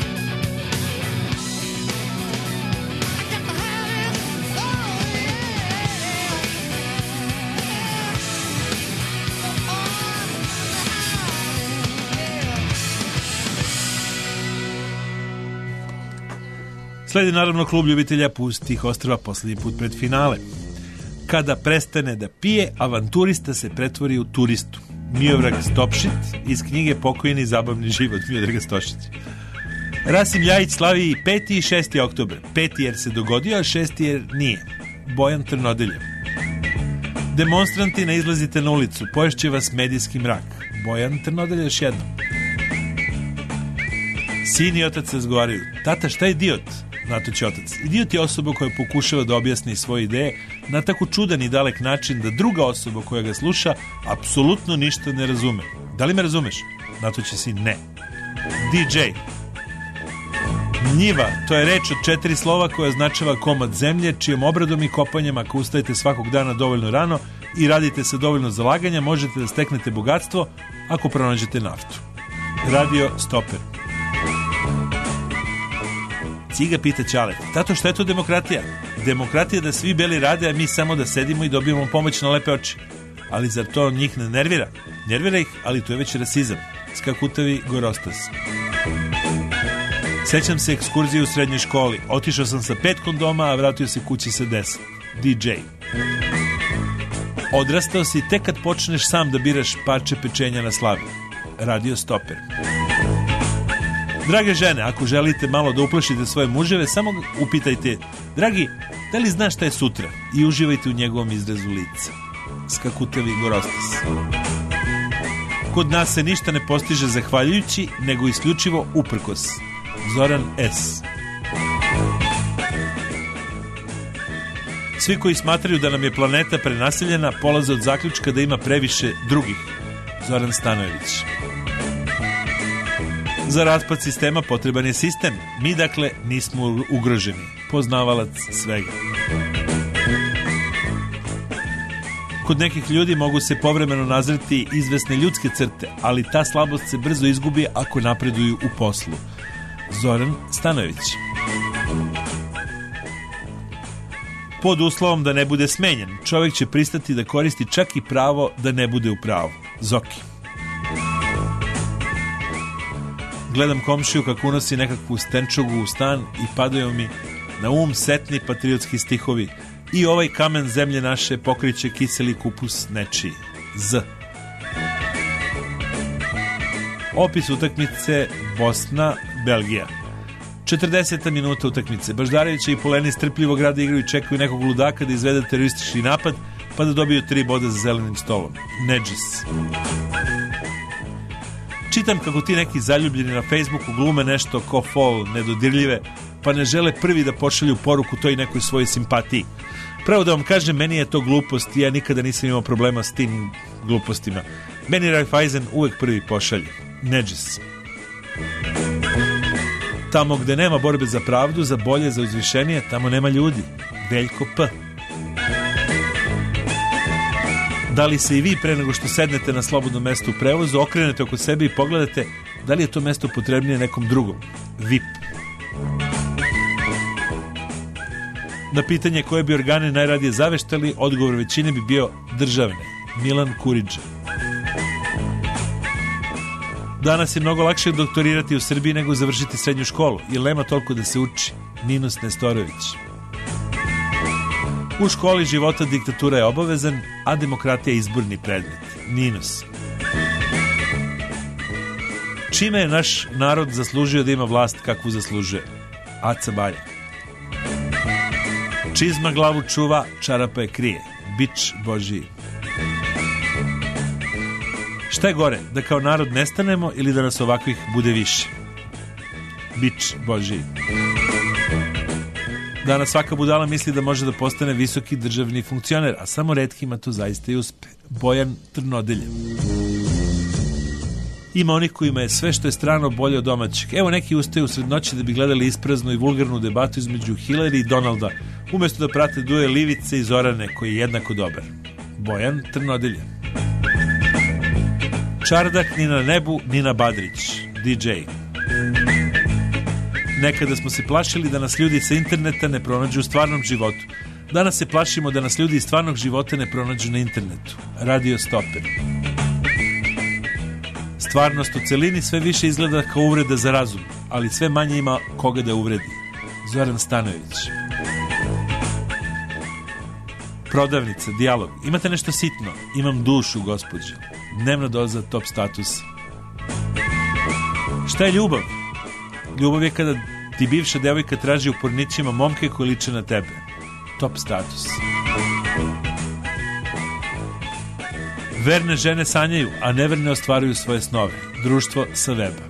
Sledi naravno klub ljubitelja pustih ostrva posljednji put pred finale. Kada prestane da pije, avanturista se pretvori u turistu. Miodrag Stopšit iz knjige Pokojni zabavni život Miodraga Stošića. Rasim Ljajić slavi 5. i 6. oktober. 5. jer se dogodio, a 6. jer nije. Bojan Trnodeljev. Demonstranti, ne izlazite na ulicu, poješće vas medijski mrak. Bojan Trnodeljev još jednom. Sin i otac razgovaraju. Tata, šta je idiot? Natoć otac. Idiot je osoba koja pokušava da objasni svoje ideje na tako čudan i dalek način da druga osoba koja ga sluša apsolutno ništa ne razume. Da li me razumeš? Natoć je sin, ne. DJ. Njiva, to je reč od 4 slova koja označava komad zemlje, čijom obradom i kopanjem, ako ustajete svakog dana dovoljno rano i radite sa dovoljno zalaganja, možete da steknete bogatstvo ako pronađete naftu. Radio Stoper. Ciga pita Ćale, tato, šta je to demokratija? Demokratija je da svi beli rade, a mi samo da sedimo i dobijemo pomoć na lepe oči. Ali zar to njih ne nervira? Nervira ih, ali to je već rasizam. Skakutavi Gorostas. Sećam se ekskurzije u srednjoj školi. Otišao sam sa 5 kondoma, a vratio se kući sa 10. DJ. Odrastao si tek kad počneš sam da biraš parče pečenja na slavi. Radio Stoper. Drage žene, ako želite malo da uplašite svoje muževe, samo upitajte, dragi, da li znaš šta je sutra? I uživajte u njegovom izrazu lica. skakutavi gorostas. Kod nas se ništa ne postiže zahvaljujući, nego isključivo uprkos. Zoran S. Svi koji smatraju da nam je planeta prenaseljena polaze od zaključka da ima previše drugih. Zoran Stanojević. Za raspad sistema potreban je sistem. Mi, dakle, nismo ugroženi. Poznavalac svega. Kod nekih ljudi mogu se povremeno nazreti izvesne ljudske crte, ali ta slabost se brzo izgubi ako napreduju u poslu. Zoran Stanojević. Pod uslovom da ne bude smenjen, čovjek će pristati da koristi čak i pravo da ne bude u pravu. Zoki. Gledam komšiju kako unosi nekakvu stenčogu u stan i padaju mi na um setni patriotski stihovi. I ovaj kamen zemlje naše pokriće kiseli kupus nečiji. Z. Opis utakmice Bosna-Belgija. 40. minuta utakmice. Baždarevića i Poleni strpljivo grade igru i čekaju nekog ludaka da izvede teroristički napad, pa da dobiju 3 boda za zelenim stolom. Nedžis. Čitam kako ti neki zaljubljeni na Facebooku glume nešto ko fol nedodirljive, pa ne žele prvi da pošalju poruku toj nekoj svojoj simpatiji. Pravo da vam kažem, meni je to glupost i ja nikada nisam imao problema s tim glupostima. Meni Raiffeisen uvek prvi pošalje. Nedžis. Tamo gde nema borbe za pravdu, za bolje, za uzvišenije, tamo nema ljudi. Veljko P. Da li se i vi pre nego što sednete na slobodno mesto u prevozu okrenete oko sebe i pogledate da li je to mesto potrebnije nekom drugom? VIP. Na pitanje koje bi organe najradije zaveštali, odgovor većine bi bio državne. Milan Kuriđa. Danas je mnogo lakše doktorirati u Srbiji nego završiti srednju školu, jer nema toliko da se uči. Ninus Nestorović. U školi života diktatura je obavezan, a demokratija je izborni predmet. Ninus. Čime je naš narod zaslužio da ima vlast kakvu zaslužuje? Aca Balja. Čizma glavu čuva, čarapa je krije. Bič Božiji. Šta je gore, da kao narod nestanemo ili da nas ovakvih bude više? Bič Božiji. Danas svaka budala misli da može da postane visoki državni funkcioner, a samo retkima to zaista i uspe. Bojan Trnodelje. Ima onih kojima je sve što je strano bolje od domaćeg. Evo neki ustaju usred noći da bi gledali ispraznu i vulgarnu debatu između Hillary i Donalda, umjesto da prate duel Ivice i Zorane, koji je jednako dobar. Bojan Trnodelje. Čardak ni na nebu, ni na Badrić. DJ. Nekada smo se plašili da nas ljudi sa interneta ne pronađu u stvarnom životu. Danas se plašimo da nas ljudi iz stvarnog života ne pronađu na internetu. Radio Stoper. Stvarnost u celini sve više izgleda kao uvreda za razum, ali sve manje ima koga da uvredi. Zoran Stanojević. Prodavnica, dijalog. Imate nešto sitno? Imam dušu, gospođo. Dnevna doza top status. Šta je ljubav? Ljubav je kada ti bivša devojka traži u pornićima momke koji liče na tebe. Top status. Verne žene sanjaju, a neverne ostvaruju svoje snove. Društvo sa weba.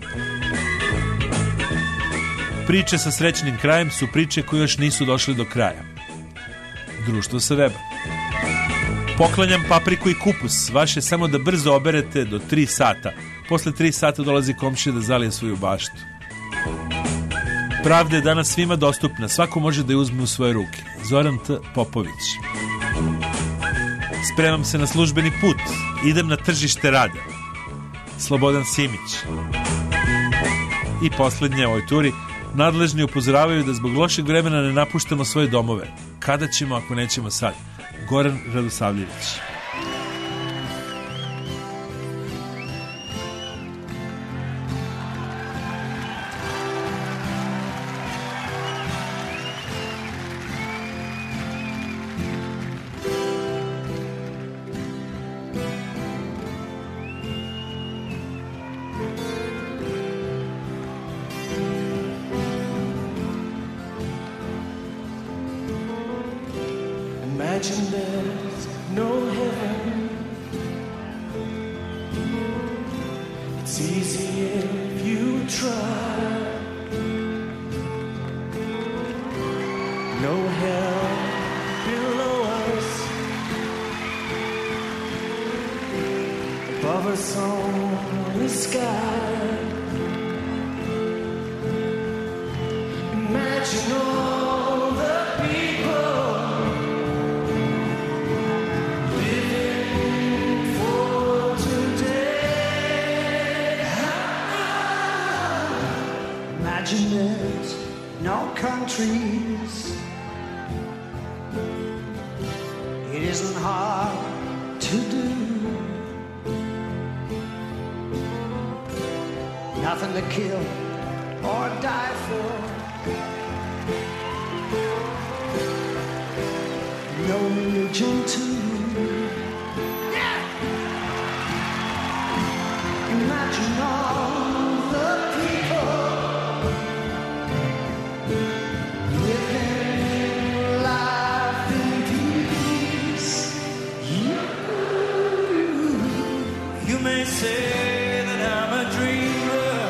Priče sa srećnim krajem su priče koje još nisu došle do kraja. Društvo sa weba. Poklanjam papriku i kupus. Vaše samo da brzo oberete do 3 sata. Posle 3 sata dolazi komšija da zalije svoju baštu. Pravda je danas svima dostupna. Svako može da je uzme u svoje ruke. Zoran T. Popović. Spremam se na službeni put. Idem na tržište rada. Slobodan Simić. I posljednje ovoj turi. Nadležni upozoravaju da zbog lošeg vremena ne napuštamo svoje domove. Kada ćemo ako nećemo sad? Goran Radosavljević. Imagine there's no heaven easy if you try. No hell below us, above us on the sky. Imagine all the people living for today. Imagine there's no countries. It isn't hard to do. Nothing to kill or die for. No religion too. Yeah. Imagine all the people living life in peace. You may say that I'm a dreamer,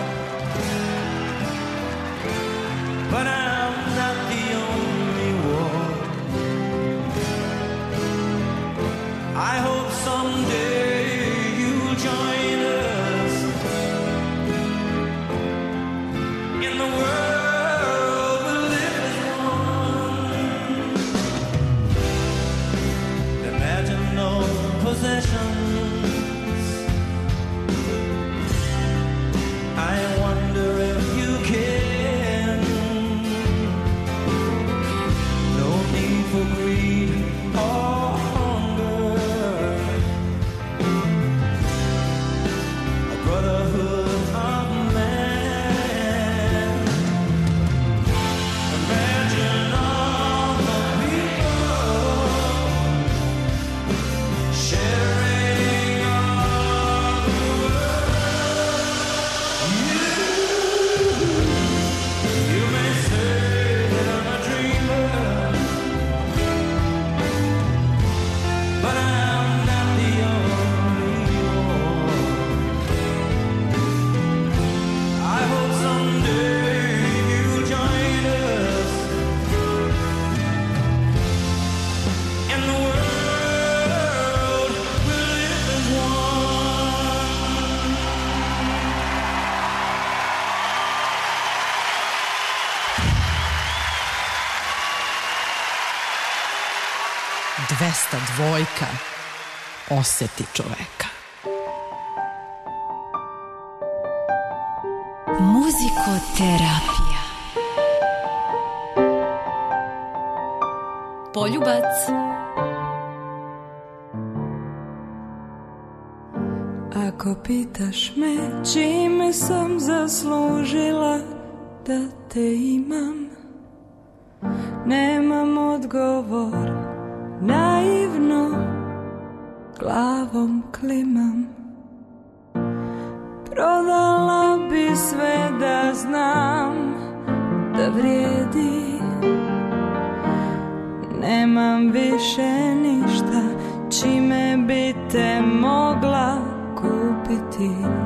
but I'm not the only one. I hope someday you'll join us in the world we live as one. Imagine no possessions. I wonder if you can. No need for greed or hunger. A brotherhood of man. Imagine all the people sharing all the world. You may say that I'm a dreamer, but I'm not the only one. I hope someday you'll join us in the world we live as one. 202. Osjeti čoveka. Muzikoterapija. Poljubac. Ako pitaš me čime sam zaslužila da te imam, nemam odgovor, naivno glavom klimam. Prodala bi sve da znam da vrijedi. Nemam više ništa čime bi te mogla kupiti.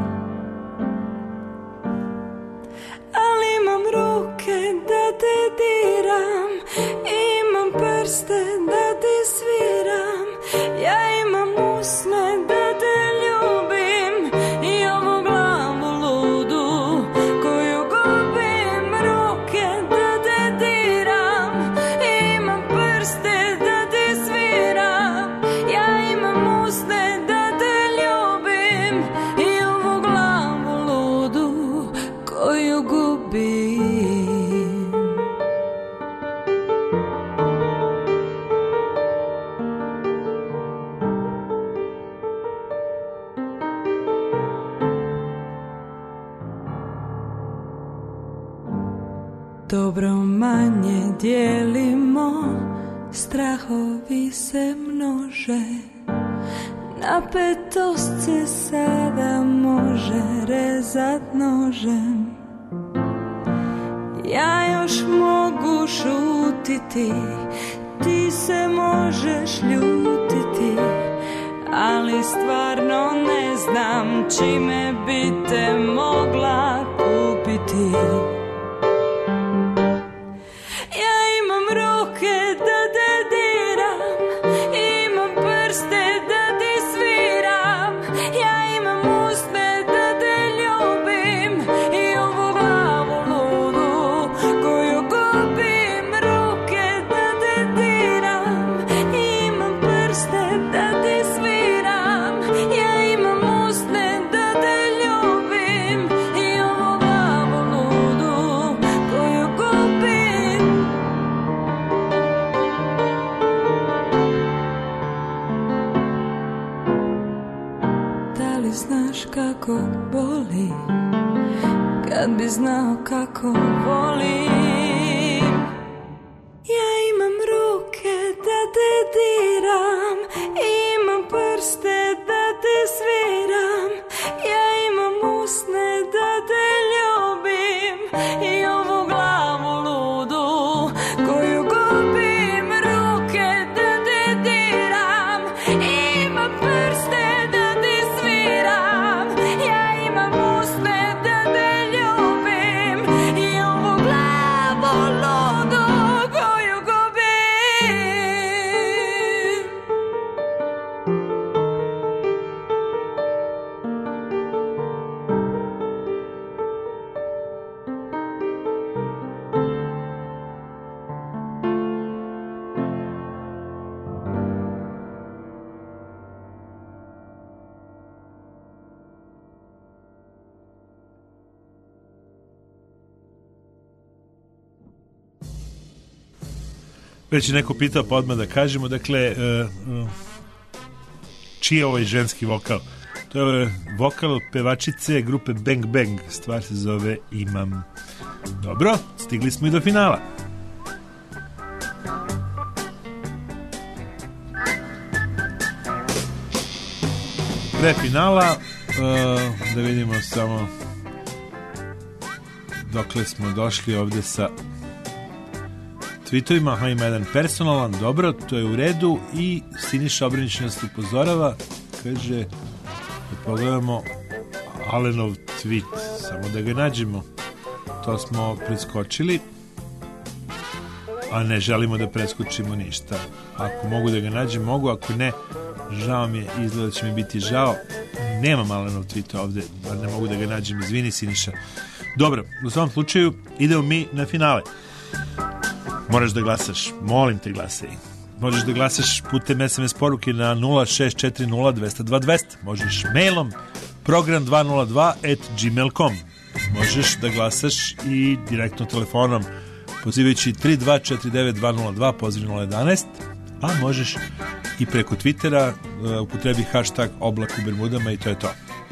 Ali imam ruke da te diram, imam prste da ti sviram. Ja imam usne da te ljubim i ovu glavu ludu koju gubim. Ruke da te diram, imam prste da ti sviram. Ja imam usne da te ljubim i ovu glavu ludu koju gubim. Dobro manje dijelimo, strahovi se množe. Napetost se sada može rezat nožem. Ja još mogu šutiti, ti se možeš ljutiti, ali stvarno ne znam čime bi te mogla kupiti. Ja imam ruke da te diram, imam prste da ti sviram, ja imam usne da te ljubim i ovu glavu ludu koju gubim. Ruke da te diram, imam prste da ti sviram, ja imam usne da te ljubim i ovu glavu ludu koju gubim. Da li znaš kako boli, kad bi znao kako volim? Ja imam ruke da te diram, imam prste da te sviram, ja imam usne da te ljubim i ovu glavu ludu koju gubim. Ruke da te diram, imam prste da ti sviram, ja imam usne da te ljubim i ovu glavu ludu koju gubim. Već je neko pitao, pa odmah da kažemo, dakle, čiji je ovaj ženski vokal? To je vokal pevačice grupe Bang Bang, stvar se zove Imam. Dobro, stigli smo i do finala. Pre finala, da vidimo samo dokle smo došli ovde sa tweetovima. Aha, ima jedan personalan, dobro, to je u redu. I Siniša Obranić nas upozorava, kaže, da pogledamo Alenov tweet, samo da ga nađemo. To smo preskočili, a ne želimo da preskočimo ništa. Ako mogu da ga nađem, mogu, ako ne, žao mi je, izgleda će mi biti žao. Nemam Alenov tweet ovde, ne mogu da ga nađem, izvini Siniša. Dobro, u svom slučaju idemo mi na finale. Moraš da glasaš, molim te glasaj. Možeš da glasaš putem SMS poruke na 0640200202. Možeš mailom program202@gmail.com. Možeš da glasaš i direktno telefonom pozivajući 3249-202 poziv 011, a možeš i preko Twittera, upotrebi hashtag oblak u Bermudama i to je to.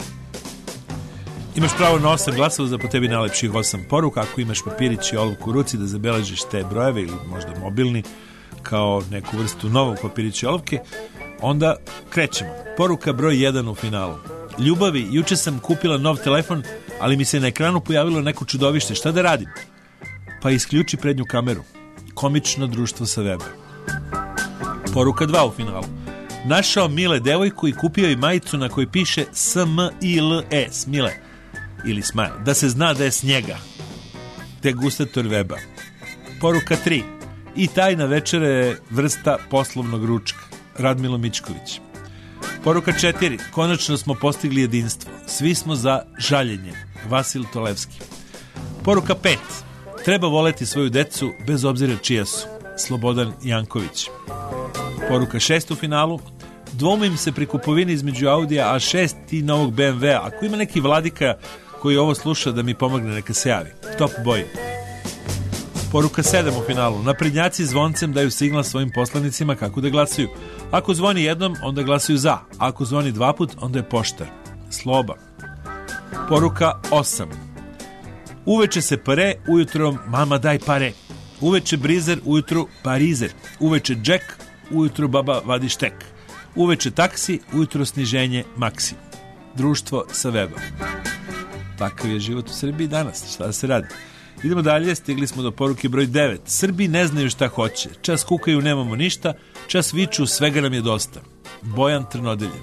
Imaš pravo na 8 glasova za po tebi najlepših 8 poruka. Ako imaš papirić i olovku u ruci da zabeležiš te brojeve ili možda mobilni kao neku vrstu novog papirića i olovke, onda krećemo. Poruka broj 1 u finalu. Ljubavi, juče sam kupila nov telefon, ali mi se na ekranu pojavilo neko čudovište. Šta da radim? Pa isključi prednju kameru. Komično društvo sa weba. Poruka 2 u finalu. Našao Mile devojku i kupio i majicu na kojoj piše S-M-I-L-E, Smile ili Smile, da se zna da je s njega. Degustator weba. Poruka 3. I tajna večera je vrsta poslovnog ručka. Radmilo Mičković. Poruka 4. Konačno smo postigli jedinstvo. Svi smo za žaljenje. Vasil Tolevski. Poruka 5. Treba voleti svoju decu bez obzira čija su. Slobodan Janković. Poruka 6 u finalu. Dvomim se pri kupovini između Audija A6 i novog BMW-a. Ako ima neki vladika koji ovo sluša da mi pomogne, neka se javi. Top boy. Poruka 7 u finalu. Naprednjaci zvoncem daju signal svojim poslanicima kako da glasuju. Ako zvoni jednom, onda glasuju za. Ako zvoni 2 put, onda je poštar. Sloba. Poruka 8. Uveče se pare, ujutro mama daj pare. Uveče brizer, ujutru parizer. Uveče džek, ujutru baba vadi štek. Uveče taksi, ujutro sniženje maksi. Društvo sa weba. Takav je život u Srbiji danas, šta da se radi. Idemo dalje, stigli smo do poruke broj 9. Srbi ne znaju šta hoće. Čas kukaju, nemamo ništa. Čas viču, svega nam je dosta. Bojan Trnodelje.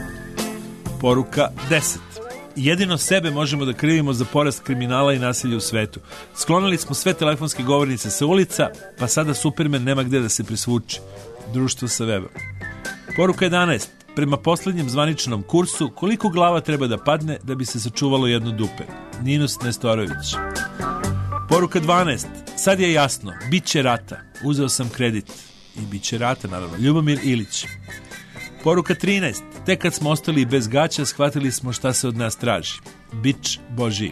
Poruka 10. Jedino sebe možemo da krivimo za porast kriminala i nasilja u svetu. Sklonili smo sve telefonske govornice sa ulica, pa sada Superman nema gde da se presvuče. Društvo sa weba. Poruka 11. Prema poslednjem zvaničnom kursu, koliko glava treba da padne da bi se sačuvalo jedno dupe? Ninus Nestorović. Poruka 12. Sad je jasno, bit će rata. Uzeo sam kredit. I bit će rata, naravno. Ljubomir Ilić. Poruka 13. Tek kad smo ostali bez gaća, shvatili smo šta se od nas traži. Bić Božji.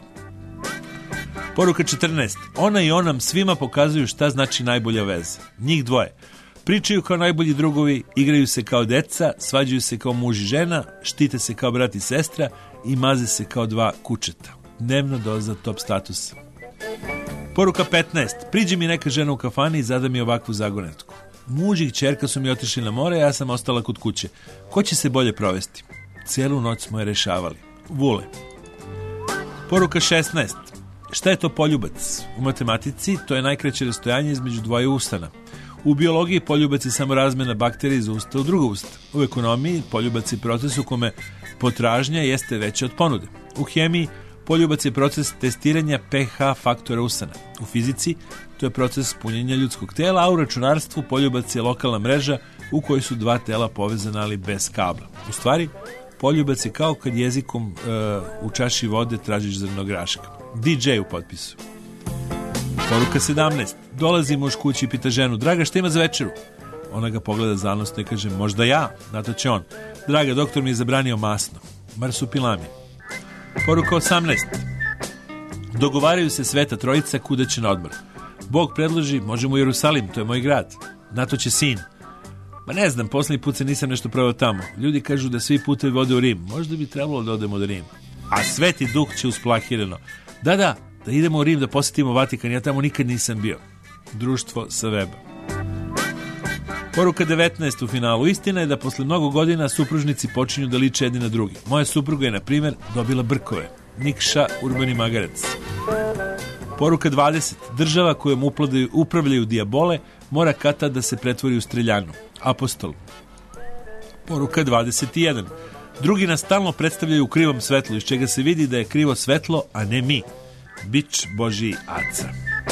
Poruka 14. Ona i on nam svima pokazuju šta znači najbolja veza. Njih dvoje. Pričaju kao najbolji drugovi, igraju se kao deca, svađaju se kao muž i žena, štite se kao brat i sestra i maze se kao dva kučeta. Dnevna doza top statusa. Poruka 15. Priđe mi neka žena u kafani i zada mi ovakvu zagonetku. Muž i kćerka su mi otišli na more, ja sam ostala kod kuće. Ko će se bolje provesti? Cijelu noć smo je rešavali. Vule. Poruka 16. Šta je to poljubac? U matematici to je najkraće rastojanje između dvoje ustana. U biologiji poljubac je samo razmena bakterija iz usta u drugo usta. U ekonomiji poljubac je proces u kome potražnja jeste veća od ponude. U hemiji poljubac je proces testiranja pH faktora usana. U fizici to je proces punjenja ljudskog tela, a u računarstvu poljubac je lokalna mreža u kojoj su dva tela povezana ali bez kabla. U stvari, poljubac je kao kad jezikom u čaši vode tražiš zrno graška. DJ u potpisu. Poruka 17. Dolazi muž kući i pita ženu, draga, šta ima za večeru? Ona ga pogleda zanosno i kaže, možda ja? Na to će on, draga, doktor mi je zabranio masno. Marsupilami. Poruka 18. Dogovaraju se sveta trojica kuda će na odmor. Bog predloži, možemo u Jerusalim, to je moj grad. Na to će sin. Ma ne znam, posljednji put se nisam nešto pravio tamo. Ljudi kažu da svi putevi vode u Rim. Možda bi trebalo da odemo do Rima. A Sveti Duh će usplahireno. Da idemo u Rim, da posjetimo Vatikan. Ja tamo nikad nisam bio. Društvo sa weba. Poruka 19 u finalu. Istina je da posle mnogo godina supružnici počinju da liče jedni na drugi. Moja supruga je, na primjer, dobila brkove. Nikša Urbani Magarac. Poruka 20. Država kojom upravljaju dijabole mora kad da se pretvori u streljanu. Apostol. Poruka 21. Drugi nas stalno predstavljaju u krivom svetlu, iz čega se vidi da je krivo svetlo, a ne mi. Bić Božji Aca.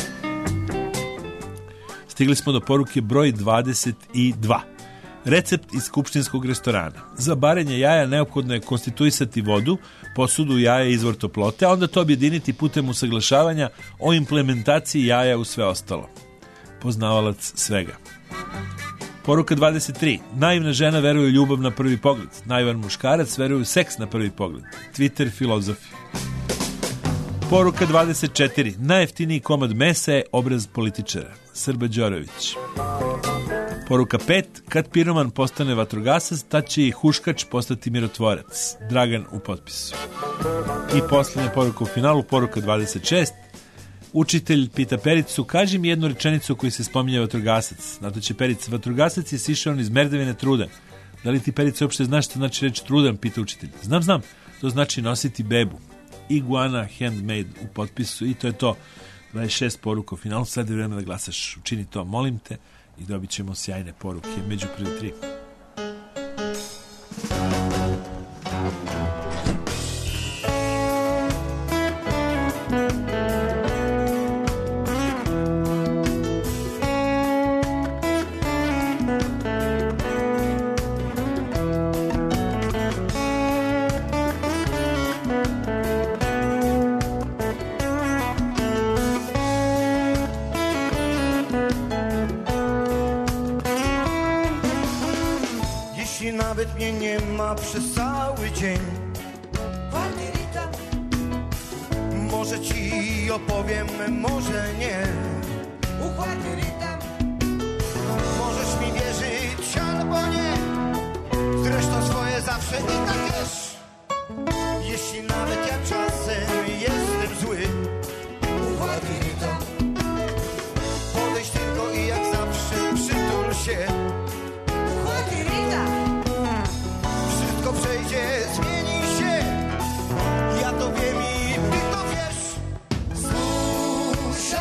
Stigli smo do poruke broj 22. Recept iz skupštinskog restorana. Za barenje jaja neophodno je konstituisati vodu, posudu jaja i izvor toplote, a onda to objediniti putem usaglašavanja o implementaciji jaja u sve ostalo. Poznavalac svega. Poruka 23. Naivna žena veruje u ljubav na prvi pogled. Naivan muškarac veruje u seks na prvi pogled. Twitter filozofi. Poruka 24. Najjeftiniji komad mesa je obraz političara. Srba Đorović. Poruka 5. Kad piroman postane vatrogasac, tad će i huškač postati mirotvorac. Dragan u potpisu. I posljednja poruka u finalu, poruka 26. Učitelj pita Pericu, kaži mi jednu rečenicu koju se spominje vatrogasac. Na to će Perica, vatrogasac je sišao iz Merdevine trudan. Da li ti, Perica, uopšte znaš što znači reč trudan, pita učitelj. Znam, to znači nositi bebu. Iguana handmade u potpisu i to je to. 26 poruka u finalu, sad je vreme da glasaš. Učini to, molim te, i dobit ćemo sjajne poruke među prvi 3. Nawet mnie nie ma przez cały dzień. Może ci opowiem, może nie. Możesz mi wierzyć albo nie. Zresztą swoje zawsze i tak wiesz. Jeśli nawet ja czasem jestem zły, podejdź tylko i jak zawsze przytul się. Wszystko przejdzie, zmieni się. Ja to wiem i ty to wiesz. Słuchaj.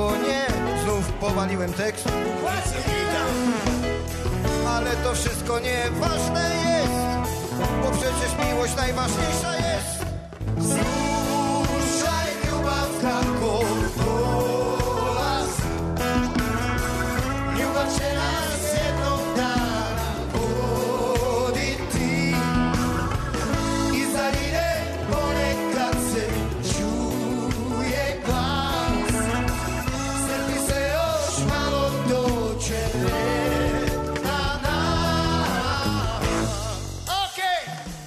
po nie, znów powaliłem tekst. Ale to wszystko nieważne jest, bo przecież miłość najważniejsza jest. Słuchaj, Ljubawka, kolas. Ljubav će nas jednog dana voditi i zar ide ponekad se čuje glas. Sredi se još malo doće na nas. Okej!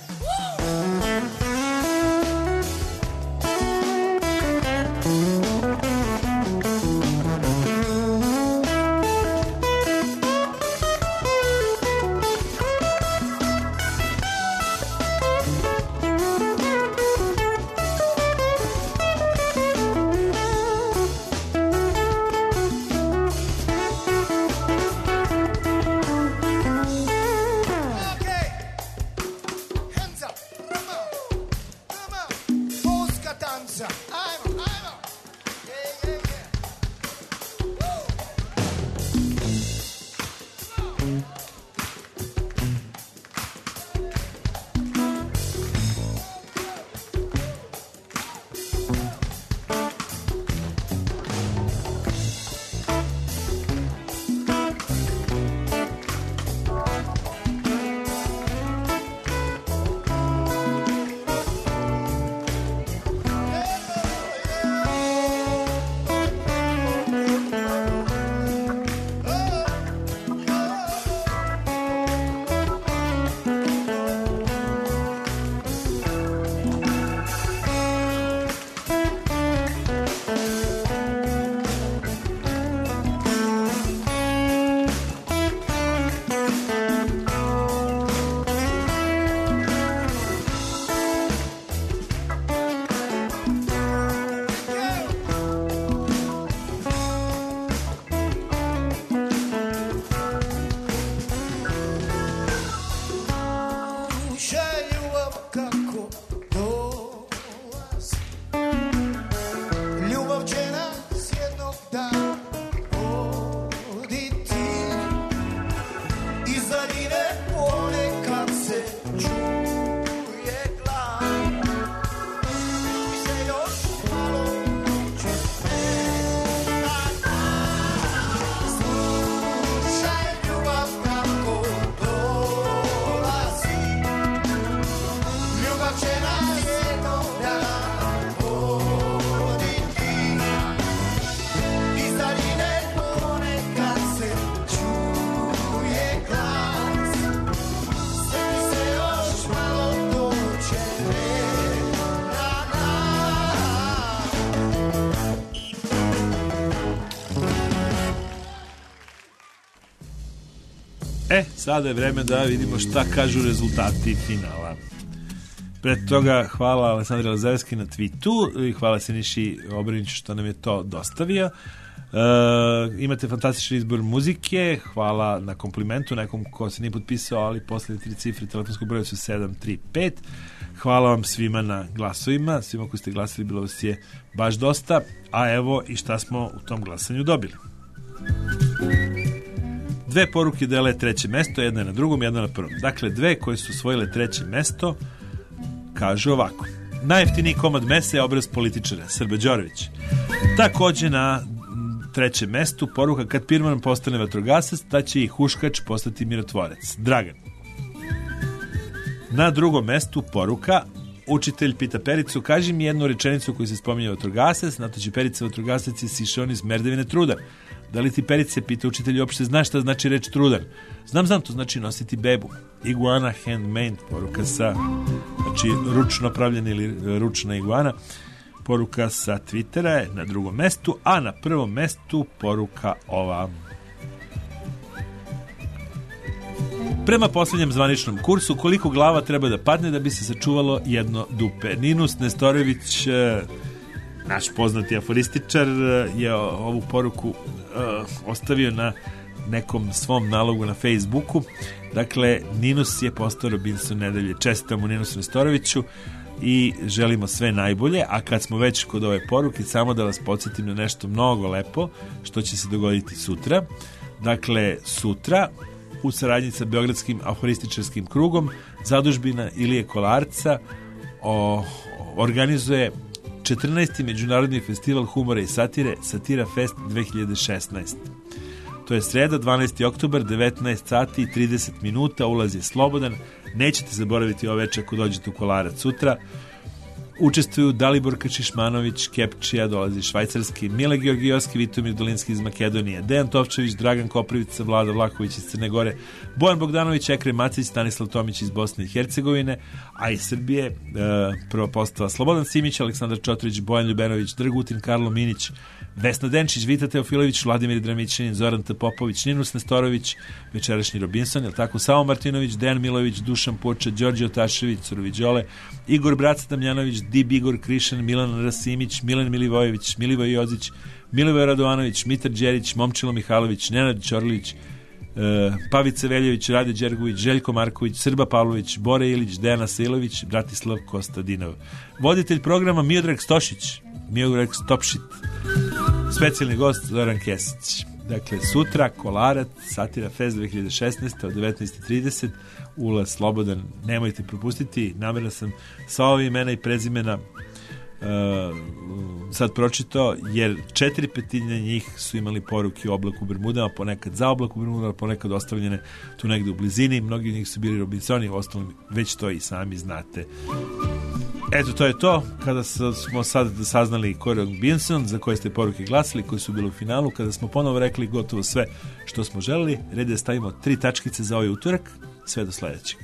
Sada je vreme da vidimo šta kažu rezultati finala. Pred toga hvala Aleksandri Lazarevski na tweetu i hvala Siniši Obriniću što nam je to dostavio. Imate fantastičan izbor muzike, hvala na komplimentu nekom ko se nije potpisao, ali posle 3 cifre telefonskog broja su 735. Hvala vam svima na glasovima, svima koji ste glasili, bilo vas je baš dosta, a evo i šta smo u tom glasanju dobili. 2 poruke dele 3. mesto, jedna je na drugom, jedna na prvom. Dakle, 2 koje su osvojile 3. mesto kažu ovako: najjeftiniji komad mesa je obraz političara, Srbe Đorović. Takođe na 3. mestu poruka: kad pirman postane vatrogasac, da će i huškač postati mirotvorac, Dragan. Na 2. mestu poruka: učitelj pita Pericu, kaži mi jednu rečenicu koju se spominje vatrogasac, na to će Perica: vatrogasac je sišao iz Merdevine Trudan. Da li ti Perice, pita učitelj, uopšte znaš šta znači reč trudan? Znam, to znači nositi bebu. Iguana handmade, poruka sa, znači ručno pravljena ili ručna iguana. Poruka sa Twittera je na 2. mestu, a na 1. mestu poruka ova: prema posljednjem zvaničnom kursu, koliko glava treba da padne da bi se sačuvalo jedno dupe? Ninus Nestorović, naš poznati aforističar, je ovu poruku ostavio na nekom svom nalogu na Facebooku. Dakle, Ninus je postao Robinson nedelje. Čestitam mu Ninusu Nestoroviću. i želimo sve najbolje. A kad smo već kod ove poruke, samo da vas podsjetim na nešto mnogo lepo što će se dogoditi sutra. Dakle, sutra u saradnji sa Beogradskim aforističarskim krugom Zadužbina Ilije Kolarca organizuje 14. Međunarodni festival humora i satire Satira Fest 2016. To je sreda, 12. oktobar, 19 sati i 30 minuta, ulaz je slobodan. Nećete zaboraviti ove večer ako dođete u Kolarac sutra. Učestvuju Dalibor Kačišmanović, Kepčija, dolazi švajcarski, Mile Georgijovski, Vitomir Dolinski iz Makedonije, Dejan Tovčević, Dragan Koprivica, Vlada Vlaković iz Crne Gore, Bojan Bogdanović, Ekrem Macić, Stanislav Tomić iz Bosne i Hercegovine, a iz Srbije prva postava Slobodan Simić, Aleksandar Čotrić, Bojan Ljubenović, Drgutin, Karlo Minić, Vesna Denčić, Vita Teofilović, Vladimir Dramićanin, Zoran T. Popović, Ninus Nestorović, večerašnji Robinson, je li tako, Samo Martinović, Dejan Milović, Dušan Poča, Đorđe Otašević, Surovi Đole, Igor Brac Damjanović, Dib Igor Krišan, Milan Rasimić, Milan Milivojević, Milivoj Jozić, Milivoj Radovanović, Mitar Đerić, Momčilo Mihajlović, Nenad Ćorlić, Pavica Veljović, Rade Đergović, Željko Marković, Srba Pavlović, Bore Ilić, Dejana Silović, Bratislav Kostadinov. Voditelj programa Miodrag Stošić, Miodrag Stopšit, specijalni gost Zoran Kesić. Dakle, sutra Kolarac, Satira Fest 2016. od 19.30, ulaz slobodan, nemojte propustiti. Namerno sam sva ova imena i prezimena sad pročitao, jer 4/5 njih su imali poruke o oblaku u Bermudama, ponekad za oblak u Bermudama, ponekad ostavljene tu negde u blizini. Mnogi od njih su bili Robinsoni, ostali već to i sami znate. Eto, to je to. Kada smo sad saznali ko je Robinson, za koje ste poruke glasili, koji su bili u finalu, kada smo ponovo rekli gotovo sve što smo želeli, red je da stavimo 3 tačkice za ovaj utorak, sve do sledećeg.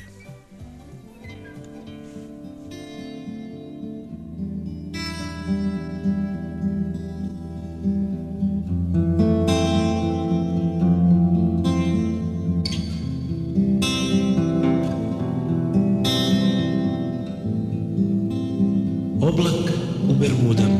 Oblak u Bermudama.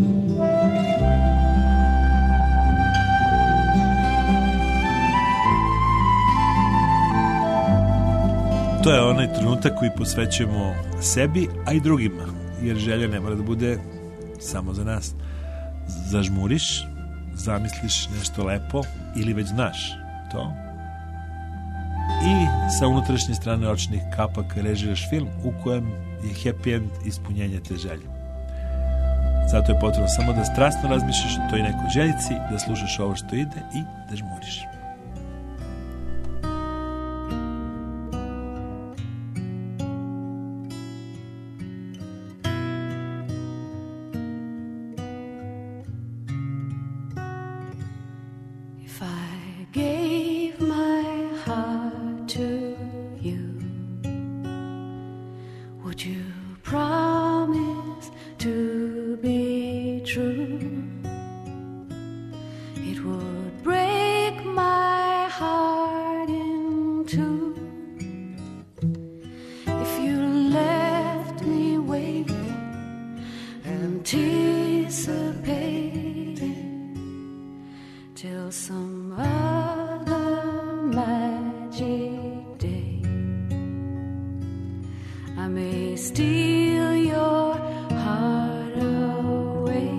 To je onaj trenutak koji posvećujemo sebi, a i drugima, jer želja ne mora da bude samo za nas. Zažmuriš, zamisliš nešto lepo ili već znaš to i sa unutrašnje strane očnih kapaka režiraš film u kojem je happy end ispunjenje te želje. Zato je potrebno samo da strasno razmišljaš o toj nekoj željici, da slušaš ovo što ide i da žmuriš. If I gave my heart to you, would you promise to be true? It would break my heart in two if you left me waiting, anticipating till some other magic day. I may steal your heart away,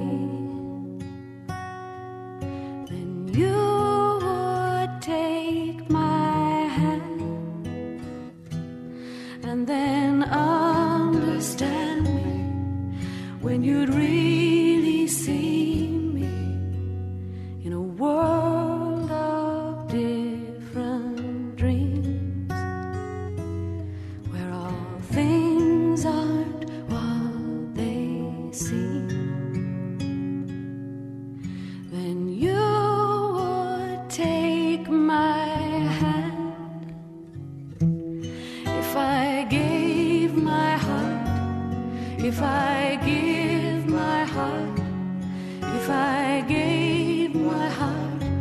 then you would take my hand and then understand me when you'd really see me in a world of different dreams, where all things aren't what they seem. Then you would take my hand. If I gave my heart, if I give my heart, if I gave my heart,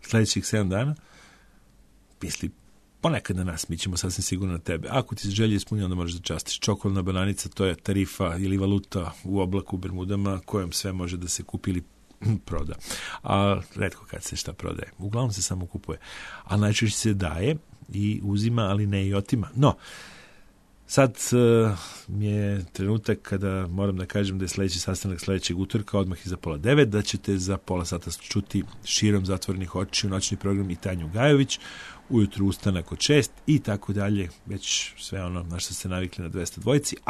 sledećih 7 dana, misli, ponekad na nas, mi ćemo sasvim sigurno na tebe. Ako ti se želje ispunio, onda možeš da častiš. Čokoladna bananica, to je tarifa ili valuta u oblaku u Bermudama, kojom sve može da se kupi ili proda. A retko kad se šta prodaje. Uglavnom se samo kupuje. A najčešće se daje i uzima, ali ne i otima. No, sad mi je trenutak kada moram da kažem da je sledeći sastanak sledećeg utorka, odmah iza 8:30, da ćete za pola sata čuti širom zatvorenih očiju noćni program i Tanju Gajović, ujutru ustanak od 6 i tako dalje, već sve ono na što ste navikli na 202. A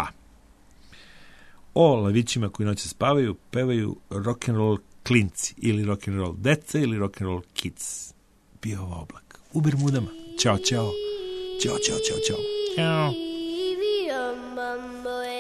o lavićima koji noće spavaju, pevaju rock'n'roll klinci ili rock'n'roll deca ili rock'n'roll kids. Bio ovo Oblak u Bermudama. Ćao, ćao. Ćao, ćao, ćao, ćao. Ćao.